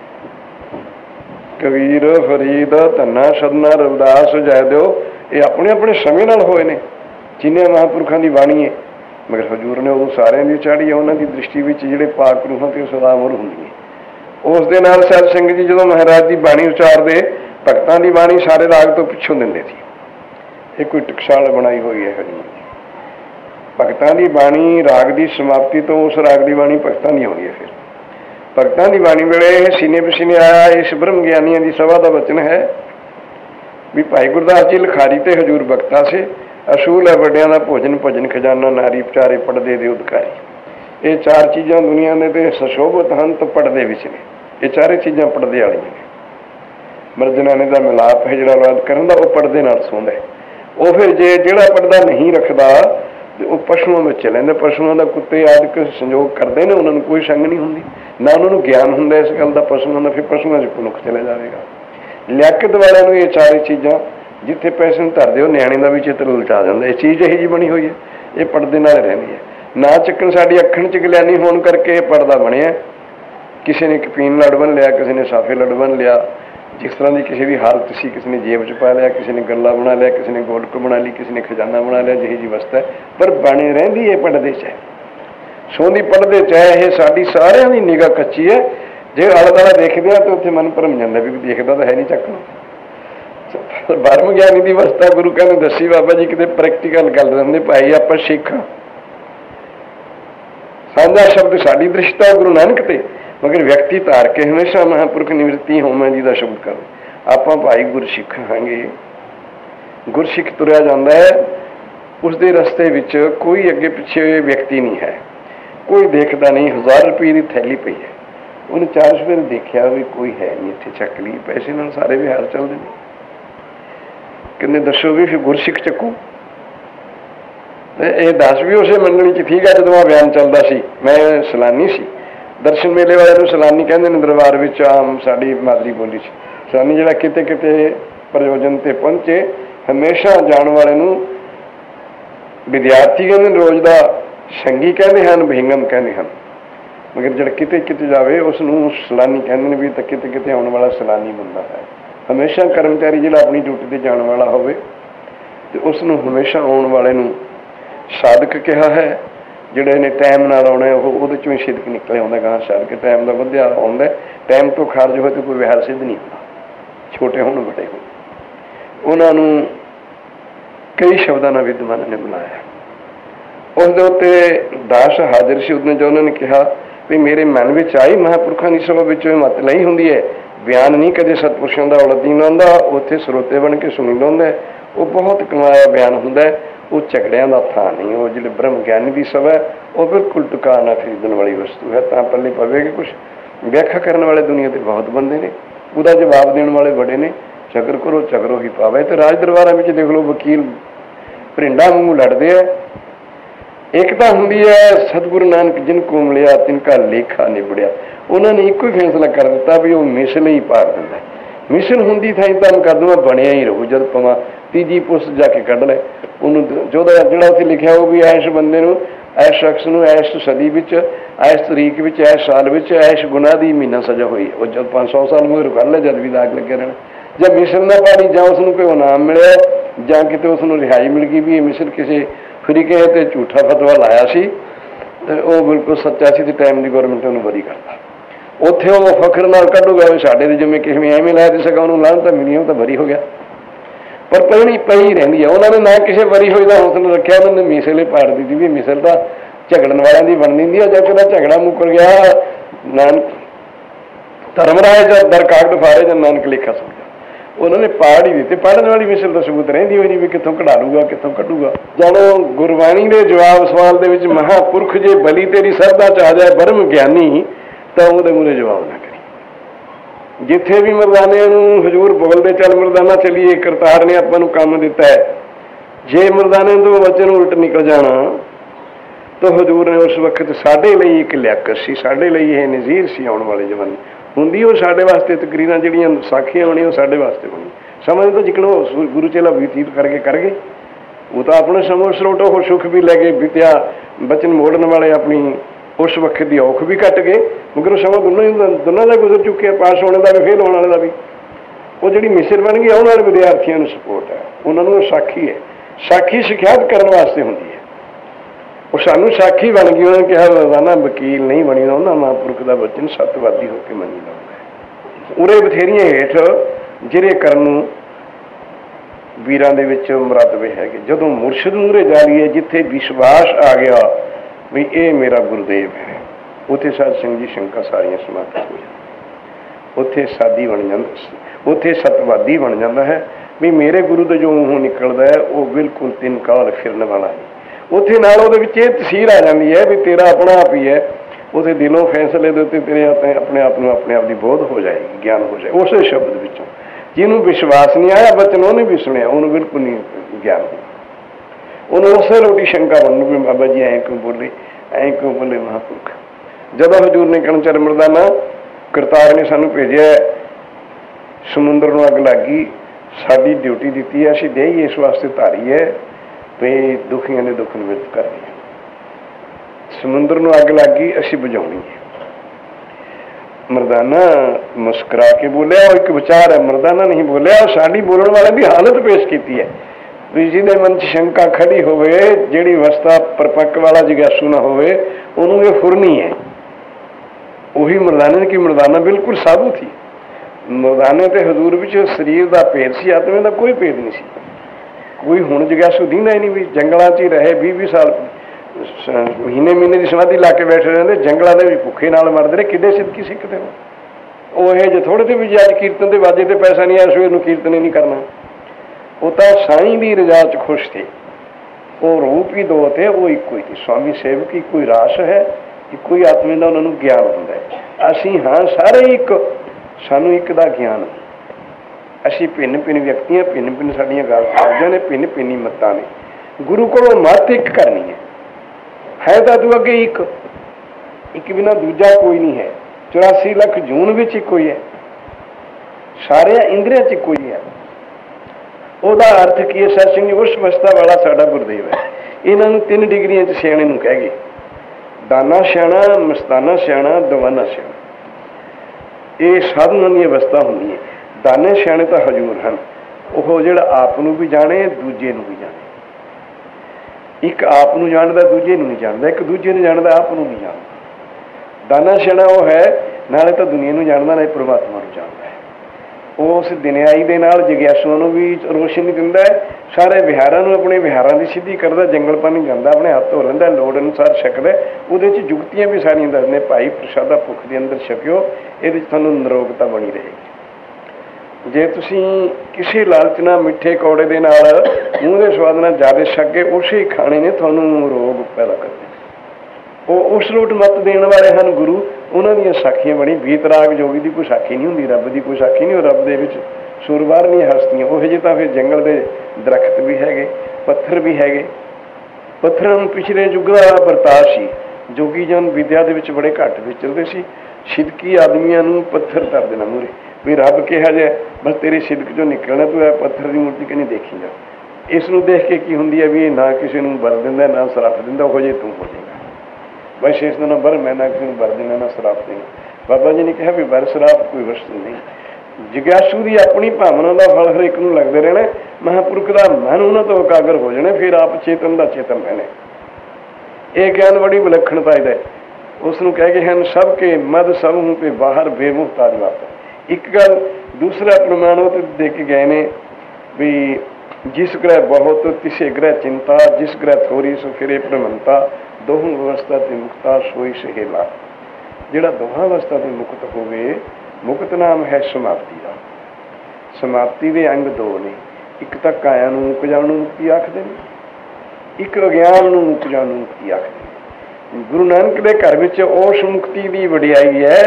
कबीर फरीद धन्ना सदना रविदास जयदेव ये अपने अपने समय नाल होए ने, जिन्हें महापुरखों की बाणी है, मगर हजूर ने उदों सारिਆਂ ਦੀ चाढ़ी है। उन्होंने दृष्टि में जिहड़े पाक रूहां ते सदा अमर हुंदी उस दे नाल सत सिंह जी जदों महाराज की बाणी उचारदे, भगतां की बाणी सारे राग तो पिछों दिंदे सी। ये कोई टकसाल बनाई हुई है हजूर की। भगतां की बाणी राग की समाप्ति तो उस राग की बाणी भगतां की होनी है। फिर भगतां की बाणी वेले सीने पसीने आया इस ब्रह्म ज्ञानियों की सभा का वचन है भी भाई गुरदास जी लिखारी ते हजूर भगता से, असूल है वड्डियां दा भोजन भजन खजाना, नारी पचारे पढ़दे दे उदकारी। ये चार चीज़ां दुनिया ने तो सशोभत हैं तो पढ़दे विच ने, ये चारे चीज़ां पढ़दे वालियां ने। मर्जनाने का मिलाप है जिहड़ा औलाद करन दा, वो पढ़दे नाल सोंदा है। वो फिर जे जिहड़ा पढ़दा नहीं रखदा वो पशुओं में चले जाते। पशुओं का कुत्ते आदि संयोग करते हैं, उन्होंने कोई संग नहीं होंगी, ना उन्होंने ज्ञान होंगे इस गल का पशुओं का, फिर पशुओं से पुनुख चले जाएगा। लियाकत वालों ये सारी चीज़ां जिथे पैसे में धर दो, न्याणे का भी चित्र लुटा जाता। ये चीज़ यही जी बनी हुई है, ये पर्दे नाल रहिंदी है। ना चक्कन साडी अखण च गलैनी होने करके पर्दा बनिया। किसी ने कपीन लड़ बन लिया, किसी ने साफे लड़ बन लिया, जिस तरह की किसी की हालत सी, किसी ने जेब च पा लिया, किसी ने गला बना लिया, किसी ने गोलक बना ली, किसी ने खजाना बना लिया, जिही जी वस्त है। पर बने रहिंदी है पढ़दे च, सोंदी पढ़दे च है। ये साडी सारिਆਂ ਦੀ निगाह कच्ची है। जे आला दुआला देखते हैं तो उत्थे मन भरम जाता भी देखता तो है नहीं चक्कना। ब्रह्म ज्ञानी की अवस्था गुरु कहने दसी बाबा जी, कितने प्रैक्टिकल गल देंगे भाई आप सिख साझा शब्द साड़ी दृष्टा गुरु नानक ते, मगर व्यक्ति तार के हमेशा महापुरख निवृत्ति होमा जी का शब्द करो। आप भाई गुरसिख हांगे, गुरसिख तुरया जाता है, उसके रस्ते विच कोई अगे पिछे व्यक्ति नहीं है, कोई देखता नहीं। 1000 रुपये की थैली पई है, ਉਹਨੇ 4 ਸਵੇਰੇ ਦੇਖਿਆ ਵੀ ਕੋਈ ਹੈ ਨਹੀਂ ਇੱਥੇ, ਚੱਕ ਲਈ ਪੈਸੇ ਨਾਲ ਸਾਰੇ ਵਿਹਾਰ ਚੱਲਦੇ ਨੇ। ਕਹਿੰਦੇ ਦੱਸੋ ਵੀ ਫਿਰ ਗੁਰਸਿੱਖ ਚੱਕੂ? ਇਹ ਦੱਸ ਵੀ ਉਸੇ ਮੰਡਲੀ 'ਚ ਠੀਕ ਆ ਜਦੋਂ ਆ ਬਿਆਨ ਚੱਲਦਾ ਸੀ। ਮੈਂ ਸੈਲਾਨੀ ਸੀ, ਦਰਸ਼ਨ ਮੇਲੇ ਵਾਲਿਆਂ ਨੂੰ ਸੈਲਾਨੀ ਕਹਿੰਦੇ ਨੇ ਦਰਬਾਰ ਵਿੱਚ, ਆਮ ਸਾਡੀ ਮਾਦਰੀ ਬੋਲੀ 'ਚ। ਸੈਲਾਨੀ ਜਿਹੜਾ ਕਿਤੇ ਕਿਤੇ ਪ੍ਰਯੋਜਨ 'ਤੇ ਪਹੁੰਚੇ, ਹਮੇਸ਼ਾ ਜਾਣ ਵਾਲੇ ਨੂੰ ਵਿਦਿਆਰਥੀ ਕਹਿੰਦੇ ਨੇ, ਰੋਜ਼ ਦਾ ਸੰਗੀ ਕਹਿੰਦੇ ਹਨ, ਵਿਹੰਗਮ ਕਹਿੰਦੇ ਹਨ। ਮਗਰ ਜਿਹੜਾ ਕਿਤੇ ਕਿਤੇ ਜਾਵੇ ਉਸ ਨੂੰ ਸੈਲਾਨੀ ਕਹਿੰਦੇ ਨੇ ਵੀ ਤਾਂ ਕਿਤੇ ਕਿਤੇ ਆਉਣ ਵਾਲਾ ਸੈਲਾਨੀ ਬੰਦਾ ਹੈ। ਹਮੇਸ਼ਾ ਕਰਮਚਾਰੀ ਜਿਹੜਾ ਆਪਣੀ ਡਿਊਟੀ 'ਤੇ ਜਾਣ ਵਾਲਾ ਹੋਵੇ ਅਤੇ ਉਸ ਨੂੰ ਹਮੇਸ਼ਾ ਆਉਣ ਵਾਲੇ ਨੂੰ ਸਾਧਕ ਕਿਹਾ ਹੈ। ਜਿਹੜੇ ਨੇ ਟਾਈਮ ਨਾਲ ਆਉਣਾ ਉਹ ਉਹਦੇ 'ਚੋਂ ਹੀ ਸਿੱਧਕ ਨਿਕਲੇ ਆਉਂਦਾ। ਗਾਂ ਸਾਧਕ ਟਾਈਮ ਦਾ ਵਧਿਆ ਆਉਂਦਾ, ਟਾਈਮ ਤੋਂ ਖਾਰਜ ਹੋਏ ਤਾਂ ਕੋਈ ਵਿਹਾਰ ਸਿੱਧ ਨਹੀਂ ਹੁੰਦਾ, ਛੋਟੇ ਹੋਣ ਵੱਡੇ ਹੋਣ। ਉਹਨਾਂ ਨੂੰ ਕਈ ਸ਼ਬਦਾਂ ਨਾਲ ਵਿਦਵਾਨ ਨੇ ਬਣਾਇਆ। ਉਸ ਦੇ ਉੱਤੇ ਦਾਸ ਹਾਜ਼ਰ ਸੀ ਉਹਨੇ, ਜੋ ਉਹਨਾਂ ਨੇ ਕਿਹਾ ਵੀ ਮੇਰੇ ਮਨ ਵਿੱਚ ਆਈ ਮਹਾਂਪੁਰਖਾਂ ਦੀ ਸਭਾ ਵਿੱਚੋਂ ਇਹ ਮੱਤ ਲਈ ਹੁੰਦੀ ਹੈ, ਬਿਆਨ ਨਹੀਂ ਕਦੇ ਸਤਪੁਰਸ਼ਾਂ ਦਾ ਉਲਦੀਨ ਆਉਂਦਾ, ਉੱਥੇ ਸਰੋਤੇ ਬਣ ਕੇ ਸੁਣੀ ਹੁੰਦਾ। ਉਹ ਬਹੁਤ ਕਮਾਇਆ ਬਿਆਨ ਹੁੰਦਾ, ਉਹ ਝਗੜਿਆਂ ਦਾ ਥਾਂ ਨਹੀਂ। ਉਹ ਜਿਹੜੇ ਬ੍ਰਹਮ ਗਿਆਨੀ ਦੀ ਸਭਾ ਹੈ ਉਹ ਬਿਲਕੁਲ ਟੁਕਾ ਨਾ ਖਰੀਦਣ ਵਾਲੀ ਵਸਤੂ ਹੈ। ਤਾਂ ਪੱਲੇ ਪਵੇਗੀ ਕੁਛ। ਵਿਆਖਿਆ ਕਰਨ ਵਾਲੇ ਦੁਨੀਆ 'ਤੇ ਬਹੁਤ ਬੰਦੇ ਨੇ, ਉਹਦਾ ਜਵਾਬ ਦੇਣ ਵਾਲੇ ਬੜੇ ਨੇ। ਝਗੜ ਕਰੋ ਝਗੜੋ ਹੀ ਪਾਵੇ। ਅਤੇ ਰਾਜ ਦਰਬਾਰਾਂ ਵਿੱਚ ਦੇਖ ਲਓ ਵਕੀਲ ਭਰਿੰਡਾਂ ਵਾਂਗੂ ਲੜਦੇ ਹੈ। ਇੱਕ ਤਾਂ ਹੁੰਦੀ ਹੈ ਸਤਿਗੁਰੂ ਨਾਨਕ ਜਿਨ ਕੋ ਮਿਲਿਆ ਤਿਨ ਕਾ ਲੇਖਾ ਨਿਬੜਿਆ। ਉਹਨਾਂ ਨੇ ਇੱਕੋ ਹੀ ਫੈਸਲਾ ਕਰ ਦਿੱਤਾ ਵੀ ਉਹ ਮਿਸਲ ਹੀ ਪਾੜ ਦਿੰਦਾ। ਮਿਸਲ ਹੁੰਦੀ ਥਾਂ ਤੁਹਾਨੂੰ ਕਰ ਦੂੰਗਾ, ਬਣਿਆ ਹੀ ਰਹੂ। ਜਦ ਪਵਾਂ ਤੀਜੀ ਪੁਸਤ ਜਾ ਕੇ ਕੱਢ ਲੈ ਉਹਨੂੰ, ਜਿਹੜਾ ਉੱਥੇ ਲਿਖਿਆ ਉਹ ਵੀ ਐਸ ਬੰਦੇ ਨੂੰ, ਐਸ ਸ਼ਖਸ ਨੂੰ ਐਸ ਸਦੀ ਵਿੱਚ, ਐਸ ਤਰੀਕ ਵਿੱਚ, ਐਸ ਸਾਲ ਵਿੱਚ, ਐਸ ਗੁਨਾਹ ਦੀ ਮਹੀਨਾ ਸਜ਼ਾ ਹੋਈ। ਉਹ ਜਦ 500 ਸਾਲ ਮਗਰ ਕਰ ਲੈ, ਜਦ ਵੀ ਦਾਗ ਲੱਗਿਆ ਰਹਿਣਾ। ਜਾਂ ਮਿਸਲ ਨਾ ਪਾੜੀ, ਜਾਂ ਉਸ ਨੂੰ ਕੋਈ ਇਨਾਮ ਮਿਲਿਆ, ਜਾਂ ਕਿਤੇ ਉਸ ਨੂੰ ਰਿਹਾਈ ਮਿਲ ਗਈ ਵੀ ਇਹ ਮਿਸਲ ਕਿਸੇ ਫਰੀਕੇ 'ਤੇ ਝੂਠਾ ਫਤਵਾ ਲਾਇਆ ਸੀ ਅਤੇ ਉਹ ਬਿਲਕੁਲ ਸੱਚਾ ਸੀ ਅਤੇ ਟਾਈਮ ਦੀ ਗੌਰਮੈਂਟ ਉਹਨੂੰ ਬਰੀ ਕਰਦਾ। ਉੱਥੇ ਉਹ ਫਖਰ ਨਾਲ ਕੱਢੂਗਾ ਵੀ ਸਾਡੇ ਦੇ ਜਿਵੇਂ ਕਿਵੇਂ ਐਵੇਂ ਲੈ ਦੇ ਸਕਾ, ਉਹਨੂੰ ਲਾਹਨਤ ਤਾਂ ਮਿਲੀ, ਉਹ ਤਾਂ ਬਰੀ ਹੋ ਗਿਆ। ਪਰ ਪਈ ਪਈ ਰਹਿੰਦੀ ਹੈ। ਉਹਨਾਂ ਨੇ ਨਾ ਕਿਸੇ ਬਰੀ ਹੋਈ ਦਾ ਹੌਸਲਾ ਰੱਖਿਆ, ਉਹਨਾਂ ਨੇ ਮਿਸਲ ਹੀ ਪਾੜ ਦਿੱਤੀ ਵੀ ਮਿਸਲ ਤਾਂ ਝਗੜਨ ਵਾਲਿਆਂ ਦੀ ਬਣ ਦਿੰਦੀ ਹੈ। ਜਦ ਕਿਹਦਾ ਝਗੜਾ ਮੁੱਕਰ ਗਿਆ, ਨਾਨਕ ਧਰਮਰਾਜ ਜਦ ਦਰ ਕਾਗਡ ਫਾਰੇ ਜਾਂ ਨਾਨਕ ਲੇਖਾ ਸਮਝਾ, ਉਹਨਾਂ ਨੇ ਪਾੜ ਹੀ ਦਿੱਤੇ। ਪੜ੍ਹਨ ਵਾਲੀ ਮਿਸਲ ਦਾ ਸਬੂਤ ਰਹਿੰਦੀ ਹੋਈ ਨਹੀਂ ਵੀ ਕਿੱਥੋਂ ਕਢਾ ਲੂਗਾ ਕਿੱਥੋਂ ਕੱਢੂਗਾ। ਜਦੋਂ ਗੁਰਬਾਣੀ ਦੇ ਜਵਾਬ ਸਵਾਲ ਦੇ ਵਿੱਚ ਮਹਾਂਪੁਰਖ ਜੇ ਬਲੀ ਤੇਰੀ ਸਰਦਾ 'ਚ ਆ ਜਾਏ ਬ੍ਰਹਮ ਗਿਆਨੀ, ਤਾਂ ਉਹਦੇ ਮੂਹਰੇ ਜਵਾਬ ਨਾ ਕਰੀ। ਜਿੱਥੇ ਵੀ ਮਰਦਾਨੇ ਨੂੰ ਹਜ਼ੂਰ ਬੋਲਦੇ ਚੱਲ ਮਰਦਾਨਾ ਚੱਲੀਏ, ਕਰਤਾਰ ਨੇ ਆਪਾਂ ਨੂੰ ਕੰਮ ਦਿੱਤਾ ਹੈ, ਜੇ ਮਰਦਾਨੇ ਤੋਂ ਵਚਨ ਉਲਟ ਨਿਕਲ ਜਾਣਾ ਤਾਂ ਹਜ਼ੂਰ ਨੇ ਉਸ ਵਕਤ ਸਾਡੇ ਲਈ ਇੱਕ ਲਿਆਕਤ ਸੀ, ਸਾਡੇ ਲਈ ਇਹ ਨਜ਼ੀਰ ਸੀ ਆਉਣ ਵਾਲੇ ਜ਼ਮਾਨੇ ਹੁੰਦੀ। ਉਹ ਸਾਡੇ ਵਾਸਤੇ ਤਕਰੀਰਾਂ ਜਿਹੜੀਆਂ ਸਾਖੀਆਂ ਬਣੀਆਂ ਉਹ ਸਾਡੇ ਵਾਸਤੇ ਬਣੀ। ਸਮਝ ਤਾਂ ਜਿਕਣ ਉਹ ਗੁਰੂ ਚੇਲਾ ਬਤੀਤ ਕਰਕੇ ਕਰ ਗਏ। ਉਹ ਤਾਂ ਆਪਣੇ ਸਮੋ ਸਰੋਟੋ ਹੋਰ ਸੁੱਖ ਵੀ ਲੈ ਕੇ ਬੀਤਿਆ, ਬਚਨ ਮੋੜਨ ਵਾਲੇ ਆਪਣੀ ਉਸ ਵਕਤ ਦੀ ਔਖ ਵੀ ਕੱਟ ਗਏ। ਮਗਰ ਉਹ ਸਮਾਂ ਦੋਨਾਂ ਦਾ ਗੁਜ਼ਰ ਚੁੱਕਿਆ, ਪਾਸ ਹੋਣੇ ਦਾ ਵੀ ਫੇਲ ਹੋਣ ਵਾਲੇ ਦਾ ਵੀ। ਉਹ ਜਿਹੜੀ ਮਿਸਲ ਬਣ ਗਈ ਆਉਣ ਵਾਲੇ ਵਿਦਿਆਰਥੀਆਂ ਨੂੰ ਸਪੋਰਟ ਹੈ, ਉਹਨਾਂ ਨੂੰ ਸਾਖੀ ਹੈ। ਸਾਖੀ ਸਿਖਿਆਤ ਕਰਨ ਵਾਸਤੇ ਹੁੰਦੀ ਹੈ। ਉਹ ਸਾਨੂੰ ਸਾਖੀ ਬਣ ਗਈ। ਉਹਨਾਂ ਨੇ ਕਿਹਾ ਰੋਜ਼ਾਨਾ ਵਕੀਲ ਨਹੀਂ ਬਣੀ ਦਾ, ਉਹਨਾਂ ਮਹਾਂਪੁਰਖ ਦਾ ਬਚਨ ਸੱਤਵਾਦੀ ਹੋ ਕੇ ਮੰਨੀ ਦਾ ਹੁੰਦਾ। ਉਰੇ ਬਥੇਰੀਆਂ ਹੇਠ ਜਿਹੜੇ ਕਰਨ ਨੂੰ ਵੀਰਾਂ ਦੇ ਵਿੱਚ ਮੁਰਾਦਵੇ ਹੈਗੇ। ਜਦੋਂ ਮੁਰਸ਼ਿਦ ਮੂਹਰੇ ਜਾ ਲਈਏ, ਜਿੱਥੇ ਵਿਸ਼ਵਾਸ ਆ ਗਿਆ ਵੀ ਇਹ ਮੇਰਾ ਗੁਰਦੇਵ ਹੈ, ਉੱਥੇ ਸਾਧ ਸੰਗ ਦੀ ਸ਼ੰਕਾ ਸਾਰੀਆਂ ਸਮਾਪਤ ਹੋ ਜਾਂਦੀਆਂ। ਉੱਥੇ ਸਾਦੀ ਬਣ ਜਾਂਦਾ, ਉੱਥੇ ਸਤਵਾਦੀ ਬਣ ਜਾਂਦਾ ਹੈ ਵੀ ਮੇਰੇ ਗੁਰੂ ਦਾ ਜੋ ਮੂੰਹੋਂ ਨਿਕਲਦਾ ਹੈ ਉਹ ਬਿਲਕੁਲ ਤਿੰਨ ਕਾਲ ਫਿਰਨ ਵਾਲਾ ਨਹੀਂ। ਉੱਥੇ ਨਾਲ ਉਹਦੇ ਵਿੱਚ ਇਹ ਤਸਵੀਰ ਆ ਜਾਂਦੀ ਹੈ ਵੀ ਤੇਰਾ ਆਪਣਾ ਆਪ ਹੀ ਹੈ। ਉਹਦੇ ਦਿਲੋਂ ਫੈਸਲੇ ਦੇ ਉੱਤੇ ਤੇਰੇ ਆਪਣੇ ਆਪ ਨੂੰ ਆਪਣੇ ਆਪ ਦੀ ਬੋਧ ਹੋ ਜਾਏਗੀ, ਗਿਆਨ ਹੋ ਜਾਏ ਉਸੇ ਸ਼ਬਦ ਵਿੱਚੋਂ। ਜਿਹਨੂੰ ਵਿਸ਼ਵਾਸ ਨਹੀਂ ਆਇਆ ਬਚਨ ਉਹਨੇ ਵੀ ਸੁਣਿਆ, ਉਹਨੂੰ ਬਿਲਕੁਲ ਨਹੀਂ ਗਿਆਨ ਹੋਇਆ। ਉਹਨੂੰ ਉਸੇ ਰੋਟੀ ਸ਼ੰਕਾ ਬਣਨ ਵੀ ਬਾਬਾ ਜੀ ਐਂ ਕਿਉਂ ਬੋਲੇ, ਐਂ ਕਿਉਂ ਬੋਲੇ ਮਹਾਂਪੁਰਖ। ਜਦੋਂ ਹਜ਼ੂਰ ਨੇ ਕਹਿਣਾ ਚੱਲ ਮਰਦਾਨਾ ਕਰਤਾਰ ਨੇ ਸਾਨੂੰ ਭੇਜਿਆ, ਸਮੁੰਦਰ ਨੂੰ ਅੱਗ ਲੱਗ ਗਈ, ਸਾਡੀ ਡਿਊਟੀ ਦਿੱਤੀ ਹੈ, ਅਸੀਂ ਦੇਈ ਇਸ ਵਾਸਤੇ ਧਾਰੀ ਹੈ ਵੀ ਦੁਖੀਆਂ ਦੇ ਦੁੱਖ ਨਿਵਰਤ ਕਰਨੀ ਹੈ। ਸਮੁੰਦਰ ਨੂੰ ਅੱਗ ਲੱਗ ਗਈ, ਅਸੀਂ ਬੁਝਾਉਣੀ ਹੈ। ਮਰਦਾਨਾ ਮੁਸਕਰਾ ਕੇ ਬੋਲਿਆ, ਉਹ ਇੱਕ ਵਿਚਾਰ ਹੈ, ਮਰਦਾਨਾ ਨਹੀਂ ਬੋਲਿਆ। ਉਹ ਸਾਡੀ ਬੋਲਣ ਵਾਲੇ ਦੀ ਹਾਲਤ ਪੇਸ਼ ਕੀਤੀ ਹੈ ਵੀ ਜਿਹਦੇ ਮਨ 'ਚ ਸ਼ੰਕਾ ਖੜੀ ਹੋਵੇ, ਜਿਹੜੀ ਅਵਸਥਾ ਪਰਪੱਕ ਵਾਲਾ ਜਿਗਿਆਸੂ ਨਾ ਹੋਵੇ, ਉਹਨੂੰ ਇਹ ਫੁਰਨੀ ਹੈ। ਉਹੀ ਮਰਦਾਨੇ ਕਿ ਮਰਦਾਨਾ ਬਿਲਕੁਲ ਸਾਬੂਤ ਸੀ। ਮਰਦਾਨੇ ਤੇ ਹਜ਼ੂਰ ਵਿੱਚ ਸਰੀਰ ਦਾ ਭੇਦ ਸੀ, ਆਤਮੇ ਦਾ ਕੋਈ ਭੇਦ ਨਹੀਂ ਸੀ। ਕੋਈ ਹੁਣ ਜਿਗਿਆਸੂ ਦੀਂਦਾ ਹੀ ਨਹੀਂ ਵੀ ਜੰਗਲਾਂ 'ਚ ਹੀ ਰਹੇ 20-20 ਸਾਲ, ਮਹੀਨੇ ਦੀ ਸਮਾਧੀ ਲਾ ਕੇ ਬੈਠੇ ਰਹਿੰਦੇ, ਜੰਗਲਾਂ ਦੇ ਵਿੱਚ ਭੁੱਖੇ ਨਾਲ ਮਰਦੇ ਰਹੇ। ਕਿੱਡੇ ਸਿੱਧਕੀ ਸਿੱਖਦੇ ਉਹ ਇਹ ਜੇ ਥੋੜ੍ਹੇ ਜਿਹੇ ਵੀ ਅੱਜ ਕੀਰਤਨ ਦੇ ਵਾਜੇ ਤੇ ਪੈਸਾ ਨਹੀਂ ਆਇਆ, ਸਵੇਰ ਨੂੰ ਕੀਰਤਨ ਹੀ ਨਹੀਂ ਕਰਨਾ। ਉਹ ਤਾਂ ਸਾਈਂ ਦੀ ਰਜਾ 'ਚ ਖੁਸ਼ ਸੀ। ਉਹ ਰੂਪ ਹੀ ਦੋ ਤੇ ਉਹ ਇੱਕੋ ਹੀ ਸੀ। ਸਵਾਮੀ ਸੇਵਕ ਇੱਕੋ ਹੀ ਰਾਸ ਹੈ, ਇੱਕੋ ਹੀ ਆਤਮੇ ਦਾ ਉਹਨਾਂ ਨੂੰ ਗਿਆਨ ਹੁੰਦਾ ਹੈ। ਅਸੀਂ ਹਾਂ ਸਾਰੇ ਇੱਕ, ਸਾਨੂੰ ਇੱਕ ਦਾ ਗਿਆਨ। ਅਸੀਂ ਭਿੰਨ ਭਿੰਨ ਵਿਅਕਤੀਆਂ, ਭਿੰਨ ਭਿੰਨ ਸਾਡੀਆਂ ਗੱਲਾਂ ਨੇ, ਭਿੰਨ ਭਿੰਨ ਮੱਤਾਂ ਨੇ। ਗੁਰੂ ਕੋਲੋਂ ਮੱਤ ਇੱਕ ਕਰਨੀ ਹੈ ਤਾਂ ਤੂੰ ਅੱਗੇ ਇੱਕ, ਇੱਕ ਬਿਨਾਂ ਦੂਜਾ ਕੋਈ ਨਹੀਂ ਹੈ। 84 ਲੱਖ ਜੂਨ ਵਿੱਚ ਇੱਕੋ ਹੀ ਹੈ, ਸਾਰਿਆਂ ਇੰਦਰੀਆਂ 'ਚ ਇੱਕੋ ਹੀ ਹੈ। ਉਹਦਾ ਅਰਥ ਕੀ ਹੈ? ਸਤ ਸਿੰਘ ਜੀ, ਉਸ ਅਵਸਥਾ ਵਾਲਾ ਸਾਡਾ ਗੁਰਦੇਵ ਹੈ। ਇਹਨਾਂ ਨੂੰ 3 ਡਿਗਰੀਆਂ 'ਚ ਸਿਆਣੇ ਨੂੰ ਕਹਿ ਗਏ, ਦਾਨਾ ਸਿਆਣਾ, ਮਸਤਾਨਾ ਸਿਆਣਾ, ਦੀਵਾਨਾ ਸਿਆਣਾ। ਇਹ ਸਾਧੂਆਂ ਦੀ ਅਵਸਥਾ ਹੁੰਦੀ ਹੈ। ਦਾਨੇ ਸਿਆਣੇ ਤਾਂ ਹਜ਼ੂਰ ਹਨ, ਉਹ ਜਿਹੜਾ ਆਪ ਨੂੰ ਵੀ ਜਾਣੇ, ਦੂਜੇ ਨੂੰ ਵੀ ਜਾਣੇ। ਇੱਕ ਆਪ ਨੂੰ ਜਾਣਦਾ, ਦੂਜੇ ਨੂੰ ਨਹੀਂ ਜਾਣਦਾ। ਇੱਕ ਦੂਜੇ ਨੂੰ ਜਾਣਦਾ, ਆਪ ਨੂੰ ਨਹੀਂ ਜਾਣਦਾ। ਦਾਨਾ ਸਿਆਣਾ ਉਹ ਹੈ, ਨਾਲੇ ਤਾਂ ਦੁਨੀਆ ਨੂੰ ਜਾਣਦਾ, ਨਾਲੇ ਪਰਮਾਤਮਾ ਨੂੰ ਜਾਣਦਾ ਹੈ। ਉਹ ਉਸ ਦਿਨਿਆਈ ਦੇ ਨਾਲ ਜਗਿਆਸੂਆਂ ਨੂੰ ਵੀ ਰੋਸ਼ਨੀ ਦਿੰਦਾ ਹੈ, ਸਾਰੇ ਵਿਹਾਰਾਂ ਨੂੰ ਆਪਣੇ ਵਿਹਾਰਾਂ ਦੀ ਸਿੱਧੀ ਕਰਦਾ। ਜੰਗਲ ਪਾਣੀ ਜਾਂਦਾ, ਆਪਣੇ ਹੱਥ ਧੋ ਲੈਂਦਾ, ਲੋੜ ਅਨੁਸਾਰ ਛਕਦਾ। ਉਹਦੇ 'ਚ ਜੁਗਤੀਆਂ ਵੀ ਸਾਰੀਆਂ ਦੱਸਦੇ, ਭਾਈ ਪ੍ਰਸ਼ਾਦਾ ਭੁੱਖ ਦੇ ਅੰਦਰ ਛਕਿਓ, ਇਹਦੇ 'ਚ ਤੁਹਾਨੂੰ ਨਿਰੋਗਤਾ ਬਣੀ ਰਹੇਗੀ। ਜੇ ਤੁਸੀਂ ਕਿਸੇ ਲਾਲਚ ਨਾਲ, ਮਿੱਠੇ ਕੌੜੇ ਦੇ ਨਾਲ, ਮੂੰਹ ਦੇ ਸਵਾਦ ਨਾਲ ਜ਼ਿਆਦਾ ਛਕ ਕੇ ਉਸੇ ਖਾਣੇ ਨੇ ਤੁਹਾਨੂੰ ਰੋਗ ਪੈਦਾ ਕਰਦੇ। ਉਹ ਉਸ ਰੂਟ ਮੱਤ ਦੇਣ ਵਾਲੇ ਹਨ ਗੁਰੂ। ਉਹਨਾਂ ਦੀਆਂ ਸਾਖੀਆਂ ਬਣੀ, ਵੀਤਰਾਗ ਜੋਗੀ ਦੀ ਕੋਈ ਸਾਖੀ ਨਹੀਂ ਹੁੰਦੀ, ਰੱਬ ਦੀ ਕੋਈ ਸਾਖੀ ਨਹੀਂ। ਉਹ ਰੱਬ ਦੇ ਵਿੱਚ ਸੁਰਬਾਰ ਦੀਆਂ ਹਸਤੀਆਂ ਉਹ ਜਿਹੇ ਤਾਂ ਫਿਰ ਜੰਗਲ ਦੇ ਦਰਖਤ ਵੀ ਹੈਗੇ, ਪੱਥਰ ਵੀ ਹੈਗੇ। ਪੱਥਰਾਂ ਨੂੰ ਪਿਛਲੇ ਯੁੱਗ ਦਾ ਵਰਤਾਅ ਸੀ। ਜੋਗੀ ਜਨ ਵਿਦਿਆ ਦੇ ਵਿੱਚ ਬੜੇ ਘੱਟ ਵਿਚਰਦੇ ਸੀ। ਸਿਦਕੀ ਆਦਮੀਆਂ ਨੂੰ ਪੱਥਰ ਧਰ ਦੇਣਾ ਮੂਹਰੇ, ਵੀ ਰੱਬ ਕਿਹਾ ਜਾਏ, ਬਸ ਤੇਰੀ ਸਿਦਕ 'ਚੋਂ ਨਿਕਲਣਾ, ਤੂੰ ਇਹ ਪੱਥਰ ਦੀ ਮੂਰਤੀ ਕਿਹਨੇ ਦੇਖੀ ਜਾ। ਇਸ ਨੂੰ ਦੇਖ ਕੇ ਕੀ ਹੁੰਦੀ ਹੈ ਵੀ ਇਹ ਨਾ ਕਿਸੇ ਨੂੰ ਵਰ ਦਿੰਦਾ, ਨਾ ਸਰਾਪ ਦਿੰਦਾ। ਉਹ ਜੇ ਤੂੰ ਹੋ ਜਾਏਗਾ ਬਸ ਇਸ ਦਾ ਨੰਬਰ, ਮੈਂ ਨਾ ਕਿਸੇ ਨੂੰ ਵਰ ਦੇਣਾ, ਨਾ ਸਰਾਪ ਦੇਣਾ। ਬਾਬਾ ਜੀ ਨੇ ਕਿਹਾ ਵੀ ਵਰ ਸਰਾਪ ਕੋਈ ਵਸਤੂ ਨਹੀਂ। ਜਗਿਆਸੂ ਦੀ ਆਪਣੀ ਭਾਵਨਾ ਦਾ ਫਲ ਹਰੇਕ ਨੂੰ ਲੱਗਦੇ ਰਹਿਣਾ। ਮਹਾਂਪੁਰਖ ਦਾ ਮਨ ਉਹਨਾਂ ਤੋਂ ਇਕਾਗਰ ਹੋ ਜਾਣਾ, ਫਿਰ ਆਪ ਚੇਤਨ ਦਾ ਚੇਤਨ ਰਹਿਣਾ। ਇਹ ਗਿਆਨ ਬੜੀ ਵਿਲੱਖਣਤਾ ਇਹਦਾ। ਉਸ ਨੂੰ ਕਹਿ ਗਏ ਹਨ, ਸਭ ਕੇ ਮਦ ਸਭ ਹੂੰ ਤੇ ਬਾਹਰ ਬੇਮੁਖਤਾਜ ਵਾਪਰ। ਇੱਕ ਗੱਲ ਦੂਸਰਾ ਪ੍ਰਮਾਣ ਉਹ ਦੇ ਕੇ ਗਏ ਨੇ ਵੀ ਜਿਸ ਗ੍ਰਹਿ ਬਹੁਤ ਤਿਸੇ ਗ੍ਰਹਿ ਚਿੰਤਾ, ਜਿਸ ਗ੍ਰਹਿ ਥੋੜੀ ਸੋ ਫਿਰੇ ਭ੍ਰਮੰਤਾ, ਦੋਹਾਂ ਅਵਸਥਾ ਤੇ ਮੁਕਤਾ ਸੋਈ ਸਹੇਲਾ। ਜਿਹੜਾ ਦੋਹਾਂ ਅਵਸਥਾ ਤੇ ਮੁਕਤ ਹੋਵੇ, ਮੁਕਤ ਨਾਮ ਹੈ ਸਮਾਪਤੀ ਦਾ। ਸਮਾਪਤੀ ਦੇ ਅੰਗ 2 ਨੇ, ਇੱਕ ਤਾਂ ਕਾਇਆ ਨੂੰ ਮੁੱਕ ਜਾਣ ਨੂੰ ਮੁਕਤੀ ਆਖਦੇ ਨੇ, ਇੱਕ ਅਗਿਆਨ ਨੂੰ ਮੁੱਕ ਜਾਣ ਨੂੰ ਮੁਕਤੀ ਆਖਦੇ ਨੇ। ਗੁਰੂ ਨਾਨਕ ਦੇ ਘਰ ਵਿੱਚ ਉਸ ਮੁਕਤੀ ਦੀ ਵਡਿਆਈ ਹੈ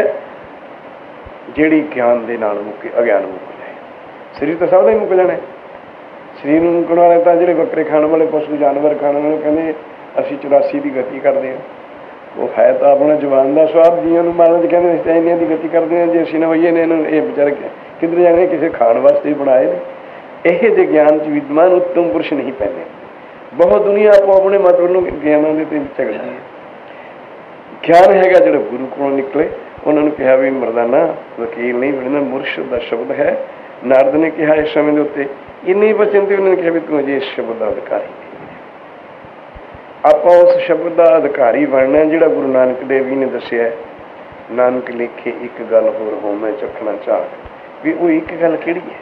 ਜਿਹੜੀ ਗਿਆਨ ਦੇ ਨਾਲ ਮੁੱਕੇ, ਅਗਿਆਨ ਮੁੱਕ ਜਾਏ। ਸਰੀਰ ਤਾਂ ਸਭ ਦਾ ਹੀ ਮੁੱਕ ਜਾਣਾ। ਸਰੀਰ ਨੂੰ ਮੁੱਕਣ ਵਾਲੇ ਤਾਂ ਜਿਹੜੇ ਬੱਕਰੇ ਖਾਣ ਵਾਲੇ, ਪਸ਼ੂ ਜਾਨਵਰ ਖਾਣ ਵਾਲੇ, ਕਹਿੰਦੇ ਅਸੀਂ 84 ਦੀ ਗਤੀ ਕਰਦੇ ਹਾਂ। ਉਹ ਹੈ ਤਾਂ ਆਪਣਾ ਜਵਾਨ ਦਾ ਸੁਆਬ। ਜੀਆਂ ਨੂੰ ਮਾਰਨ 'ਚ ਕਹਿੰਦੇ ਅਸੀਂ ਤਾਂ ਇੰਨੀਆਂ ਦੀ ਗਤੀ ਕਰਦੇ ਹਾਂ, ਜੇ ਅਸੀਂ ਨਾ ਹੋਈਏ ਨੇ ਇਹਨੂੰ, ਇਹ ਵਿਚਾਰੇ ਕਿੱਧਰ ਜਾਣੇ, ਕਿਸੇ ਖਾਣ ਵਾਸਤੇ ਹੀ ਬਣਾਏ ਨੇ। ਇਹ ਜਿਹੇ ਗਿਆਨ 'ਚ ਵਿਦਵਾਨ ਉੱਤਮ ਪੁਰਸ਼ ਨਹੀਂ ਪੈਂਦੇ। ਬਹੁਤ ਦੁਨੀਆ ਆਪੋ ਆਪਣੇ ਮਤਲਬ ਨੂੰ ਗਿਆਨਾਂ ਦੇ ਤੇ ਝਗੜਦੀ ਹੈ। ਗਿਆਨ ਹੈਗਾ ਜਿਹੜਾ ਗੁਰੂ ਕੋਲੋਂ ਨਿਕਲੇ। ਉਹਨਾਂ ਨੂੰ ਕਿਹਾ ਵੀ ਮਰਦਾਨਾ ਵਕੀਲ ਨਹੀਂ ਬਣਨਾ, ਮੁਰਸ਼ਦ ਦਾ ਸ਼ਬਦ ਹੈ। ਨਾਰਦ ਨੇ ਕਿਹਾ ਇਸ ਸਮੇਂ ਦੇ ਉੱਤੇ ਇੰਨੇ ਬਚਨ ਤੇ ਉਹਨਾਂ ਨੇ ਕਿਹਾ ਵੀ ਤੂੰ ਅਜੇ ਇਸ ਸ਼ਬਦ ਦਾ ਅਧਿਕਾਰੀ ਨਹੀਂ। ਆਪਾਂ ਉਸ ਸ਼ਬਦ ਦਾ ਅਧਿਕਾਰੀ ਬਣਨਾ ਜਿਹੜਾ ਗੁਰੂ ਨਾਨਕ ਦੇਵ ਜੀ ਨੇ ਦੱਸਿਆ। ਨਾਨਕ ਲਿਖੇ ਇੱਕ ਗੱਲ ਹੋਰ ਹੋ ਮੈਂ ਚੱਖਣਾ ਚਾਹ, ਵੀ ਉਹ ਇੱਕ ਗੱਲ ਕਿਹੜੀ ਹੈ?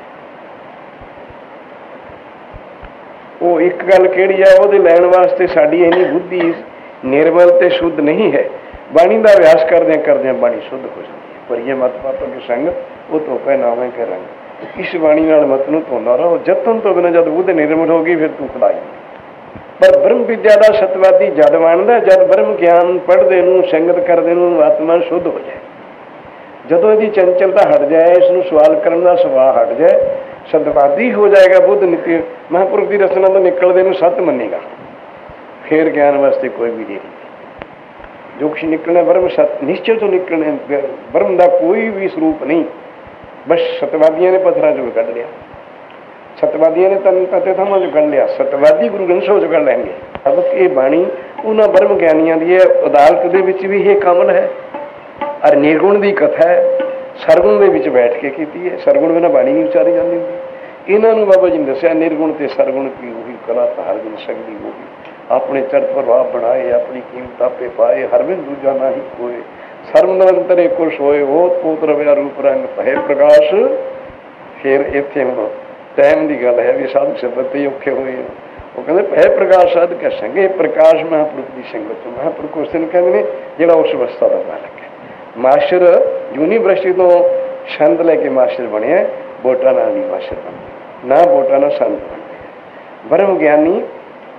ਉਹ ਇੱਕ ਗੱਲ ਕਿਹੜੀ ਹੈ? ਉਹਦੇ ਲੈਣ ਵਾਸਤੇ ਸਾਡੀ ਇੰਨੀ ਬੁੱਧੀ ਨਿਰਮਲ ਤੇ ਸ਼ੁੱਧ ਨਹੀਂ ਹੈ। ਬਾਣੀ ਦਾ ਅਭਿਆਸ ਕਰਦਿਆਂ ਕਰਦਿਆਂ ਬਾਣੀ ਸ਼ੁੱਧ ਹੋ ਜਾਂਦੀ ਹੈ। ਪਰ ਇਹ ਮਤ ਪਾਪਾ ਕੇ ਸੰਗ ਉਹ ਧੋਪੇ ਨਾਵੇਂ ਕੇ ਰੰਗ। ਇਸ ਬਾਣੀ ਨਾਲ ਮਤ ਨੂੰ ਧੋਂਦਾ ਰਹੋ। ਜਤਨ ਤੋਂ ਬਿਨਾਂ ਜਦ ਬੁੱਧ ਨਿਰਮਲ ਹੋ ਗਈ ਫਿਰ ਤੂੰ ਖੁਦਾਈ। ਪਰ ਬ੍ਰਹਮ ਵਿਦਿਆ ਦਾ ਸਤਵਾਦੀ ਜਦ ਮੰਨਦਾ ਜਦ ਬ੍ਰਹਮ ਗਿਆਨ ਪੜ੍ਹਦੇ ਨੂੰ, ਸੰਗਤ ਕਰਦੇ ਨੂੰ ਆਤਮਾ ਸ਼ੁੱਧ ਹੋ ਜਾਏ। ਜਦੋਂ ਇਹਦੀ ਚੰਚਲਤਾ ਹਟ ਜਾਏ, ਇਸ ਨੂੰ ਸਵਾਲ ਕਰਨ ਦਾ ਸੁਭਾਅ ਹਟ ਜਾਏ, ਸਤਵਾਦੀ ਹੋ ਜਾਏਗਾ। ਬੁੱਧ ਨਿੱਤੀ ਮਹਾਂਪੁਰਖ ਦੀ ਰਚਨਾ ਤੋਂ ਨਿਕਲਦੇ ਨੂੰ ਸੱਤ ਮੰਨੇਗਾ। ਫਿਰ ਗਿਆਨ ਵਾਸਤੇ ਕੋਈ ਵੀ ਦੇਰੀ ਨਹੀਂ। ਜੋ ਕੁਛ ਨਿਕਲਣਾ ਬ੍ਰਹਮ ਸਤ ਨਿਸ਼ਚੇ ਤੋਂ ਨਿਕਲਣਾ। ਬ੍ਰਹਮ ਦਾ ਕੋਈ ਵੀ ਸਰੂਪ ਨਹੀਂ। ਬਸ ਸਤਵਾਦੀਆਂ ਨੇ ਪੱਥਰਾਂ ਚੋਂ ਕੱਢ ਲਿਆ, ਸਤਵਾਦੀਆਂ ਨੇ ਤਨ ਪਤੇ ਥਾਵਾਂ ਚੋਂ ਕੱਢ ਲਿਆ, ਸਤਵਾਦੀ ਗੁਰੂ ਗ੍ਰੰਥ ਸਾਹਿਬ ਚੋਂ ਕੱਢ ਲੈਣਗੇ। ਅਬ ਇਹ ਬਾਣੀ ਉਹਨਾਂ ਬ੍ਰਹਮ ਗਿਆਨੀਆਂ ਦੀ ਹੈ। ਅਦਾਲਤ ਦੇ ਵਿੱਚ ਵੀ ਇਹ ਕਮਲ ਹੈ। ਔਰ ਨਿਰਗੁਣ ਦੀ ਕਥਾ ਹੈ, ਸਰਗੁਣ ਦੇ ਵਿੱਚ ਬੈਠ ਕੇ ਕੀਤੀ ਹੈ। ਸਰਗੁਣ ਬਿਨਾਂ ਬਾਣੀ ਨਹੀਂ ਉਚਾਰੀ ਜਾਂਦੀ ਹੁੰਦੀ। ਇਹਨਾਂ ਨੂੰ ਬਾਬਾ ਜੀ ਨੇ ਦੱਸਿਆ ਨਿਰਗੁਣ ਤੇ ਸਰਗੁਣ ਕੀ ਉਹੀ ਕਲਾ ਹਰ ਗੁਣ ਸਕਦੀ ਉਹੀ। ਆਪਣੇ ਚੜ੍ਹ ਪ੍ਰਭਾਵ ਬਣਾਏ, ਆਪਣੀ ਕੀਮਤ ਆਪੇ ਪਾਏ, ਹਰ ਬਿਨ ਦੂਜਾ ਨਾ ਹੀ ਕੋਏ। ਸਰਬ ਨਿਰੰਤਰ ਏਕੋ ਸੋਏ, ਉਹ ਪੋਤ ਰਵਿਆ ਰੂਪ ਰੰਗ ਭਏ ਪ੍ਰਕਾਸ਼। ਫਿਰ ਇੱਥੇ ਹੁਣ ਟਾਈਮ ਦੀ ਗੱਲ ਹੈ ਵੀ ਸਾਧੂ ਸ਼ਬਦ ਤੇ ਔਖੇ ਹੋਏ। ਉਹ ਕਹਿੰਦੇ ਭੈ ਪ੍ਰਕਾਸ਼ ਸਾਧ ਕੈ ਸੰਗੇ। ਪ੍ਰਕਾਸ਼ ਮਹਾਂਪੁਰਖ ਦੀ ਸੰਗਤ ਤੋਂ। ਮਹਾਂਪੁਰਖ ਉਸ ਦਿਨ ਕਹਿੰਦੇ ਨੇ ਜਿਹੜਾ ਉਸ ਅਵਸਥਾ ਦਾ ਮਾਲਕ ਹੈ। ਮਾਸਟਰ ਯੂਨੀਵਰਸਿਟੀ ਤੋਂ ਸੰਤ ਲੈ ਕੇ ਮਾਸਟਰ ਬਣਿਆ। ਵੋਟਾਂ ਨਾਲ ਨਹੀਂ ਮਾਸਟਰ ਬਣਦੇ, ਨਾ ਵੋਟਾਂ ਨਾਲ ਸੰਤ ਬਣਦੇ। ਬ੍ਰਹਮ ਗਿਆਨੀ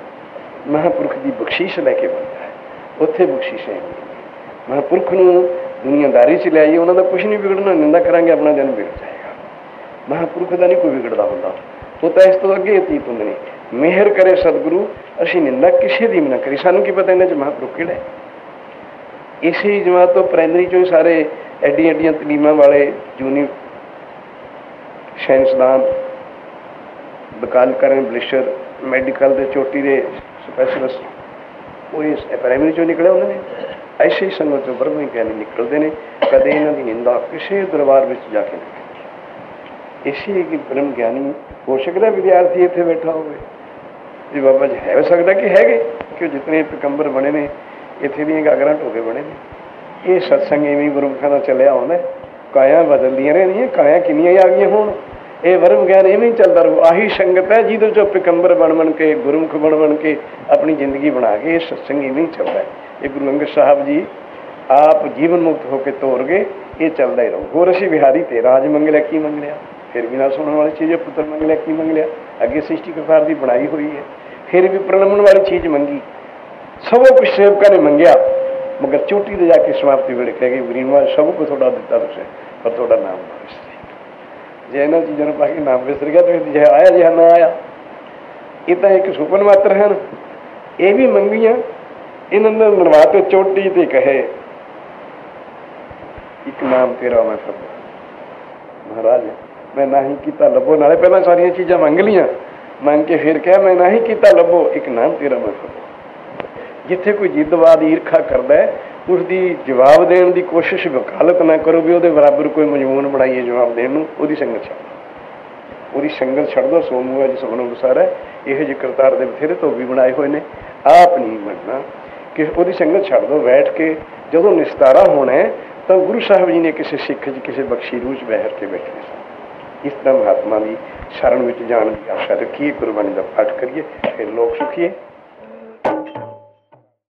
ਮਹਾਂਪੁਰਖ ਦੀ ਬਖਸ਼ਿਸ਼ ਲੈ ਕੇ ਬਣਦਾ ਹੈ। ਉੱਥੇ ਬਖਸ਼ਿਸ਼ ਹੈ। ਮਹਾਂਪੁਰਖ ਨੂੰ ਦੁਨੀਆਦਾਰੀ 'ਚ ਲਿਆਈਏ, ਉਹਨਾਂ ਦਾ ਕੁਛ ਨਹੀਂ ਵਿਗੜਨਾ, ਨਿੰਦਾ ਕਰਾਂਗੇ ਆਪਣਾ ਦਿਨ ਵਿਗੜ ਜਾਏਗਾ। ਮਹਾਂਪੁਰਖ ਦਾ ਨਹੀਂ ਕੋਈ ਵਿਗੜਦਾ ਹੁੰਦਾ, ਉਹ ਤਾਂ ਇਸ ਤੋਂ ਅੱਗੇ ਅਤੀਤ ਹੁੰਦੇ ਨੇ। ਮਿਹਰ ਕਰੇ ਸਤਿਗੁਰੂ, ਅਸੀਂ ਨਿੰਦਾ ਕਿਸੇ ਦੀ ਵੀ ਨਾ ਕਰੀ। ਸਾਨੂੰ ਕੀ ਪਤਾ ਇਹਨਾਂ 'ਚ ਮਹਾਂਪੁਰਖ ਕਿਹੜਾ ਹੈ। ਇਸੇ ਜਮਾਤ ਤੋਂ ਪ੍ਰਾਇਮਰੀ 'ਚੋਂ ਸਾਰੇ ਐਡੀਆਂ ਐਡੀਆਂ ਤਲੀਮਾਂ ਵਾਲੇ ਸਾਇੰਸਦਾਨ, ਵਕਾਲਤ ਬਲਿਸ਼ਰ, ਮੈਡੀਕਲ ਦੇ ਚੋਟੀ ਦੇ ਸਪੈਸ਼ਲਿਸਟ, ਉਹ ਇਸ ਪ੍ਰਾਇਮਰੀ 'ਚੋਂ ਨਿਕਲੇ ਹੁੰਦੇ ਨੇ। ਐਸੇ ਹੀ ਸੰਗਤ ਤੋਂ ਬ੍ਰਹਮ ਗਿਆਨੀ ਨਿਕਲਦੇ ਨੇ। ਕਦੇ ਇਹਨਾਂ ਦੀ ਨਿੰਦਾ ਕਿਸੇ ਦਰਬਾਰ ਵਿੱਚ ਜਾ ਕੇ ਨਹੀਂ ਕੀਤੀ। ਇਸੇ ਕਿ ਬ੍ਰਹਮ ਗਿਆਨੀ ਹੋ ਸਕਦਾ ਵਿਦਿਆਰਥੀ ਇੱਥੇ ਬੈਠਾ ਹੋਵੇ ਜੀ, ਬਾਬਾ ਜੀ ਹੈ ਸਕਦਾ ਕਿ ਹੈਗੇ, ਕਿ ਜਿਤਨੇ ਪੈਗੰਬਰ ਬਣੇ ਨੇ ਇੱਥੇ ਦੀਆਂ ਗਾਗਰਾਂ ਢੋਕੇ ਬਣੇ ਨੇ। ਇਹ ਸਤਸੰਗ ਇਵੇਂ ਗੁਰਮੁਖਾਂ ਦਾ ਚੱਲਿਆ ਆਉਂਦਾ। ਕਾਇਆ ਬਦਲਦੀਆਂ ਰਹਿੰਦੀਆਂ, ਕਾਇਆ ਕਿੰਨੀਆਂ ਹੀ ਆ ਗਈਆਂ ਹੁਣ। ਇਹ ਬ੍ਰਹਮ ਗਿਆਨ ਇਵੇਂ ਹੀ ਚੱਲਦਾ ਰਹੂ। ਆਹੀ ਸੰਗਤ ਹੈ ਜਿਹਦੇ 'ਚੋਂ ਪੈਗੰਬਰ ਬਣ ਕੇ, ਗੁਰਮੁਖ ਬਣ ਕੇ ਆਪਣੀ ਜ਼ਿੰਦਗੀ ਬਣਾ ਕੇ। ਇਹ ਸਤਸੰਗ ਇਵੇਂ ਹੀ ਚੱਲਦਾ। ਇਹ ਗੁਰੂ ਅੰਗਦ ਸਾਹਿਬ ਜੀ ਆਪ ਜੀਵਨ ਮੁਕਤ ਹੋ ਕੇ ਤੋਰ ਗਏ। ਇਹ ਚੱਲਦਾ ਹੀ ਰਹੂ। ਹੋਰ ਅਸੀਂ ਵਿਹਾਰੀ ਤੇ ਰਾਜ ਮੰਗਲਿਆ, ਕੀ ਮੰਗਲਿਆ? ਫਿਰ ਵੀ ਨਾ ਸੁਣਨ ਵਾਲੀ ਚੀਜ਼, ਪੁੱਤਰ ਮੰਗਲਿਆ, ਕੀ ਮੰਗਲਿਆ? ਅੱਗੇ ਸ੍ਰਿਸ਼ਟੀ ਕਰਤਾਰ ਦੀ ਬਣਾਈ ਹੋਈ ਹੈ। ਫਿਰ ਵੀ ਪ੍ਰਣਮਣ ਵਾਲੀ ਚੀਜ਼ ਮੰਗੀ। ਸਭ ਕੁਛ ਸੇਵਕਾਂ ਨੇ ਮੰਗਿਆ, ਮਗਰ ਚੋਟੀ ਤੇ ਜਾ ਕੇ ਸਮਾਪਤੀ ਵੇਲੇ ਕਹਿ ਗਏ ਗਰੀਬਾ ਸਭ ਕੁਝ ਤੁਹਾਡਾ ਦਿੱਤਾ ਤੁਸੀਂ, ਪਰ ਤੁਹਾਡਾ ਨਾਮ ਨਾ ਵਿਸਰੇ। ਜੇ ਇਹਨਾਂ ਚੀਜ਼ਾਂ ਨੂੰ ਪਾ ਕੇ ਨਾਮ ਵਿਸਰ ਗਿਆ ਤਾਂ ਜੇ ਆਇਆ ਜਿਹਾ ਨਾ ਆਇਆ। ਇਹ ਤਾਂ ਇੱਕ ਸੁਪਨ ਮਾਤਰ ਹਨ। ਇਹ ਵੀ ਮੰਗੀਆਂ। ਇਹਨਾਂ ਦਾ ਨਰਵਾ ਤੇ ਚੋਟੀ ਤੇ ਕਹੇ ਇੱਕ ਨਾਮ ਤੇਰਾ ਮੈਂ ਸਭ ਮਹਾਰਾਜ ਮੈਂ ਨਾ ਹੀ ਕੀਤਾ ਲੱਭੋ। ਨਾਲੇ ਪਹਿਲਾਂ ਸਾਰੀਆਂ ਚੀਜ਼ਾਂ ਮੰਗ ਲਈਆਂ, ਮੰਗ ਕੇ ਫਿਰ ਕਿਹਾ ਮੈਂ ਨਾ ਹੀ ਕੀਤਾ ਲੱਭੋ, ਇੱਕ ਨਾਮ ਤੇਰਾ ਮੈਂ ਸਭ। ਜਿੱਥੇ ਕੋਈ ਜਿੱਦਵਾਦ ਈਰਖਾ ਕਰਦਾ ਉਸਦੀ ਜਵਾਬ ਦੇਣ ਦੀ ਕੋਸ਼ਿਸ਼ ਵਕਾਲਤ ਨਾ ਕਰੋ ਵੀ ਉਹਦੇ ਬਰਾਬਰ ਕੋਈ ਮਜ਼ਮੂਨ ਬਣਾਈਏ ਜਵਾਬ ਦੇਣ ਨੂੰ। ਉਹਦੀ ਸੰਗਤ ਛੱਡ, ਉਹਦੀ ਸੰਗਤ ਛੱਡ ਦੋ। ਸੋਮੂ ਅੱਜ ਸੁਣ ਅਨੁਸਾਰ ਹੈ ਇਹੋ ਜਿਹੇ ਕਰਤਾਰ ਦੇ ਬਥੇਰੇ ਧੋਬੀ ਬਣਾਏ ਹੋਏ ਨੇ। ਆਪ ਨਹੀਂ ਮੰਨਣਾ ਕਿ ਉਹਦੀ ਸੰਗਤ ਛੱਡ ਦੋ। ਬੈਠ ਕੇ ਜਦੋਂ ਨਿਸਤਾਰਾ ਹੋਣਾ ਤਾਂ ਗੁਰੂ ਸਾਹਿਬ ਜੀ ਨੇ ਕਿਸੇ ਸਿੱਖ 'ਚ ਕਿਸੇ ਬਖਸ਼ੀ ਰੂਹ 'ਚ ਬੈਠ ਕੇ ਬੈਠੇ ਸਨ। ਇਸ ਤਰ੍ਹਾਂ ਮਹਾਤਮਾ ਦੀ ਸ਼ਰਨ ਵਿੱਚ ਜਾਣ ਦੀ ਆਸ਼ਾ ਰੱਖੀਏ, ਗੁਰਬਾਣੀ ਦਾ ਪਾਠ ਕਰੀਏ, ਫਿਰ ਲੋਕ ਸੁਖੀਏ।